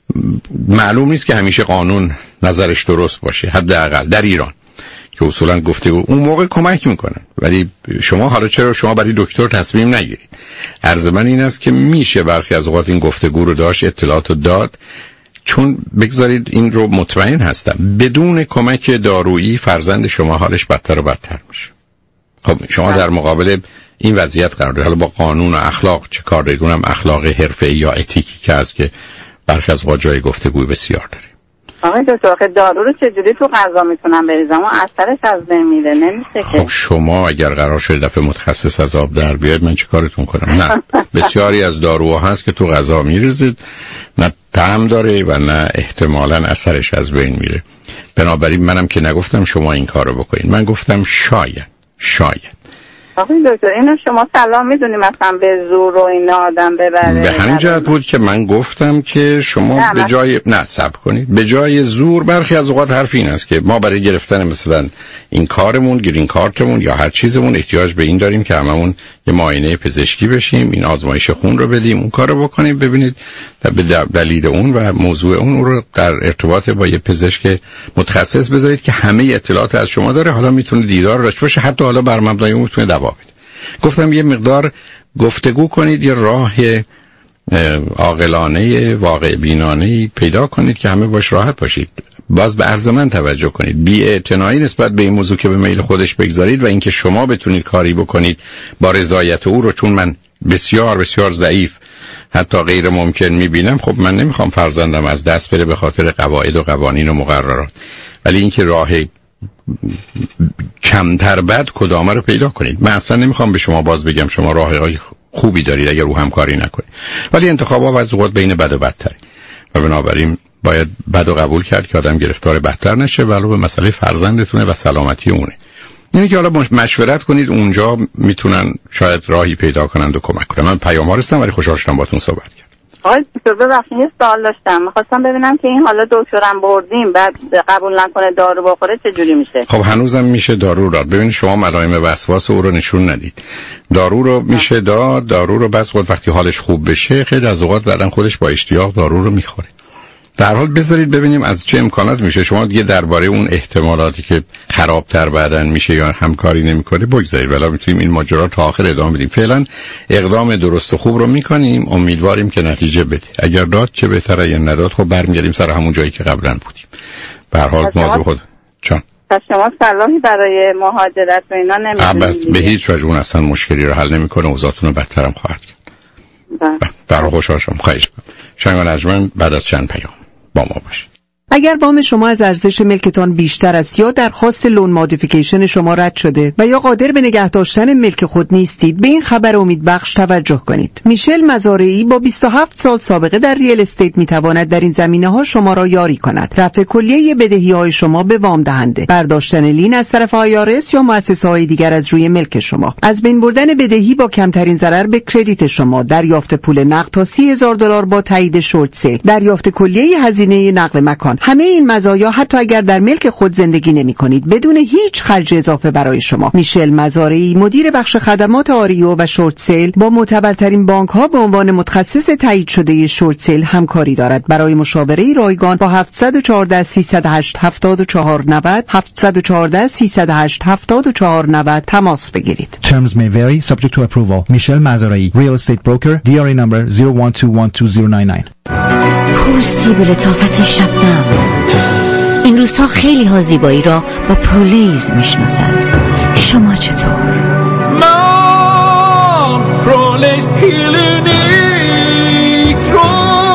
معلوم نیست که همیشه قانون نظرش درست باشه، حداقل در ایران که اصولا گفته بود اون موقع کمک میکنن. ولی شما حالا چرا شما برای دکتر تصمیم نگیرید؟ عرض من این است که میشه برخی از اوقات این گفتگو رو داشت، اطلاعات رو داد، چون بگذارید این رو مطمئن هستم بدون کمک دارویی فرزند شما حالش بدتر و بدتر میشه. خب شما در مقابل این وضعیت قرار دارید. حالا با قانون و اخلاق چه کار دارید؟ اونم اخلاق حرفه‌ای یا اتیکی که هست که برخی از اوقات جای گفتگوی بسیار داره. آقای دکتر آخه دارو رو چجوری تو غذا میتونم بریزم و اثرش از بین میره؟ نمیشه که. خب شما اگر قرار شد دفعه متخصص از آب در بیاد من چه کارتون کنم؟ نه بسیاری از داروها هست که تو غذا میریزید، نه طعم داره و نه احتمالاً اثرش از بین میره. بنابراین منم که نگفتم شما این کارو بکنید، من گفتم شاید شاید آقای دکتر اینو شما سلام میدونی مثلا به زور و این آدم ببره؟ به همین جهت بود که من گفتم که شما به جای نه صبر کنید، به جای زور برخی از اوقات حرف این است که ما برای گرفتن مثلا این کارمون، گرین کارتمون یا هر چیزمون احتیاج به این داریم که هممون یه معاینه پزشکی بشیم، این آزمایش خون رو بدیم، اون کارو بکنیم. ببینید به دلیل اون و موضوع اون اون رو در ارتباط با یه پزشک متخصص بذارید که همه اطلاعات از شما داره، حالا میتونه دیدار داشته باشه، حتی حالا بر مبنای اون میتونه دوا بده. گفتم یه مقدار گفتگو کنید، یه راه عاقلانه واقع بینانه پیدا کنید که همه باش راحت باشید. باز به عرض من توجه کنید، بی‌اعتنایی نسبت به این موضوع که به میل خودش بگذارید و اینکه شما بتونید کاری بکنید با رضایت او رو، چون من بسیار بسیار ضعیف حتی غیر ممکن میبینم. خب من نمیخوام فرزندم از دست بره به خاطر قواعد و قوانین و مقررات، ولی اینکه راه کمتر بد کدامه رو پیدا کنید. من اصلا نمیخوام به شما باز بگم شما راههای خوبی دارید اگر رو همکاری نکنید، ولی انتخابات از اوقات بین بد و بدتره و بنابراین باید بد و قبول کرد که آدم گرفتار بدتر نشه، ولو به مسئله فرزندتونه و سلامتی اونه. اینه که حالا مشورت کنید، اونجا میتونن شاید راهی پیدا کنند و کمک کنن. من پیام ها رستم ولی خوشحال شدم باهاتون صحبت کردم. آقای دکتر ببخشید یه سوال داشتم، می‌خواستم ببینم که این حالا دکترم بردیم بعد قبول نکنه دارو بخوره چه جوری میشه؟ خب هنوزم میشه دارو داد. ببینید شما علائم وسواس او رو نشون ندید. دارو رو میشه داد، دارو رو بس وقتی حالش خوب بشه خیلی از اوقات بعدن خودش با اشتیاق دارو رو میخوره. در حال بذارید ببینیم از چه امکانات میشه. شما دیگه درباره اون احتمالاتی که خرابتر بعدن میشه یا همکاری نمیکنه بگذارید، ولی میتونیم این ماجرا تا آخر ادامه بدیم. فعلا اقدام درست و خوب رو میکنیم، امیدواریم که نتیجه بده. اگر داد چه بهتره، اگر نداد خب برمیگردیم سر همون جایی که قبلا بودیم. به هر حال موضوع خود چون پس شما صلاحی برای مهاجرت و اینا نمیدونید؟ به هیچ وجه اون اصلا مشکلی رو حل نمیکنه، اوضاعتون رو بدترم خواهد کرد. برای خوشحال شدم. خواهش می‌کنم. شنگان ارجمند بعد از چند پیام با ما باشید. اگر وام شما از ارزش ملکتان بیشتر است یا درخواست لون مودیفیکیشن شما رد شده و یا قادر به نگه داشتن ملک خود نیستید، به این خبر امیدبخش توجه کنید. میشل مزارعی با بیست و هفت سال سابقه در ریل استیت میتواند در این زمینه‌ها شما را یاری کند. رفع کلیه بدهی‌های شما به وام دهنده، برداشتن لین از طرف آی آر اس یا مؤسسه‌های دیگر از روی ملک شما، از بین بردن بدهی با کمترین ضرر به کردیت شما، دریافت پول نقد تا سی هزار دلار با تایید شورت سیل، دریافت کلیه هزینه نقل مکان. همه این مزایا حتی اگر در ملک خود زندگی نمی کنید بدون هیچ خرج اضافه برای شما. میشل مزارعی، مدیر بخش خدمات آریو و شورت سیل، با معتبرترین بانک ها به عنوان متخصص تایید شده شورت سیل همکاری دارد. برای مشاوره رایگان با هفت یک چهار سه صفر هشت هفت چهار نه صفر هفت یک چهار سه صفر هشت هفت چهار نه صفر تماس بگیرید. Terms may vary subject to approval. میشل مزارعی، Real Estate Broker, دی آر ای number zero one two one two zero nine nine. پوستی به لطافت شبنم. این روزها خیلی ها زیبایی را با پرولیز میشناسند. شما چطور؟ من پرولیز کلینیک رو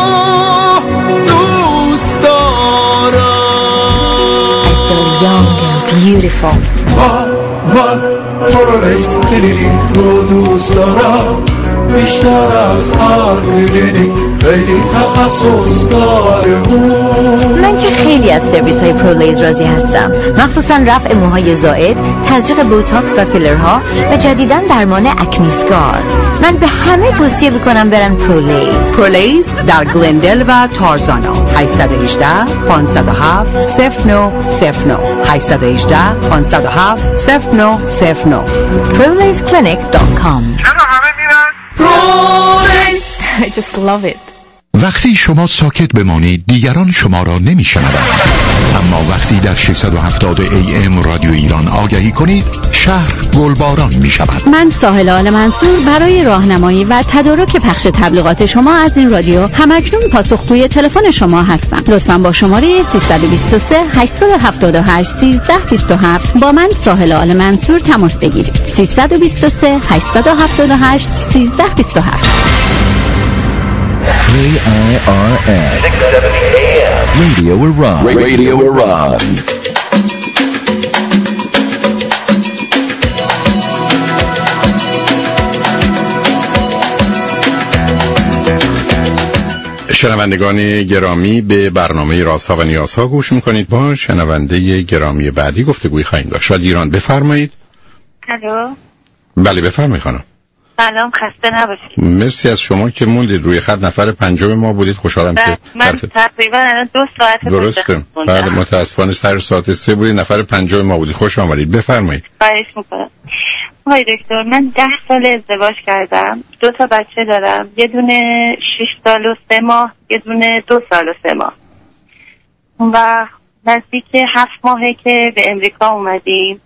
دوست دارم. I feel young and beautiful. من من پرولیز کلینیک رو دوست دارم. بیشتر از هر کلینیک خیلی تخصص داره. من که خیلی از سرویس های پرولیز راضی هستم، مخصوصا رفع موهای زائد، تزریق بوتاکس و فیلرها و جدیداً درمان اکنیسکار. من به همه توصیه میکنم برن پرولیز. پرولیز در گلندل و تارزانا. هشت یک هشت پنج صفر هفت صفر نه صفر نه هشت یک هشت پنج صفر هفت صفر نه صفر نه پرولیز کلینیک دات کام. پرولیز. I just love it. وقتی شما ساکت بمانید دیگران شما را نمیشنوند، اما وقتی در ششصد و هفتاد ای ام رادیو ایران آگهی کنید شهر گلباران می شود. من ساحل آل منصور برای راهنمایی و تدارک پخش تبلیغات شما از این رادیو همکنون پاسخگوی تلفن شما هستم. لطفاً با شماره سیصد و بیست و سه هشتصد و هفتاد و هشت سیزده بیست و هفت با من ساحل آل منصور تماس بگیرید. سیصد و بیست و سه هشتصد و هفتاد و هشت سیزده بیست و هفت. K I R N six seventy A M Radio Iran. Radio Iran. شنوندگان گرامی، به برنامه رازها و نیازها گوش میکنید. با شنونده گرامی بعدی گفتگوی خواهیم داشت. شاد ایران، بفرمایید. الو. بله بفرمایید خانم. سلام، خسته نباشید. مرسی از شما که موندید روی خط. نفر پنجم ما بودید. خوشحالم که من تقریبا الان دو ساعت درسته. بله متاسفانه سر ساعت سه بودید، نفر پنجم ما بودید. خوش آمدید، بفرمایید. خواهش میکنم. آقای دکتر، من ده سال ازدواج کردم، دو تا بچه دارم، یه دونه شش سال و سه ماه، یه دونه دو سال و سه ماه. و نزدیک هفت ماهه که به امریکا اومدیم.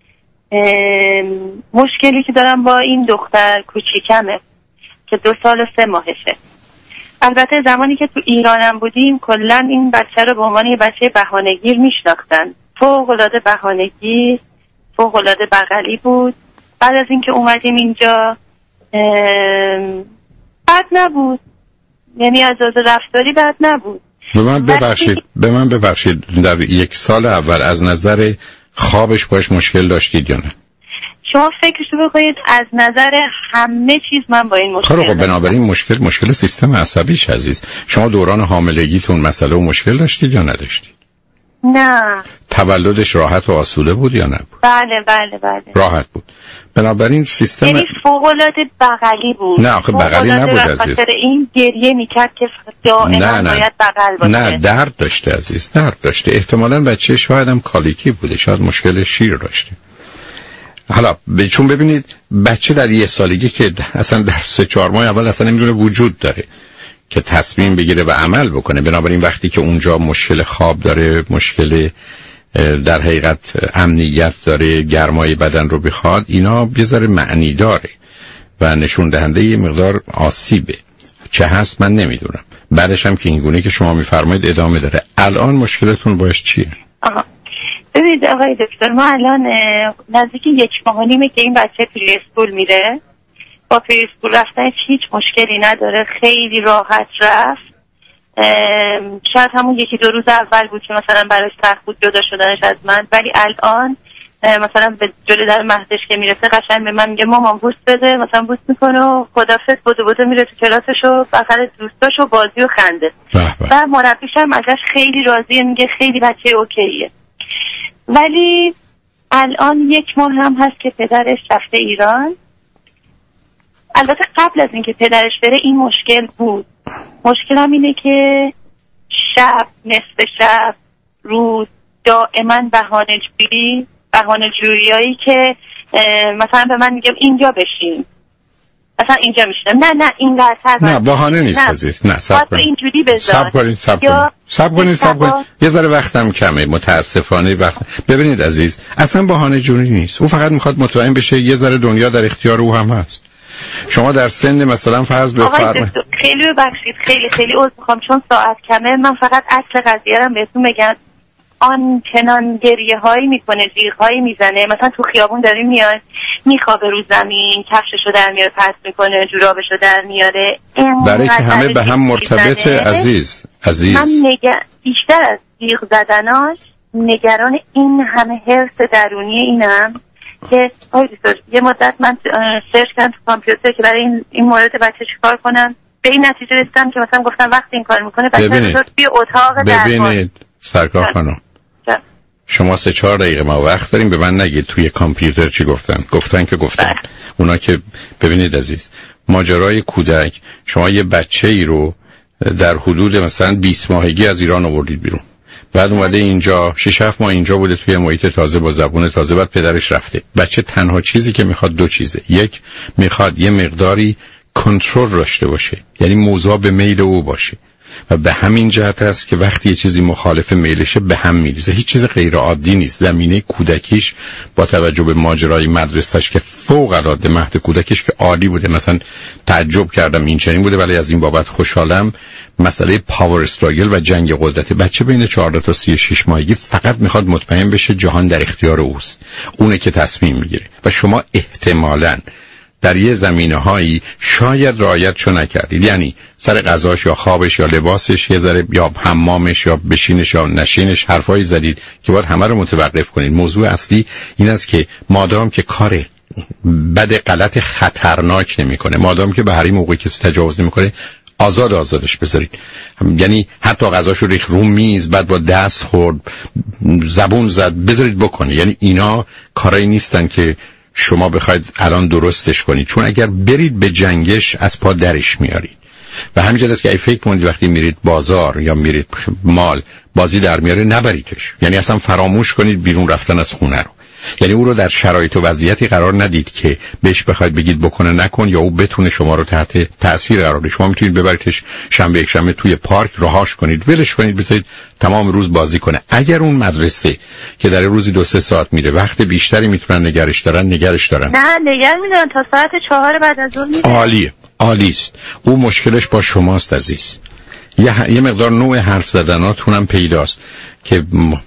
مشکلی که دارم با این دختر کوچیکمه که دو سال و سه ماهشه. البته زمانی که تو ایرانم بودیم کلا این بچه رو به عنوان یه بچه بهانه‌گیر میشناختن. فوق‌العاده بهانه‌گیر، فوق‌العاده بغلی بود. بعد از اینکه اومدیم اینجا بد نبود، یعنی از از رفتاری بد نبود. به من ببخشید به من ببخشید در یک سال اول از نظر خوابش باش مشکل داشتید یا نه؟ شما فکرشو بکنید از نظر همه چیز من با این مشکل داشتم. خب بنابراین مشکل مشکل سیستم عصبیش عزیز. شما دوران حاملگیتون مسئله و مشکل داشتید یا نداشتید؟ نه. تولدش راحت و آسوده بود یا نه؟ بله بله بله. راحت بود. بنابراین سیستم یعنی فوق‌العاده بغلی بود. نه آخه بغلی نبود عزیز. خاطر این گریه میکرد که دائما باید بغل باشه. نه درد داشته عزیز، درد داشته. احتمالاً بچه شاید هم کالیکی بوده، شاید مشکل شیر داشته. حالا چون ببینید بچه در یه سالگی که اصلا در سه چهار ماه اول اصلا نمیدونه وجود داره که تصمیم بگیره و عمل بکنه. بنابراین وقتی که اونجا مشکل خواب داره، مشکل در حقیقت امنیت داره، گرمای بدن رو بخواد، اینا یه ذره معنی داره و نشون دهنده یه مقدار آسیبه. چه هست من نمیدونم. بعدش هم که اینگونه که شما میفرمایید ادامه داره. الان مشکلتون باش چیه؟ آها. ببینید آقای دکتر، ما الان نزدیک یک ماه و نیمه که این بچه پری اسکول میره با پریسکول رفتن هیچ مشکلی نداره، خیلی راحت رفت. شاید همون یکی دو روز اول بود که مثلا براش سخت بود جدا شدنش از من، ولی الان مثلا به جلوی در مهدش که میرسه قشنگ به من میگه مامان بوس بده، مثلا بوس میکنه و خدافظ بودو بودو میره تو کلاسش و بخره دوستاش و بازی و خنده. و مربیش هم ازش خیلی راضیه، میگه خیلی بچه اوکیه. ولی الان یک ماه هم هست که پدرش رفته ایران. البته قبل از اینکه پدرش بره این مشکل بود. مشکلم اینه که شب، نصف شب، روز دائما بهانه جویی بهانه جوییایی که مثلا به من میگم اینجا بشین، مثلا اینجا میشینم، نه نه این قطعه نه بهانه نیست عزیز، نه صبر کنید اینجوری بذار، صبر کنید صبر کنید صبر کنید صبر کنید یه ذره وقتم کمه متاسفانه. وقت ببینید عزیز، اصلا بهانه جویی نیست، او فقط میخواد مطمئن بشه یه ذره دنیا در اختیار او هم هست. شما در سن مثلا فرض بفرمایید، خیلی ببخشید خیلی خیلی عذر میخوام چون ساعت کمه، من فقط اصل قضیه رو بهتون بگم. آن چنان گریه هایی میکنه، جیغ هایی میزنه، مثلا تو خیابون داریم میاد میخوابه رو زمین، کفششو در میاره پس میکنه، جورابشو در میاره، برای که همه به هم مرتبطه. عزیز عزیز من نگ... بیشتر از جیغ زدناش نگران این همه حرص درونی اینم که آی دوستار یه مدت من سرچ کردم تو کامپیوتر که برای این, این مورد بچه چیکار کنم، به این نتیجه رسیدم که مثلا گفتم وقتی این کار میکنه بچه رو توی اتاق درمان. ببینید سرکار خانم، شما سه چهار دقیقه ما وقت داریم، به من نگید توی کامپیوتر چی گفتن. گفتن که گفتن اونا که ببینید عزیز، ماجرای کودک، شما یه بچه ای رو در حدود مثلا بیست ماهگی از ایران آوردید بیرون، بعد اومده اینجا شش هفت ماه اینجا بوده توی محیط تازه با زبون تازه، بعد پدرش رفته. بچه تنها چیزی که میخواد دو چیزه، یک میخواد یه مقداری کنترل داشته باشه، یعنی موضوع به میل او باشه، و به همین جهت است که وقتی یه چیزی مخالف میلشه به هم میریزه. هیچ چیز غیر عادی نیست. زمینه کودکیش با توجه به ماجرای مدرسه‌اش که فوق العاده مهد کودکیش که عالی بوده، مثلا تعجب کردم این چنین بوده، ولی از این بابت خوشحالم. مسئله پاور استراگل و جنگ قدرت، بچه بین چهارده تا سی و شش ماهگی فقط میخواد مطمئن بشه جهان در اختیار اوست، اونه که تصمیم میگیره. و شما احتمالاً در یه زمینه‌هایی شاید رعایتشو نکردید، یعنی سر غذاش یا خوابش یا لباسش یه ذره، یا حمامش یا بشینش یا نشینش حرفایی زدید که باید همه رو متوقف کنید. موضوع اصلی این است که مادام که کار بد غلط خطرناک نمی‌کنه، مادام که به هر موقعی کسی تجاوز نمی‌کنه، آزاد آزادش بذارید. یعنی حتی غذاشو ریخ رو میز، بعد با دست خورد، زبون زد، بذارید بکنه. یعنی اینا کارایی نیستن که شما بخواید الان درستش کنید، چون اگر برید به جنگش از پا درش میارید. و همینجوری است که ای فکر کنید وقتی میرید بازار یا میرید مال بازی در میاره، نبریدش. یعنی اصلا فراموش کنید بیرون رفتن از خونه رو. یعنی او رو در شرایط و وضعیتی قرار ندید که بهش بخواید بگید بکنه نکن، یا او بتونه شما رو تحت تاثیر قرار بده. شما میتونید ببریدش شنبه یک شنبه توی پارک رهاش کنید، ولش کنید، بذارید تمام روز بازی کنه. اگر اون مدرسه که در روزی دو سه ساعت میره وقت بیشتری میتونن نگرش دارن، نگرش دارن. نه نگر میدونن تا ساعت چهار بعد از ظهر میره. عالیه، عالی است. او مشکلش با شماست عزیز. یه یه مقدار نوع حرف زدناتون هم پیداست که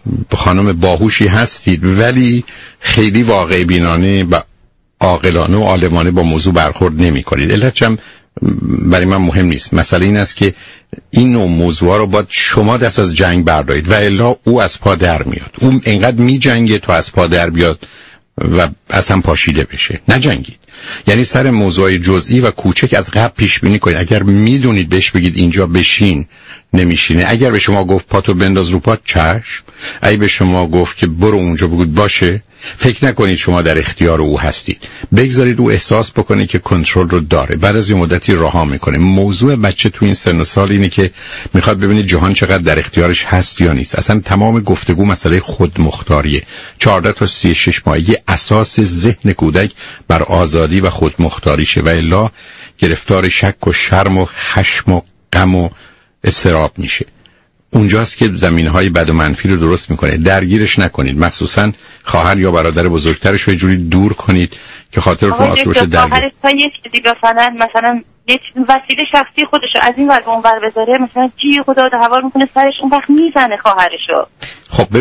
خانم باهوشی هستید، ولی خیلی واقع بینانه و عاقلانه و عالمانه با موضوع برخورد نمی کنید. علتش هم برای من مهم نیست. مسئله این است که این نوع موضوع رو باید شما دست از جنگ بردارید و الا او از پا در میاد. اون انقدر می جنگه تا از پا در بیاد و اصلا پاشیده بشه. نجنگید. یعنی سر موضوع جزئی و کوچک از قبل پیش بینی کنید. اگر میدونید بهش بگید اینجا بشین، نمیشینه. اگر به شما گفت پاتو بنداز رو پات، چشم. اگه به شما گفت که برو اونجا، بگید باشه. فکر نکنید شما در اختیار او هستید. بگذارید او احساس بکنه که کنترل رو داره. بعد از یه مدتی رها میکنه. موضوع بچه تو این سن و سال اینه که میخواد ببینید جهان چقدر در اختیارش هست یا نیست. اصلا تمام گفتگو مسئله خودمختاریه. چهارده تا سی و شش ماهگی اساس ذهن کودک بر آزادی و خودمختاریشه و الا گرفتار شک و شرم و خشم و غم و اضطراب میشه. اونجاست که زمینه‌های بد و منفی رو درست میکنه. درگیرش نکنید، مخصوصا خواهر یا برادر بزرگترش رو یه جوری دور کنید که خاطرتون آسوده باشه. درگیر تا یه چیزی بفهمن، مثلا یه وسیله شخصی خودشو از این ور به اون ور بذاره، مثلا جی خدا دعوا میکنه سرش، اون وقت میزنه خواهرشو. خب ببینید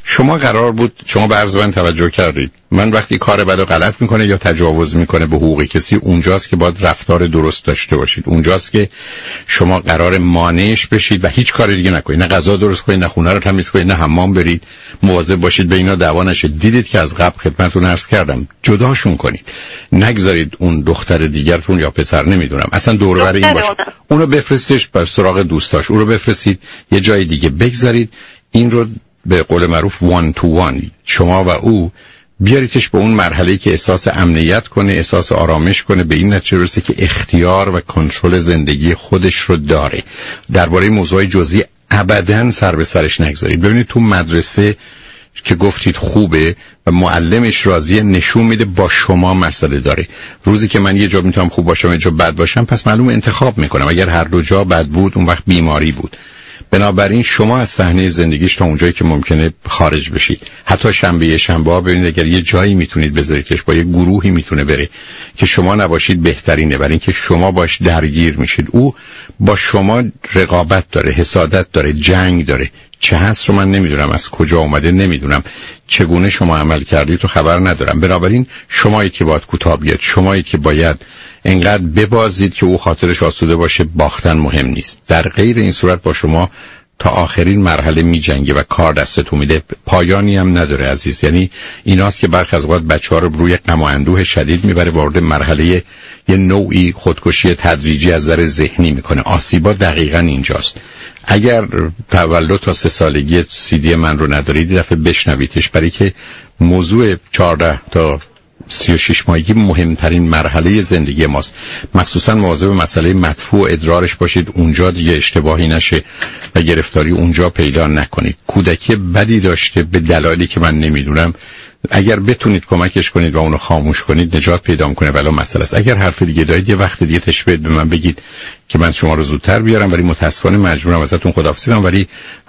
شما قرار بود، شما به عرض من توجه کردید، من وقتی کار بدو غلط میکنه یا تجاوز میکنه به حقوق کسی، اونجاست که باید رفتار درست داشته باشید، اونجاست که شما قرار مانعش بشید و هیچ کاری دیگه نکنید، نه غذا درست کنید، نه خونه رو تمیز کنید، نه حمام برید، مواظب باشید به اینا دعوا نشه. دیدید که از قبل خدمتتون عرض کردم جداشون کنید، نگذارید اون دختر دیگرتون یا پسر نمیدونم اصلا دور و بر این باشه، اونو بفرستش بر سراغ دوستاش، اونو بفرستید یه جای دیگه بگذارید، این رو به قول معروف وان تو وان شما و او بیاریدش به اون مرحله‌ای که احساس امنیت کنه، احساس آرامش کنه، به این نتیجه برسه که اختیار و کنترل زندگی خودش رو داره. درباره موضوع جزئی ابداً سر به سرش نگذارید. ببینید تو مدرسه که گفتید خوبه و معلمش راضیه، نشون میده با شما مسئله داره. روزی که من یه جا میتونم خوب باشم یه جا بد باشم، پس معلوم انتخاب میکنم. اگر هر دو جا بد بود اون وقت بیماری بود. بنابراین شما از صحنه زندگیش تا اونجایی که ممکنه خارج بشید. حتی شنبه شنبه ها ببینید اگر یه جایی میتونید بذاریدش، با یه گروهی میتونه بره که شما نباشید بهترینه، برای اینکه شما باش درگیر میشید. او با شما رقابت داره، حسادت داره، جنگ داره. چه هست رو من نمیدونم، از کجا اومده نمیدونم، چگونه شما عمل کردید رو خبر ندارم. بنابراین شمایی که باید کوتاه بیاد، شمایی که باید انقدر ببازید که او خاطرش آسوده باشه. باختن مهم نیست. در غیر این صورت با شما تا آخرین مرحله می جنگه و کار دستتون میده، پایانی هم نداره عزیز. یعنی ایناست که برخی از اوقات بچه‌ها رو روی غم و اندوه شدید میبره، وارد مرحله یه نوعی خودکشی تدریجی از نظر ذهنی میکنه. آسیبا دقیقاً اینجاست. اگر تولد تا سه سالگی سی دی من رو ندارید، یه دفعه بشنویدش، برای که موضوع چهارده تا سی و شش ماهگی مهمترین مرحله زندگی ماست. مخصوصا مواظب مسئله مدفوع ادرارش باشید، اونجا دیگه اشتباهی نشه و گرفتاری اونجا پیدا نکنید. کودکی بدی داشته به دلایلی که من نمیدونم، اگر بتونید کمکش کنید و اونو خاموش کنید نجات پیدا میکنه، ولی مسئله است. اگر حرف دیگه دارید یه وقت دیگه تشبیه به من بگید که من شما رو زودتر بیارم، ولی متاسفانه مجبورم ازتون خداحافظی کنم، ولی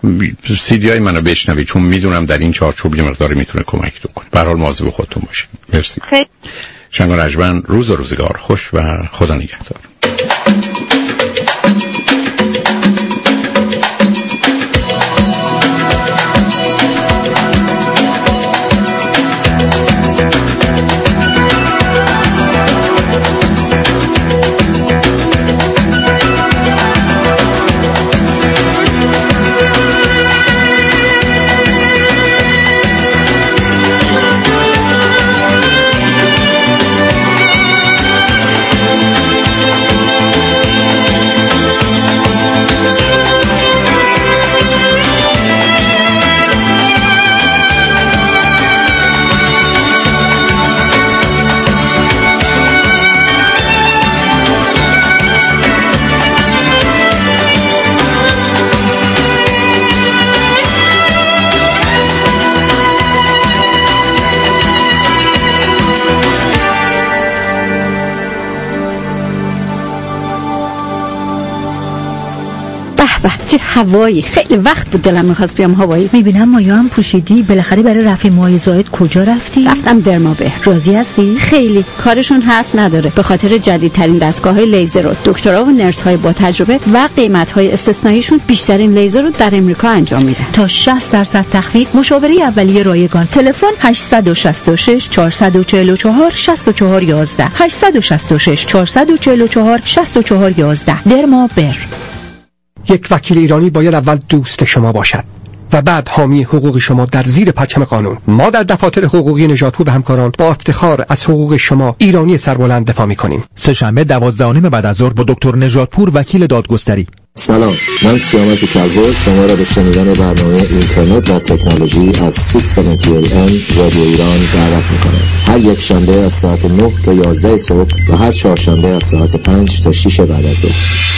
سی دی ای منو بشنوید چون میدونم در این چارچوب یه مقداری میتونه کمکتون کنه. به هر حال مواظب خودتون باشید. مرسی. شنگ و رجمن، روز و روزگار خوش و خدا نگهدار. چه هوایی، خیلی وقت بود دلم می‌خواست بیام هوایی. میبینم مایا هم پوشیدی، بالاخره برای رفع موهای زائد کجا رفتی؟ رفتم درمابه. راضی هستی؟ خیلی. کارشون حرف نداره. به خاطر جدیدترین دستگاه‌های لیزر و دکترها و نرس‌های با تجربه و قیمت‌های استثنائیشون بیشترین لیزر رو در امریکا انجام میدن. تا شصت درصد تخفیف. مشاوره اولیه رایگان. تلفن هشت شش شش چهار چهار چهار شش چهار یک یک هشت شش شش چهار چهار چهار شش چهار یک یک. درمابر. یک وکیل ایرانی باید اول دوست شما باشد و بعد حامی حقوق شما در زیر پرچم قانون. ما در دفاتر حقوقی نژادپور و همکاران با افتخار از حقوق شما ایرانی سربلند دفاع می‌کنیم. سه‌شنبه دوازده و نیم بعد از ظهر با دکتر نژادپور وکیل دادگستری. سلام، من سیامک کلبر شما را به شنیدن برنامه اینترنت و تکنولوژی از ششصد و هفتاد ای ام رادیو ایران دعوت می‌کنم. هر یک شنبه از ساعت نه تا یازده صبح و هر چهارشنبه از ساعت پنج تا شش بعد از ظهر.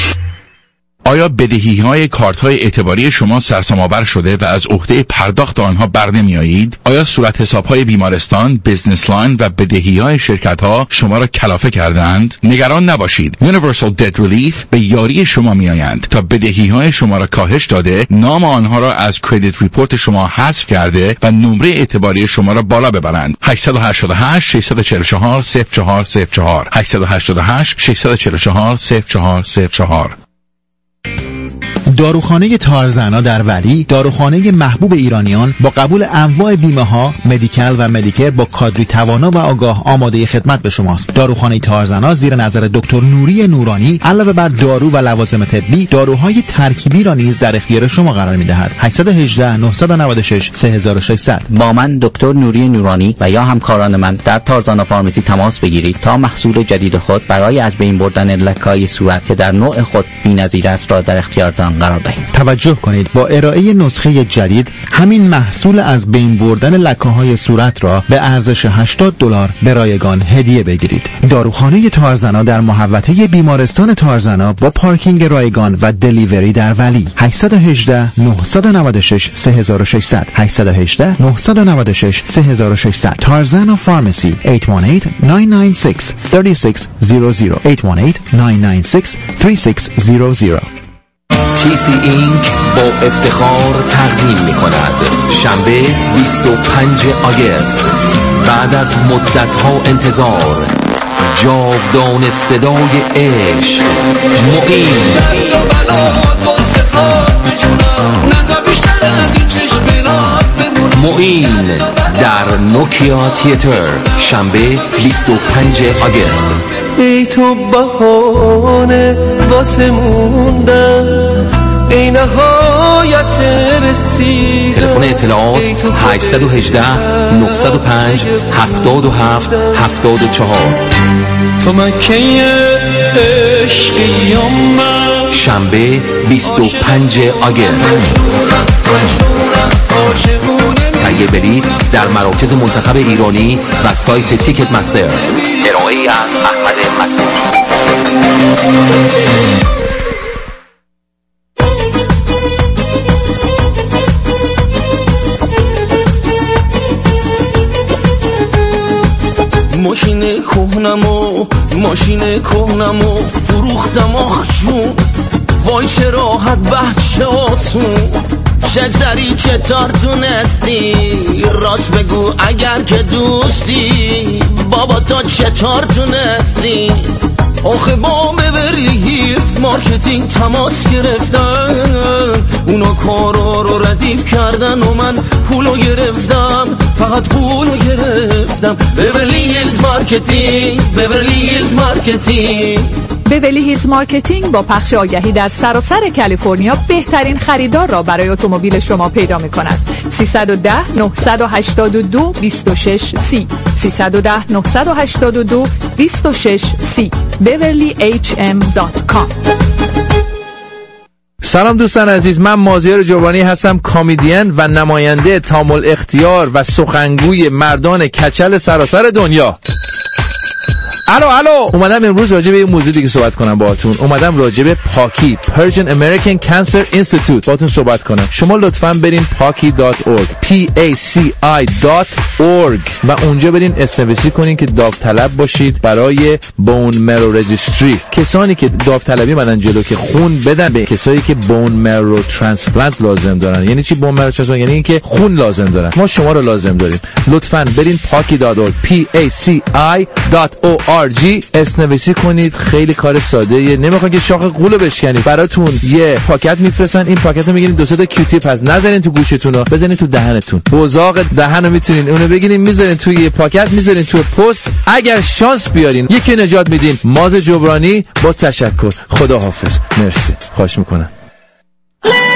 آیا بدهی‌های کارت‌های اعتباری شما سرسام‌آور شده و از عهده پرداخت آنها برنمی‌آیید؟ آیا صورت حساب‌های بیمارستان، بزنس لاین و بدهی‌های شرکت‌ها شما را کلافه کردند؟ نگران نباشید. Universal Debt Relief به یاری شما می‌آیند تا بدهی‌های شما را کاهش داده، نام آنها را از کردیت ریپورت شما حذف کرده و نمره اعتباری شما را بالا ببرند. هشت هشت هشت شش چهار چهار صفر چهار صفر چهار هشت هشت هشت شش چهار چهار صفر چهار صفر چهار داروخانه تارزنا در ولی، داروخانه محبوب ایرانیان با قبول انواع بیمه ها، مدیکال و مدیکر با کادری توانا و آگاه آماده خدمت به شماست. داروخانه تارزنا زیر نظر دکتر نوری نورانی علاوه بر دارو و لوازم طبی، داروهای ترکیبی را نیز در اختیار شما قرار می‌دهد. هشت یک هشت نه نه شش سه شش صفر صفر. با من دکتر نوری نورانی و یا همکاران من در تارزانا فارمسی تماس بگیرید تا محصول جدید خود برای از بین بردن لکه‌های صورت که در نوع خود بی‌نظیر است را در اختیارتان قرار دهید. توجه کنید، با ارائه نسخه جدید همین محصول از بین بردن لکه‌های صورت را به ارزش هشتاد دلار به رایگان هدیه بگیرید. داروخانه تارزنا در محوطه بیمارستان تارزنا با پارکینگ رایگان و دلیوری در ولی. هشت یک هشت نه نه شش سه شش صفر صفر هشت یک هشت نه نه شش سه شش صفر صفر. تارزانا فارمسی هشت یک هشت نه نه شش سه شش صفر صفر هشت یک هشت نه نه شش سه شش صفر صفر. تی سی اینک با افتخار تقدیم می کند شنبه بیست و پنجم آگوست بعد از مدت‌ها انتظار جاودان صدای عشق مقیم معین در نوکیا تیاتر شنبه بیست و پنجم آگوست. ای تو بهانه واسه موندن، ای نهایت رسیدن. تلفن اطلاعات هشت یک هشت نه صفر پنج هفت هفت هفت چهار. تو مکه عشقی من شنبه بیست و پنجم آگوست. تهیه بلیط در مراکز منتخب ایرانی و سایت تیکت مستر. ارائه‌ای از احمد مسعود. ماشین کهنمو ماشین کهنمو فروختم آخ جون، وای چه راحت بچه آسون. چطوری چطور تونستی راست بگو اگر که دوستی، بابا تو چطور تونستی؟ آخه با ببری هیلز مارکتینگ تماس گرفتن، اونا کارا رو ردیف کردن و من پولو گرفتم، فقط پولو گرفتم. ببرلی هیلز مارکتینگ، ببرلی هیلز مارکتینگ. بیولی هیلز مارکتینگ با پخش آگهی در سراسر کالیفرنیا بهترین خریدار را برای اتومبیل شما پیدا می کند. سیصد و ده نه هشت دو بیست و شش سی سیصد و ده نه هشت دو بیست و شش سی beverly h m dot com. سلام دوستان عزیز، من مازیار جوانی هستم، کامیدین و نماینده تامل اختیار و سخنگوی مردان کچل سراسر دنیا. الو الو اومدم امروز راجع به یه موضوع دیگه صحبت کنم باهاتون. اومدم راجع به پاکی Persian American Cancer Institute باهاتون صحبت کنم. شما لطفاً برین پاکی دات اورگ پی ای سی آی دات اورگ و اونجا برین استفاده کنین که داوطلب باشید برای بون مرو رجیستری. کسانی که داوطلبی مدن جلو که خون بدن به کسایی که بون مرو ترانسپلنت لازم دارن. یعنی چی بون مرو ترانسپلنت؟ یعنی اینکه خون لازم دارن. ما شما رو لازم داریم. لطفاً برین پاکی دات اورگ پی ای سی آی دات اورگ اسنویسی کنید. خیلی کار ساده یه. نمیخوان که شاخ قولو بشکنید، براتون یه پاکت میفرستن. این پاکت رو میگیرین، دو سه تا کیوتیپ هست، نذارین تو گوشتون رو، بزنین تو دهنتون. بزاق دهن رو میتونین اونو بگیرین میذارین توی یه پاکت، میذارین تو پست. اگر شانس بیارین یکی نجات میدین. ماز جبرانی با تشکر. خدا حافظ. مرسی. خواهش میکنم.